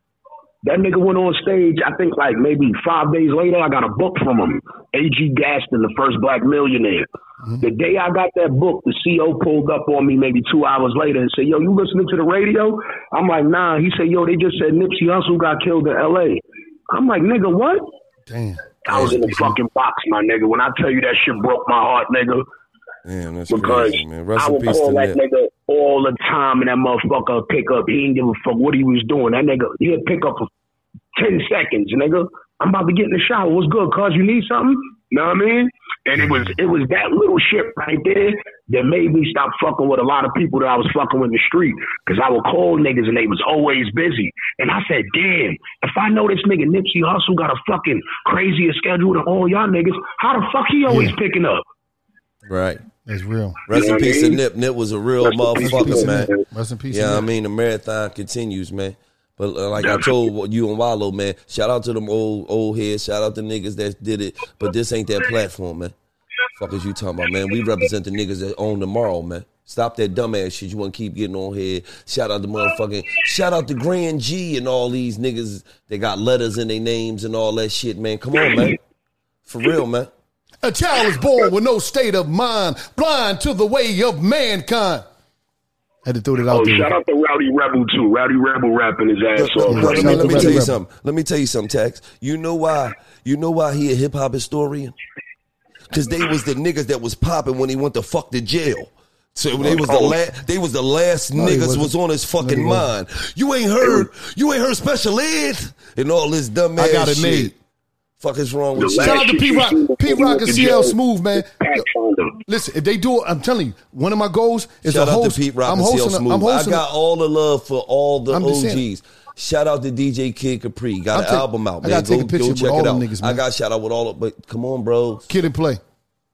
That nigga went on stage, I think like maybe five days later, I got a book from him. A G Gaston, the first black millionaire. Mm-hmm. The day I got that book, the C O pulled up on me maybe two hours later and said, "Yo, you listening to the radio?" I'm like, "Nah." He said, "Yo, they just said Nipsey Hussle got killed in L A" I'm like, "Nigga, what?" Damn. I was in the fucking box, my nigga. When I tell you that shit broke my heart, nigga. Damn, that's Because crazy, man. Rest I in would peace call to that Nip. nigga all the time, and that motherfucker would pick up. He didn't give a fuck what he was doing. That nigga, he'd pick up for ten seconds, nigga. I'm about to get in the shower. What's good, cuz? You need something? You know what I mean? And it was it was that little shit right there that made me stop fucking with a lot of people that I was fucking with in the street. Because I would call niggas and they was always busy. And I said, damn, if I know this nigga Nipsey Hussle got a fucking crazier schedule than all y'all niggas, how the fuck he always Yeah. picking up? Right. That's real. Rest You know in what I peace to mean? Nip. Nip was a real Rest in peace to motherfucker, Nip, man. man. Rest in peace. Yeah, to I Nip. mean, the marathon continues, man. But uh, like I told you and Wallow, man, shout out to them old old heads. Shout out to niggas that did it. But this ain't that platform, man. Fuck is you talking about, man? We represent the niggas that own tomorrow, man. Stop that dumbass shit. You want to keep getting on here. Shout out to motherfucking, shout out to Grand G and all these niggas that got letters in their names and all that shit, man. Come on, man. For real, man. A child is born with no state of mind, blind to the way of mankind. Had to throw that out Oh, there. shout out to Rowdy Rebel, too. Rowdy Rebel rapping his ass Look, off. look, right let now. me, let me Rebel. tell you something. Let me tell you something, Tax. You know why? You know why he a hip hop historian? Because they was the niggas that was popping when he went to fuck the jail. So they was the last. They was the last No, he niggas wasn't. was on his fucking No, he wasn't. mind. You ain't heard. You ain't heard special ed and all this dumb ass I got it shit. made. Fuck is wrong with The you? last Shout out to shit P you Rock, seen before P you Rock went and to C L jail. Smooth, man. Pathfinder. Listen, if they do it, I'm telling you, one of my goals is Shout to out host. to Pete Rock I'm and C L hosting. a- Smooth. I'm hosting. I got all the love for all the I'm just O Gs. saying. Shout out to D J Kid Capri. Got I'll an take- album out, I man. gotta take Go, a picture go with check all it them out. niggas, I man. got shout out with all of, but come on, bro. Kid and play.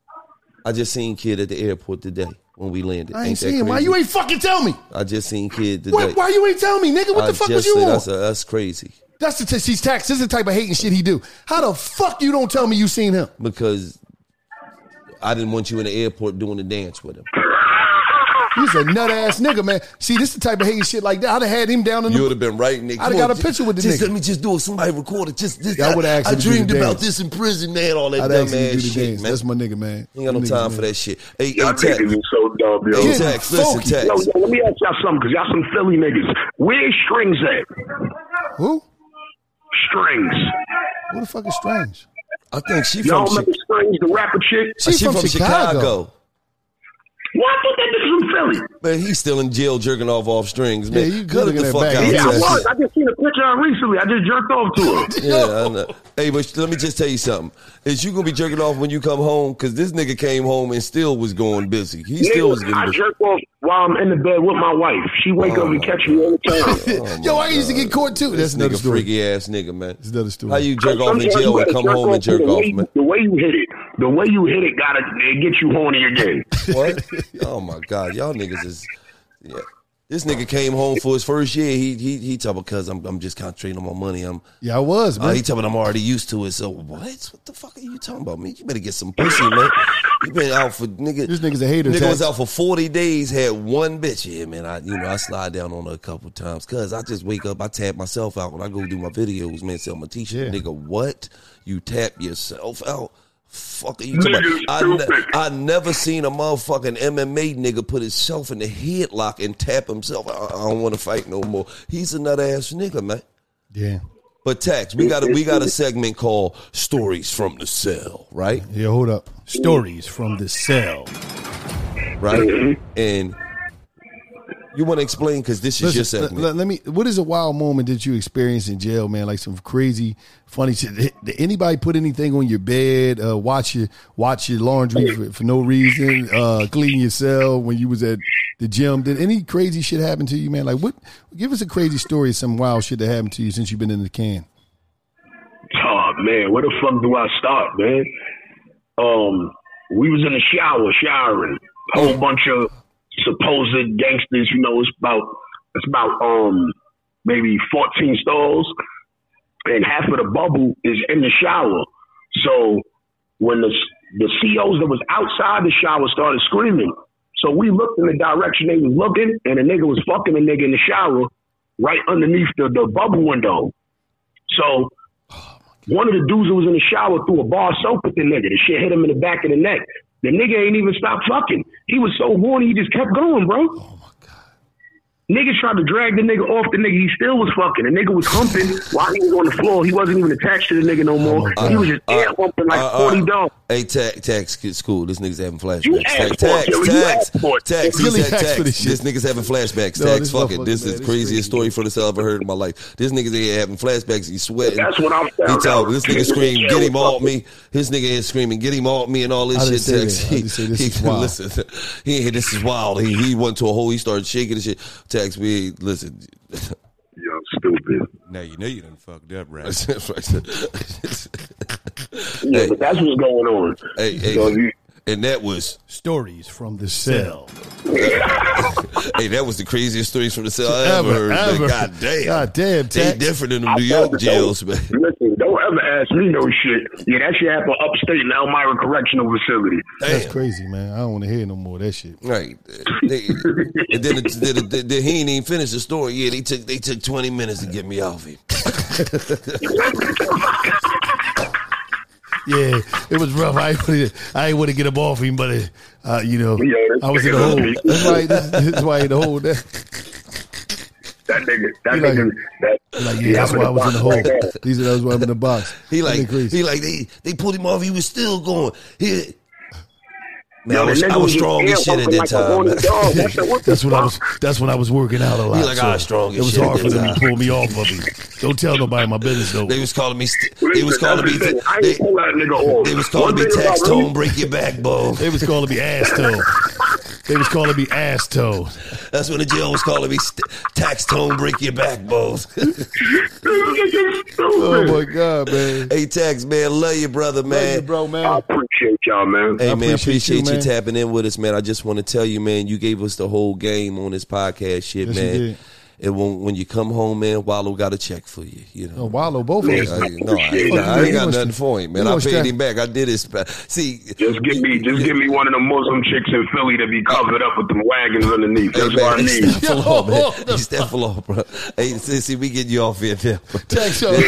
I just seen Kid at the airport today when we landed. I ain't Ain't that seen him. Why crazy? you ain't fucking tell me? I just seen Kid today. Why, why you ain't tell me, nigga? What I the fuck just was you said on? That's, a, that's crazy That's the t- he's tax. This is the type of hating shit he do. How the fuck you don't tell me you seen him? because I didn't want you in the airport doing the dance with him. He's a nut ass nigga, man. See, this the type of hating shit like that. I'd have had him down in the. You would have been right, nigga. I'd have got a picture with the just nigga. Let me just do it. Somebody record it. Just, just yeah, I would have asked I, him I to do dreamed the about dance. this in prison, man. All that I'd dumb ask him to ass do the shit, dance. man. That's my nigga, man. Ain't got no Niggas, time man. for that shit. Hey, Y'all hey, Tex. niggas is so dumb, yo. Hey, Tex, listen, Tex. Yo, yo, let me ask y'all something, because y'all some Philly niggas. Where's Strings at? Who? Strings. Who the fuck is Strange? I think she Y'all from remember Strings, the rapper chick? She, she from, from Chicago. Chicago. Well, I thought that nigga from Philly. Man, he's still in jail jerking off off strings, man. Yeah, you Cut it looking the at fuck back. out. Yeah, I Tex. was. I just seen a picture of her recently. I just jerked off to her. Yeah, I know. Hey, but let me just tell you something. Is you gonna be jerking off when you come home? Because this nigga came home and still was going busy. He Nigga, still was getting I busy. jerk off while I'm in the bed with my wife. She wake Oh, up and catch me all the time. Oh, Yo, my I used to God. get caught too. This That's another nigga story. freaky ass nigga, man. That's another story. How you jerk off in Sometimes jail you and gotta come jerk home off and jerk the way off, you- man? The way you hit it, the way you hit it, gotta it get you horny again. What? Oh my God, y'all niggas is. Yeah. This nigga came home for his first year. He he he talking about because I'm I'm just concentrating on my money. I'm Yeah, I was, uh, man. he talking about I'm already used to it. So what? What the fuck are you talking about, man? You better get some pussy, man. You been out for nigga. This nigga's a hater. Nigga Tex. was out for forty days. Had one bitch. Yeah, man. I you know I slide down on her a couple times because I just wake up. I tap myself out when I go do my videos, man. Sell my t-shirt. Yeah. Nigga, what? You tap yourself out? Fuck are you talking Nigga, about? I, ne- stupid. I never seen a motherfucking M M A nigga put himself in the headlock and tap himself. I, I don't want to fight no more. He's a nut ass nigga, man. Yeah. But Tex, we got a, we got a segment called Stories from the Cell, right? Yeah, hold up. Stories from the cell. Right? And you want to explain because this is your Listen, segment. let, let me. What is a wild moment that you experienced in jail, man? Like some crazy, funny shit. Did, did anybody put anything on your bed? Uh, watch your watch your laundry for, for no reason. Uh, clean your cell when you was at the gym. Did any crazy shit happen to you, man? Like what? Give us a crazy story of some wild shit that happened to you since you've been in the can. Oh man, where the fuck do I start, man? Um, we was in the shower, showering. A whole bunch of supposed gangsters. You know, it's about it's about um maybe fourteen stalls, and half of the bubble is in the shower. So when the the C Os that was outside the shower started screaming, so we looked in the direction they was looking, and the nigga was fucking the nigga in the shower right underneath the, the bubble window. So one of the dudes who was in the shower threw a bar of soap at the nigga. The shit hit him in the back of the neck. The nigga ain't even stopped fucking. He was so horny, he just kept going, bro. Oh my god. Niggas tried to drag the nigga off the nigga. He still was fucking. The nigga was humping while he was on the floor. He wasn't even attached to the nigga no more. Uh, he was just uh, air humping like uh, forty uh, dogs. Hey, Tex, Tex, it's cool. This nigga's having flashbacks. You Tex, asked Tex, for it, yo. You Tex, asked for it. Tex, he Really said asked Tex. for this shit. This nigga's having flashbacks. No, Tex, this fuck it. motherfucker, This man, is this craziest crazy. story for the cell I've ever heard in my life. This nigga's here having flashbacks. He's sweating. That's what I'm He found talk, out. this nigga scream, get him off me. His nigga is screaming, get him off me and all I this didn't shit. say Tex, that. I just say this he, is wild. Listen, he, this is wild. He, he went to a hole. He started shaking and shit. Tex, we, listen. Yo, stupid. Now you know you done fucked up, right? Yeah, but that's what's going on. Hey, hey, So you- and that was Stories from the cell. hey, that was the craziest stories from the cell I ever, Ever, heard. man. ever. God damn, God damn, they Tex. different than the I New thought York that jails, man. Listen, don't ever ask me no shit. Yeah, that shit happened upstate in Elmira Correctional Facility. That's Damn. crazy, man. I don't want to hear no more of that shit. Right, they, and then, the, the, the, the, he ain't even finished the story. Yeah, they took they took twenty minutes to get me off him. Yeah, it was rough. I ain't wanna- I ain't want to get him off him, but it, uh, you know, Yeah, that's I was in the nigga- hole. That's why. That's, that's why in the hole. That, That nigga, that He like- nigga, that, he like, yeah, that's I'm why I was in the hole. box right there. These are those why I'm in the box. He That like nigga crazy. he like they they pulled him off. He was still going. He, man, Yo, I the was, nigga I was was strong just as shit at air that humping like a horny time. dog. I said, what the That's when I fuck? was. That's when I was working out a lot. He like, I was strong as It was shit hard at for that them to time. pull me off of him. Don't tell nobody my business though. They was calling me. St- they was Listen, calling me. that's the thing. I ain't They, pull that nigga off. they was calling One me thing tax about me- tone, break your backbone. They was calling me ass toe. They was calling me ass toe. That's when the jail was calling me st- tax tone, break your backbone. Oh my god, man. Hey, Tax, man, love you, brother, man. Love you, bro, man. I appreciate y'all, man. Hey, I man, appreciate appreciate you, you, man. tapping in with us, man. I just want to tell you, man, you gave us the whole game on this podcast shit, Yes, you man. did. And when when you come home, man, Wallow got a check for you. You know, oh, Wallow, both of us. I, no, I ain't, got, I ain't got nothing for him, man. I paid him back. I did his. See, just give me, just give me one of the Muslim chicks in Philly to be covered up with them wagons underneath. That's hey, man, what I need. Step along, man. He step along, bro. Hey, see, see, we getting you off here, man. Text yo.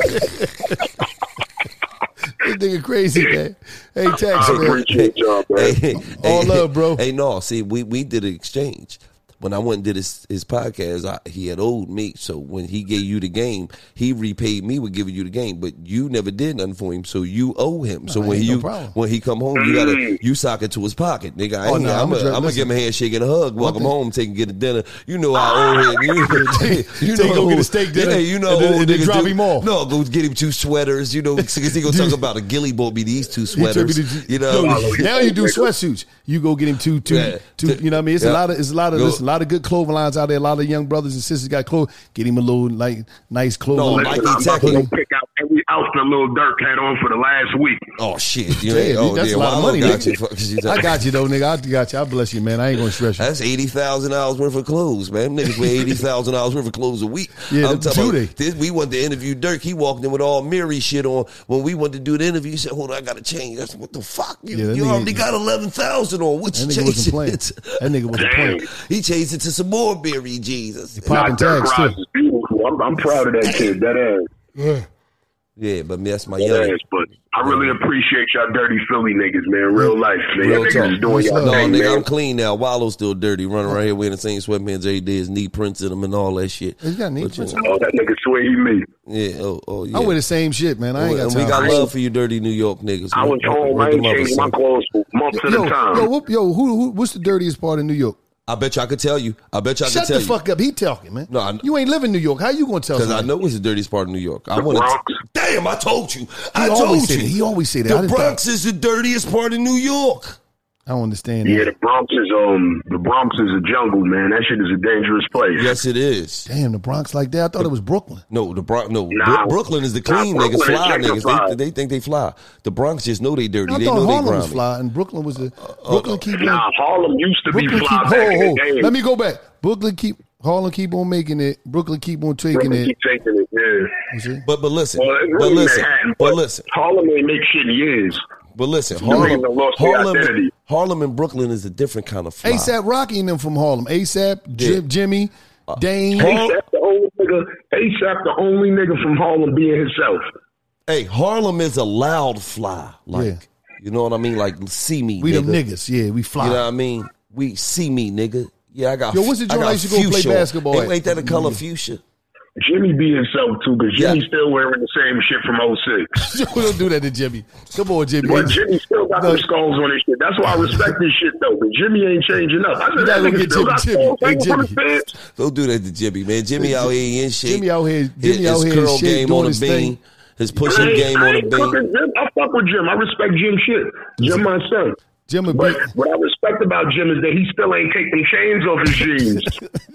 This nigga crazy, man. Hey, Tex, I man. appreciate y'all, man. Hey, All hey, love, bro. Hey, no, see, we, we did an exchange. When I went and did his, his podcast, I, he had owed me. So when he gave you the game, he repaid me with giving you the game. But you never did nothing for him, so you owe him. So no, when you no when he come home, you gotta you sock it to his pocket, nigga. I Oh, ain't, no, I'm, I'm gonna gonna give him a handshake and a hug. Welcome thing- home, take and get a dinner. You know I owe him. You, you Take know go get a who- steak dinner, Yeah, you know and then- old and then niggas drop do. him off. No, go get him two sweaters. You know, because he gonna talk about a Gilly bought me these two sweaters. To, You know, no, now you do sweatsuits. You go get him two, two, Yeah. two. You know what I mean? It's Yeah. a lot of, it's a lot of, Go- listen, a lot of good clothing lines out there. A lot of young brothers and sisters got clothes. Get him a little like nice clothing. No, line. Mikey I'm about to Tech- go pick out every outfit Lil Durk had on for the last week. Oh shit! You Yeah, ain't, oh, that's yeah, a lot of Wallow money, got nigga. you. Fuck, 'cause you I got you though, nigga. I got you. I bless you, man. I ain't gonna stress you. That's eighty thousand dollars worth of clothes, man. Niggas wear eighty thousand dollars worth of clothes a week. Yeah, I'm do talking they? about this. We wanted to interview Dirk. He walked in with all Mary shit on. When we wanted to do the interview, he said, "Hold on, I got to change." I said, "What the fuck? You, Yeah, that you nigga- already got eleven thousand on. What you That nigga wasn't changing playing. it?" That nigga wasn't Damn. playing. He changed it to some more Mary Jesus. Popping Nah, Dirk tags Rise too. is beautiful. I'm, I'm proud of that kid. That ass. Yeah. Yeah, but that's my That young. ass. But I really appreciate y'all dirty Philly niggas, man. Real life, man. Real Y'all talk. niggas is doing y'all No, thing, nigga, man. I'm clean now. Wallow's still dirty, running around here wearing the same sweatpants every day, his knee prints in them and all that shit. He's got knee But, prints you in know, Oh, that nigga swear he me. Yeah, oh, oh yeah. I wear the same shit, man. I ain't got and time. we got for love for you, dirty New York niggas. I was man. home. Word I to ain't mother, changed my son. clothes for months at yo, a time. yo, whoop, yo, who, who, what's the dirtiest part of New York? I bet you I could tell you. I bet you I Shut could tell the you. fuck up. He talking, man. No, I- you ain't live in New York. How you gonna tell? Because I somebody? know it's the dirtiest part of New York. I The want Bronx. to. Damn, I told you. He I always told say you. that. He always say that. I The didn't Bronx is the dirtiest part of New York. I don't understand Yeah, that. the Bronx is um the Bronx is a jungle, man. That shit is a dangerous place. Yes, it is. Damn, the Bronx like that. I thought it was Brooklyn. No, the Bronx. No, Nah. Bro- Brooklyn is the Nah, clean Brooklyn niggas, is fly niggas. gentrified. They, they think they fly. The Bronx just know they dirty. I They thought know they Harlem was grimy. fly and Brooklyn was the Brooklyn keep on. Nah, Harlem used to be Brooklyn fly keep. back Hold, in the hold. day. Let me go back. Brooklyn keep. Harlem keep on making it. Brooklyn keep on taking Brooklyn it. keep taking it, yeah. You see? But but listen, Well, it's but really listen, Manhattan, but listen, Harlem ain't make shit in years. but listen. You ain't Harlem, no lost their Harlem, identity. Harlem and Brooklyn is a different kind of fly. ASAP Rocky and them from Harlem. ASAP, Jim, Yeah. Jimmy, Dane. Har- ASAP the only nigga, ASAP the only nigga from Harlem being himself. Hey, Harlem is a loud fly. Like, Yeah. you know what I mean? Like, see me, We nigga. them niggas. Yeah, we fly. You know what I mean? We see me, nigga. Yeah, I got. Yo, what's the I joint got I used to go play fuchsia on. basketball Ain't, at? ain't that a color fuchsia? Jimmy be himself too, because Yeah. Jimmy still wearing the same shit from oh six. Don't do that to Jimmy. Come on, Jimmy. But Jimmy still got No. them skulls on his shit. That's why I respect this shit though. But Jimmy ain't changing up. I You said gotta that go nigga get still Jimmy, got Jimmy. skulls Hey, hanging from his Jimmy. pants. Don't do that to Jimmy, man. Jimmy out here in shape. Jimmy out here- His- Jimmy out his here in curl shape, game doing on a his bean. thing. His I pushing ain't, game I on a ain't bean. cooking Jim. I fuck with Jim. I respect Jim shit. Jim my son. Jim would But be. what I respect about Jim is that he still ain't taking chains off his jeans.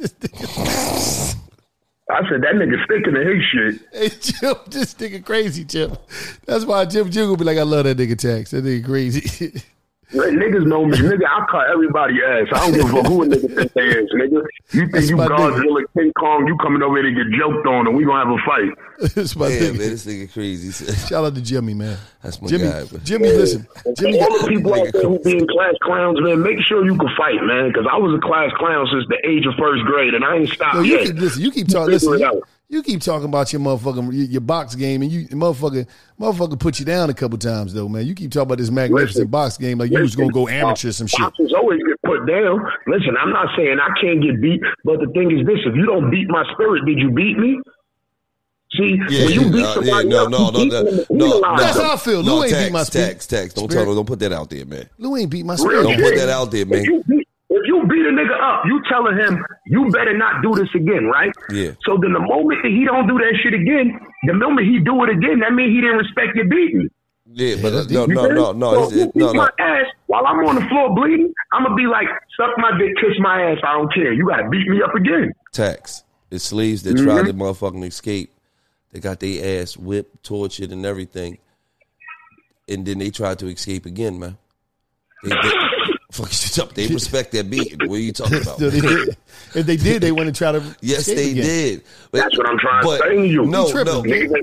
I said that nigga sticking to his shit. Hey, Jim, this nigga crazy, Jim. That's why Jim Jim will be like, I love that nigga Tax. That nigga crazy. Like, niggas know me. Nigga, I cut everybody ass. I don't give a fuck who a nigga think they is, nigga. You think That's you my Godzilla, King Kong, you coming over here to get joked on and we gonna have a fight. That's my Yeah, nigga. man, this nigga crazy. Shout out to Jimmy, man. That's my Jimmy, guy, man. Jimmy, listen. Jimmy All got, the people out there who being class clowns, man, make sure you can fight, man. Because I was a class clown since the age of first grade and I ain't stopped yo, you yet. keep, listen, you keep talking. Figure Listen, it you, out. you keep talking about your motherfucking your, your box game, and you motherfucker, motherfucker put you down a couple times though, man. You keep talking about this magnificent Listen, box game like you was gonna go amateur or some shit. Boxers always get put down. Listen, I'm not saying I can't get beat, but the thing is this: if you don't beat my spirit, did you beat me? See, Yeah, when you yeah, beat uh, somebody yeah, no, else, no, you no, beat no, them in the no, penal no. line. That's how I feel. Lou No, ain't tax, beat my spirit. tax, tax. Don't Spirit. tell, don't put that out there, man. Lou ain't beat my Real spirit. Don't shit. put that out there, man. If you beat, if you beat a nigga up, you telling him you better not do this again, right? Yeah. So then the moment that he don't do that shit again, the moment he do it again, that means he didn't respect your beating. Yeah, but uh, that's no, You no, feel no, me? no, So it's- if you it- no, beat no. my ass while I'm on the floor bleeding, I'm gonna be like, suck my dick, kiss my ass. I don't care. You gotta beat me up again. Tax. It's slaves that Mm-hmm. try to motherfucking escape. They got their ass whipped, tortured, and everything, and then they try to escape again, man. They, they, Fuck shit up. They respect that beating. What are you talking about? They if they did, they wouldn't try to. Yes, they again. did. But, That's what I'm trying but, to say to you. No, you no,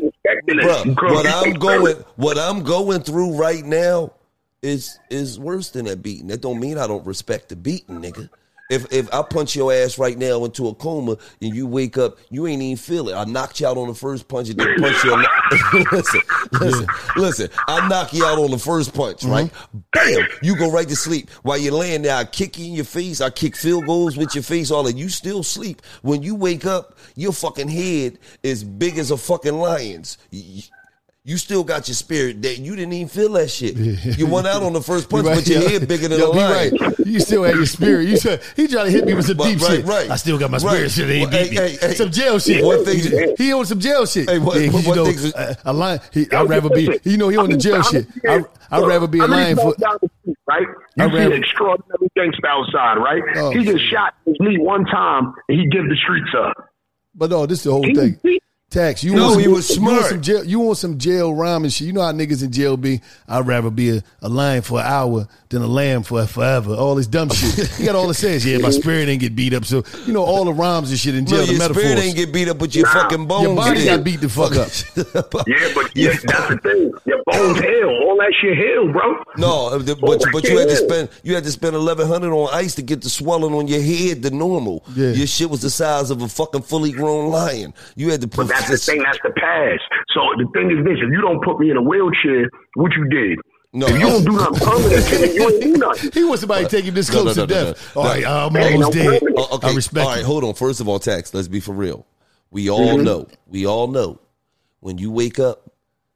Bruh, what I'm going, what I'm going through right now is is worse than that beating. That don't mean I don't respect the beating, nigga. If if I punch your ass right now into a coma and you wake up, you ain't even feel it. I knocked you out on the first punch and then punch you. On the, listen, listen, listen. I knock you out on the first punch, mm-hmm. right? Bam! You go right to sleep. While you're laying there, I kick you in your face. I kick field goals with your face. All that. You still sleep. When you wake up, your fucking head is big as a fucking lion's. You still got your spirit that you didn't even feel that shit. Yeah. You went out on the first punch, right, but your yeah. head bigger than Yo, a lion. Right. You still had your spirit. You said, he tried to hit me with some deep right, shit. Right. I still got my spirit right. shit. He well, beat hey, me. Hey, hey, some jail shit. One thing, he on some jail shit. Hey, what, yeah, what, you what know, things? a, a lion. He, I'd rather be. You know, he on the jail shit. I, I'd rather be a lion for. Right? You see rather, extraordinary gangster outside, right? Oh, he just shot his knee one time and he give the streets up. But no, this is the whole he, thing. He, Tax, you no, want some, he was smart. You want some jail, you want some jail rhyme and shit. You know how niggas in jail be. I'd rather be a, a lion for an hour than a lamb for forever. All this dumb shit. He got all it says. Yeah, my spirit ain't get beat up. So you know all the rhymes and shit in jail. No, the your metaphors. Spirit ain't get beat up, but your nah, fucking bones. Your body did. got beat the fuck up. Yeah, but yeah, that's the thing. Your bones heal. All that shit heal, bro. No, but but you had to spend you had to spend eleven hundred on ice to get the swelling on your head to normal. Yeah. Your shit was the size of a fucking fully grown lion. You had to. But that's the thing. That's the past. So the thing is this: if you don't put me in a wheelchair, what you did? No, if you don't do nothing permanent to me, you ain't do nothing. He wants somebody to take him this close no, no, no, to death. No, no, no. All right, I'm hey, almost no dead. Uh, okay. I respect. All right, you. hold on. First of all, Tax, let's be for real. We all mm-hmm. know. We all know when you wake up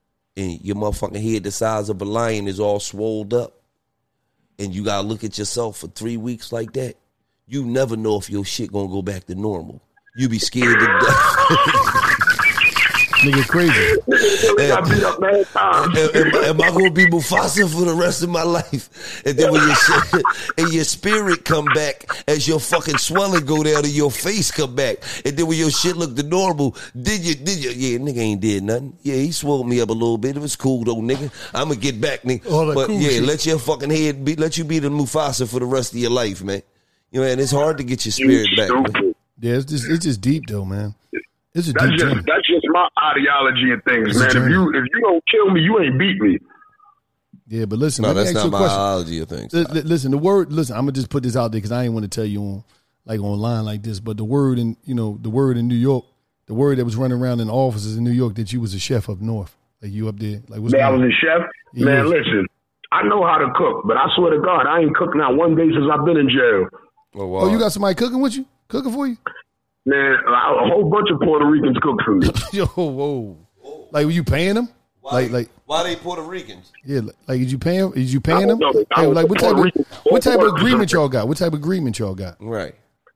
and your motherfucking head the size of a lion is all swolled up, and you gotta look at yourself for three weeks like that. You never know if your shit gonna go back to normal. You be scared to death. Nigga crazy. am, am, am I gonna be Mufasa for the rest of my life? And then when your shit, and your spirit come back as your fucking swelling go down and your face come back, and then when your shit look the normal, did you? Did you? Yeah, nigga ain't did nothing. Yeah, he swelled me up a little bit. It was cool though, nigga. I'm gonna get back, nigga. All but cool yeah, shit. let your fucking head be. Let you be the Mufasa for the rest of your life, man. You know, and it's hard to get your spirit back. Man. Yeah, it's just it's just deep though, man. It's a that's deep just journey. that's just my ideology and things, it's man. If you if you don't kill me, you ain't beat me. Yeah, but listen, no, let that's me ask not you a my question. ideology of things. L- l- listen, the word. Listen, I'm gonna just put this out there because I ain't want to tell you on like online like this. But the word in you know the word in New York, the word that was running around in offices in New York that you was a chef up north, like you up there, like what's Man, I going was on? a chef. Yeah, man, was. listen, I know how to cook, but I swear to God, I ain't cooked not one day since I've been in jail. Oh, wow. Oh, you got somebody cooking with you, cooking for you? Man, a whole bunch of Puerto Ricans cook for me. Yo, whoa. Like, were you paying them? Why, like, like, why they Puerto Ricans? Yeah, like, did you pay them? Did you paying them? Know, hey, like, what type of Rican, what type of agreement y'all got? What type of agreement y'all got? Right.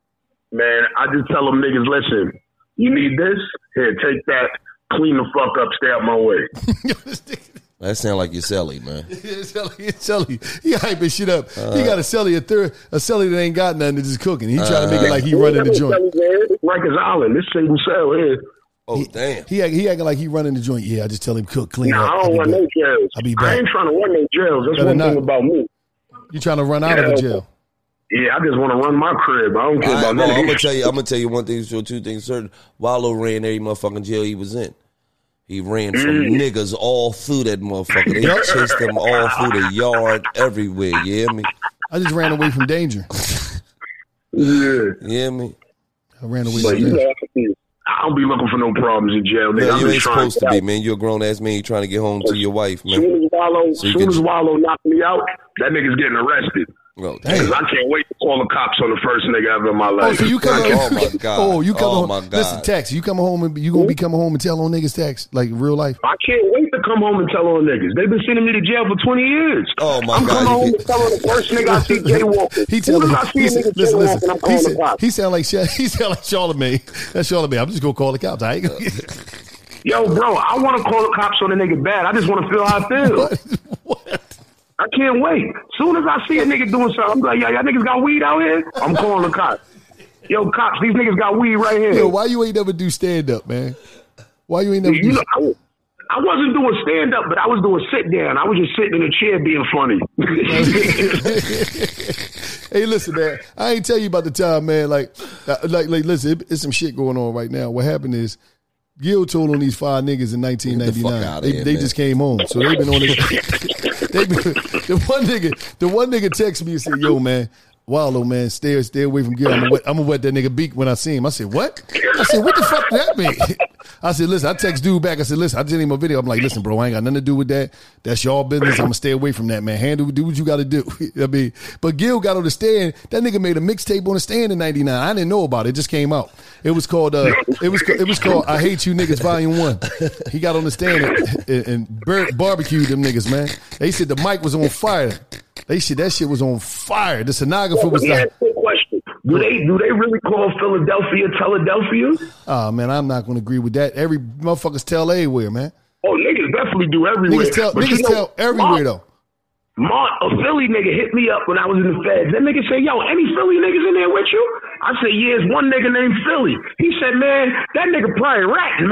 Man, I just tell them niggas, listen, you need this? Here, take that. Clean the fuck up. Stay out my way. That sound like your celly, man. It's celly, it's celly. He hyping shit up. Uh, he got a celly, a third, a celly that ain't got nothing, that's just cooking. He trying uh, to make it like he running the joint. Rikers Island, this single cell here. Oh, he, damn. He, he acting like he running the joint. Yeah, I just tell him cook, clean nah, up. I don't run no jails. I'll be back. I ain't trying to run no jails. That's Better one not. thing about me. You trying to run out yeah, of the jail? Yeah, I just want to run my crib. I don't care I, about no, that. I'm gonna tell you. I'm gonna tell you one thing. So two things certain. Wallow ran every motherfucking jail he was in. He ran from mm. niggas all through that motherfucker. They chased him all through the yard, everywhere. You hear me? I just ran away from danger. Yeah. You hear me? I ran away but from you danger. know, I don't be looking for no problems in jail. No, I'm you just ain't trying supposed to be, man. You're a grown ass man. You're trying to get home to your wife, man. As soon as Wallow, So soon you can- as Wallow knocked me out, that nigga's getting arrested. Oh, Because I can't wait to call the cops on the first nigga ever in my Oh, life. so you come Oh, my God. Oh, you come Oh, home. my God. Listen, Tax, you come home and you gonna be coming home and tell on niggas Tax like real life. I can't wait to come home and tell on niggas. They've been sending me to jail for twenty years. Oh, my I'm God. coming home and telling the first nigga I see jaywalking. He As soon tell as me. I see He a said, nigga listen, jaywalking, listen. I'm He calling the said, cops. he sound like Sha- he sound like Charlamagne. That's Charlamagne. I'm just gonna call the cops. I ain't gonna. Yo, bro, I want to call the cops on a nigga bad. I just want to feel how I feel. What? What? I can't wait. Soon as I see a nigga doing something, I'm like, yo, y'all niggas got weed out here? I'm calling the cops. Yo, cops, these niggas got weed right here. Yo, why you ain't never do stand up, man? Why you ain't never? You do know, I, I wasn't doing stand up, but I was doing sit down. I was just sitting in a chair being funny. Hey, listen, man. I ain't tell you about the time, man. Like, uh, like, like. Listen, it, it's some shit going on right now. What happened is, Gil told on these five niggas in nineteen ninety-nine. The they here, they just came home, so they've been on it. they been, the one nigga, the one nigga texted me and said, "Yo, man, Wallow, man, stay stay away from Gil. I'm gonna, wet, I'm gonna wet that nigga beak when I see him." I said, "What?" I said, "What the fuck does that mean?" I said, "Listen," I text dude back. I said, "Listen, I did him a video. I'm like, listen, bro, I ain't got nothing to do with that. That's y'all business. I'm gonna stay away from that, man. Handle, do what you got to do." I mean, but Gil got on the stand. That nigga made a mixtape on the stand in ninety-nine. I didn't know about it. It just came out. It was called. Uh, it was. It was called "I Hate You Niggas" Volume One. He got on the stand and, and, and bar- barbecued them niggas, man. They said the mic was on fire. They said that shit was on fire. The stenographer was like. Do they do they really call Philadelphia Philadelphia? Oh man, I'm not going to agree with that. Every motherfuckers tell everywhere, man. Oh, niggas definitely do everywhere. Niggas tell, but niggas you know, tell everywhere Mark, though. Mark, a Philly nigga hit me up when I was in the feds. That nigga said, "Yo, any Philly niggas in there with you?" I said, "Yeah, it's one nigga named Philly." He said, "Man, that nigga probably ratting,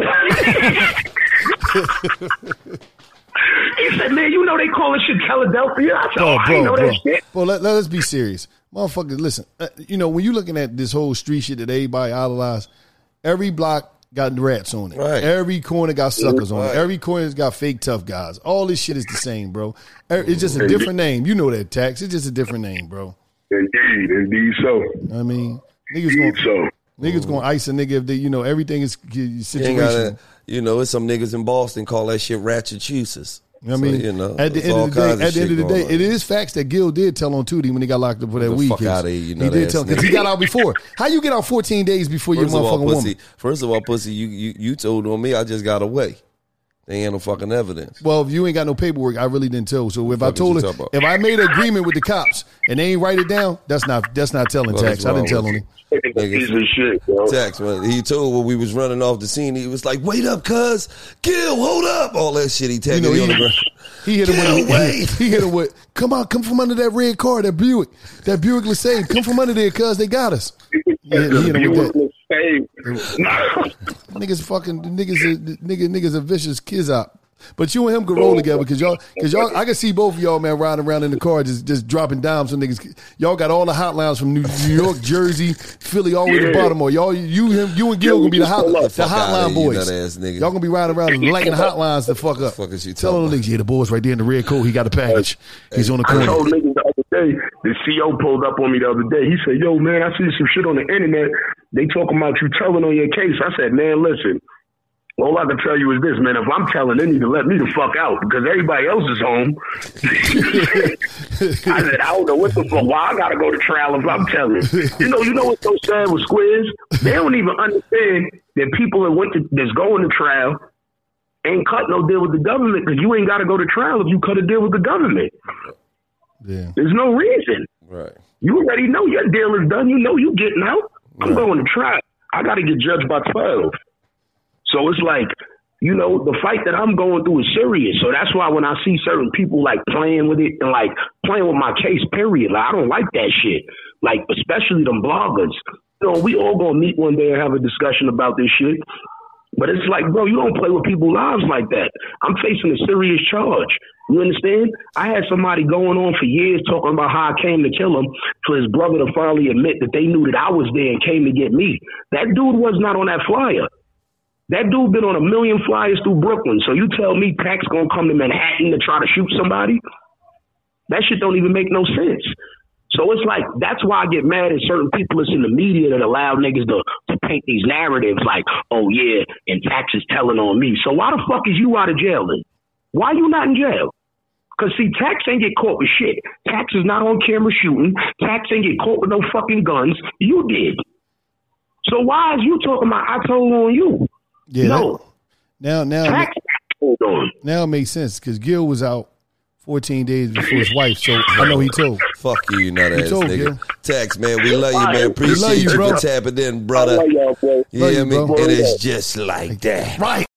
man." He said, "Man, you know they call this shit Philadelphia." I said, "Oh, bro, I ain't know bro. that shit." Bro, let, let us be serious. Motherfuckers, listen, uh, you know, when you looking at this whole street shit that everybody idolize, every block got rats on it. Right. Every corner got suckers on right. it. Every corner's got fake tough guys. All this shit is the same, bro. It's just a different name. You know that, Tax. It's just a different name, bro. Indeed, indeed so. I mean, niggas going so. niggas gonna ice a nigga if they, you know, everything is situational. You know, it's some niggas in Boston call that shit Ratchet-choosers. You know what I mean? So, you know, at the end of the day, at the end of the day, it is facts that Gil did tell on Tootie when he got locked up for that week. Fuck out of here, you know he did tell because he got out before. How you get out fourteen days before your motherfucking all, woman? pussy, first of all, pussy, you, you you told on me. I just got away. They ain't no fucking evidence. Well, if you ain't got no paperwork, I really didn't tell. So if I told her, if I made an agreement with the cops and they ain't write it down, that's not that's not telling Well, Tax. I didn't tell on him. Piece of shit, bro. Tax, man. He told when we was running off the scene, he was like, "Wait up, cuz Gil, hold up!" All that shit. He tagged You know, me he- on the ground. He hit him Gil, with wait. he hit him with come on, come from under that red car, that Buick, that Buick LeSabre, come from under there, cuz they got us. Yeah, he hit him with that. Niggas fucking niggas, are, niggas, niggas are vicious kids out. But you and him could roll together because y'all, because y'all, I can see both of y'all, man, riding around in the car just, just dropping dimes on niggas. Y'all got all the hotlines from New, New York, Jersey, Philly, all the way to Baltimore. Y'all, you, him, you and Gil gonna be the hot, the hotline boys. Y'all gonna be riding around and lighting hotlines to fuck up. Fuck is you Tell them niggas, yeah, the boy's right there in the red coat. He got a package. He's on the I told corner. niggas the other day, the C O pulled up on me the other day. He said, "Yo, man, I see some shit on the internet. They talking about you telling on your case." I said, "Man, listen. All I can tell you is this, man. If I'm telling, they need to let me the fuck out because everybody else is home." I said, "I don't know what the fuck. Why I gotta go to trial if I'm telling?" You know, you know what's so sad with Squares? They don't even understand that people that went to that's going to trial ain't cut no deal with the government because you ain't got to go to trial if you cut a deal with the government. Yeah. There's no reason. Right. You already know your deal is done. You know you getting out. I'm going to trial. I got to get judged by twelve. So it's like, you know, the fight that I'm going through is serious. So that's why when I see certain people like playing with it and like playing with my case, period, like I don't like that shit. Like, especially them bloggers. You know, we all gonna meet one day and have a discussion about this shit. But it's like, bro, you don't play with people's lives like that. I'm facing a serious charge. You understand? I had somebody going on for years talking about how I came to kill him for his brother to finally admit that they knew that I was there and came to get me. That dude was not on that flyer. That dude been on a million flyers through Brooklyn. So you tell me Pac's gonna come to Manhattan to try to shoot somebody? That shit don't even make no sense. So it's like, that's why I get mad at certain people that's in the media that allow niggas to, to paint these narratives like, oh yeah, and Tax is telling on me. So why the fuck is you out of jail then? Why you not in jail? Because see, Tax ain't get caught with shit. Tax is not on camera shooting. Tax ain't get caught with no fucking guns. You did. So why is you talking about I told on you? Yeah. No. That, now, now, Tax hold on. now it makes sense because Gil was out fourteen days before his wife, so I know he told. Fuck you, you nut ass told, nigga. Gil. Tax, man, we love you, man. Appreciate love you, you bro. for tapping in, brother. I love y'all, bro. You Love hear you, me? bro. And it's just like that. Right.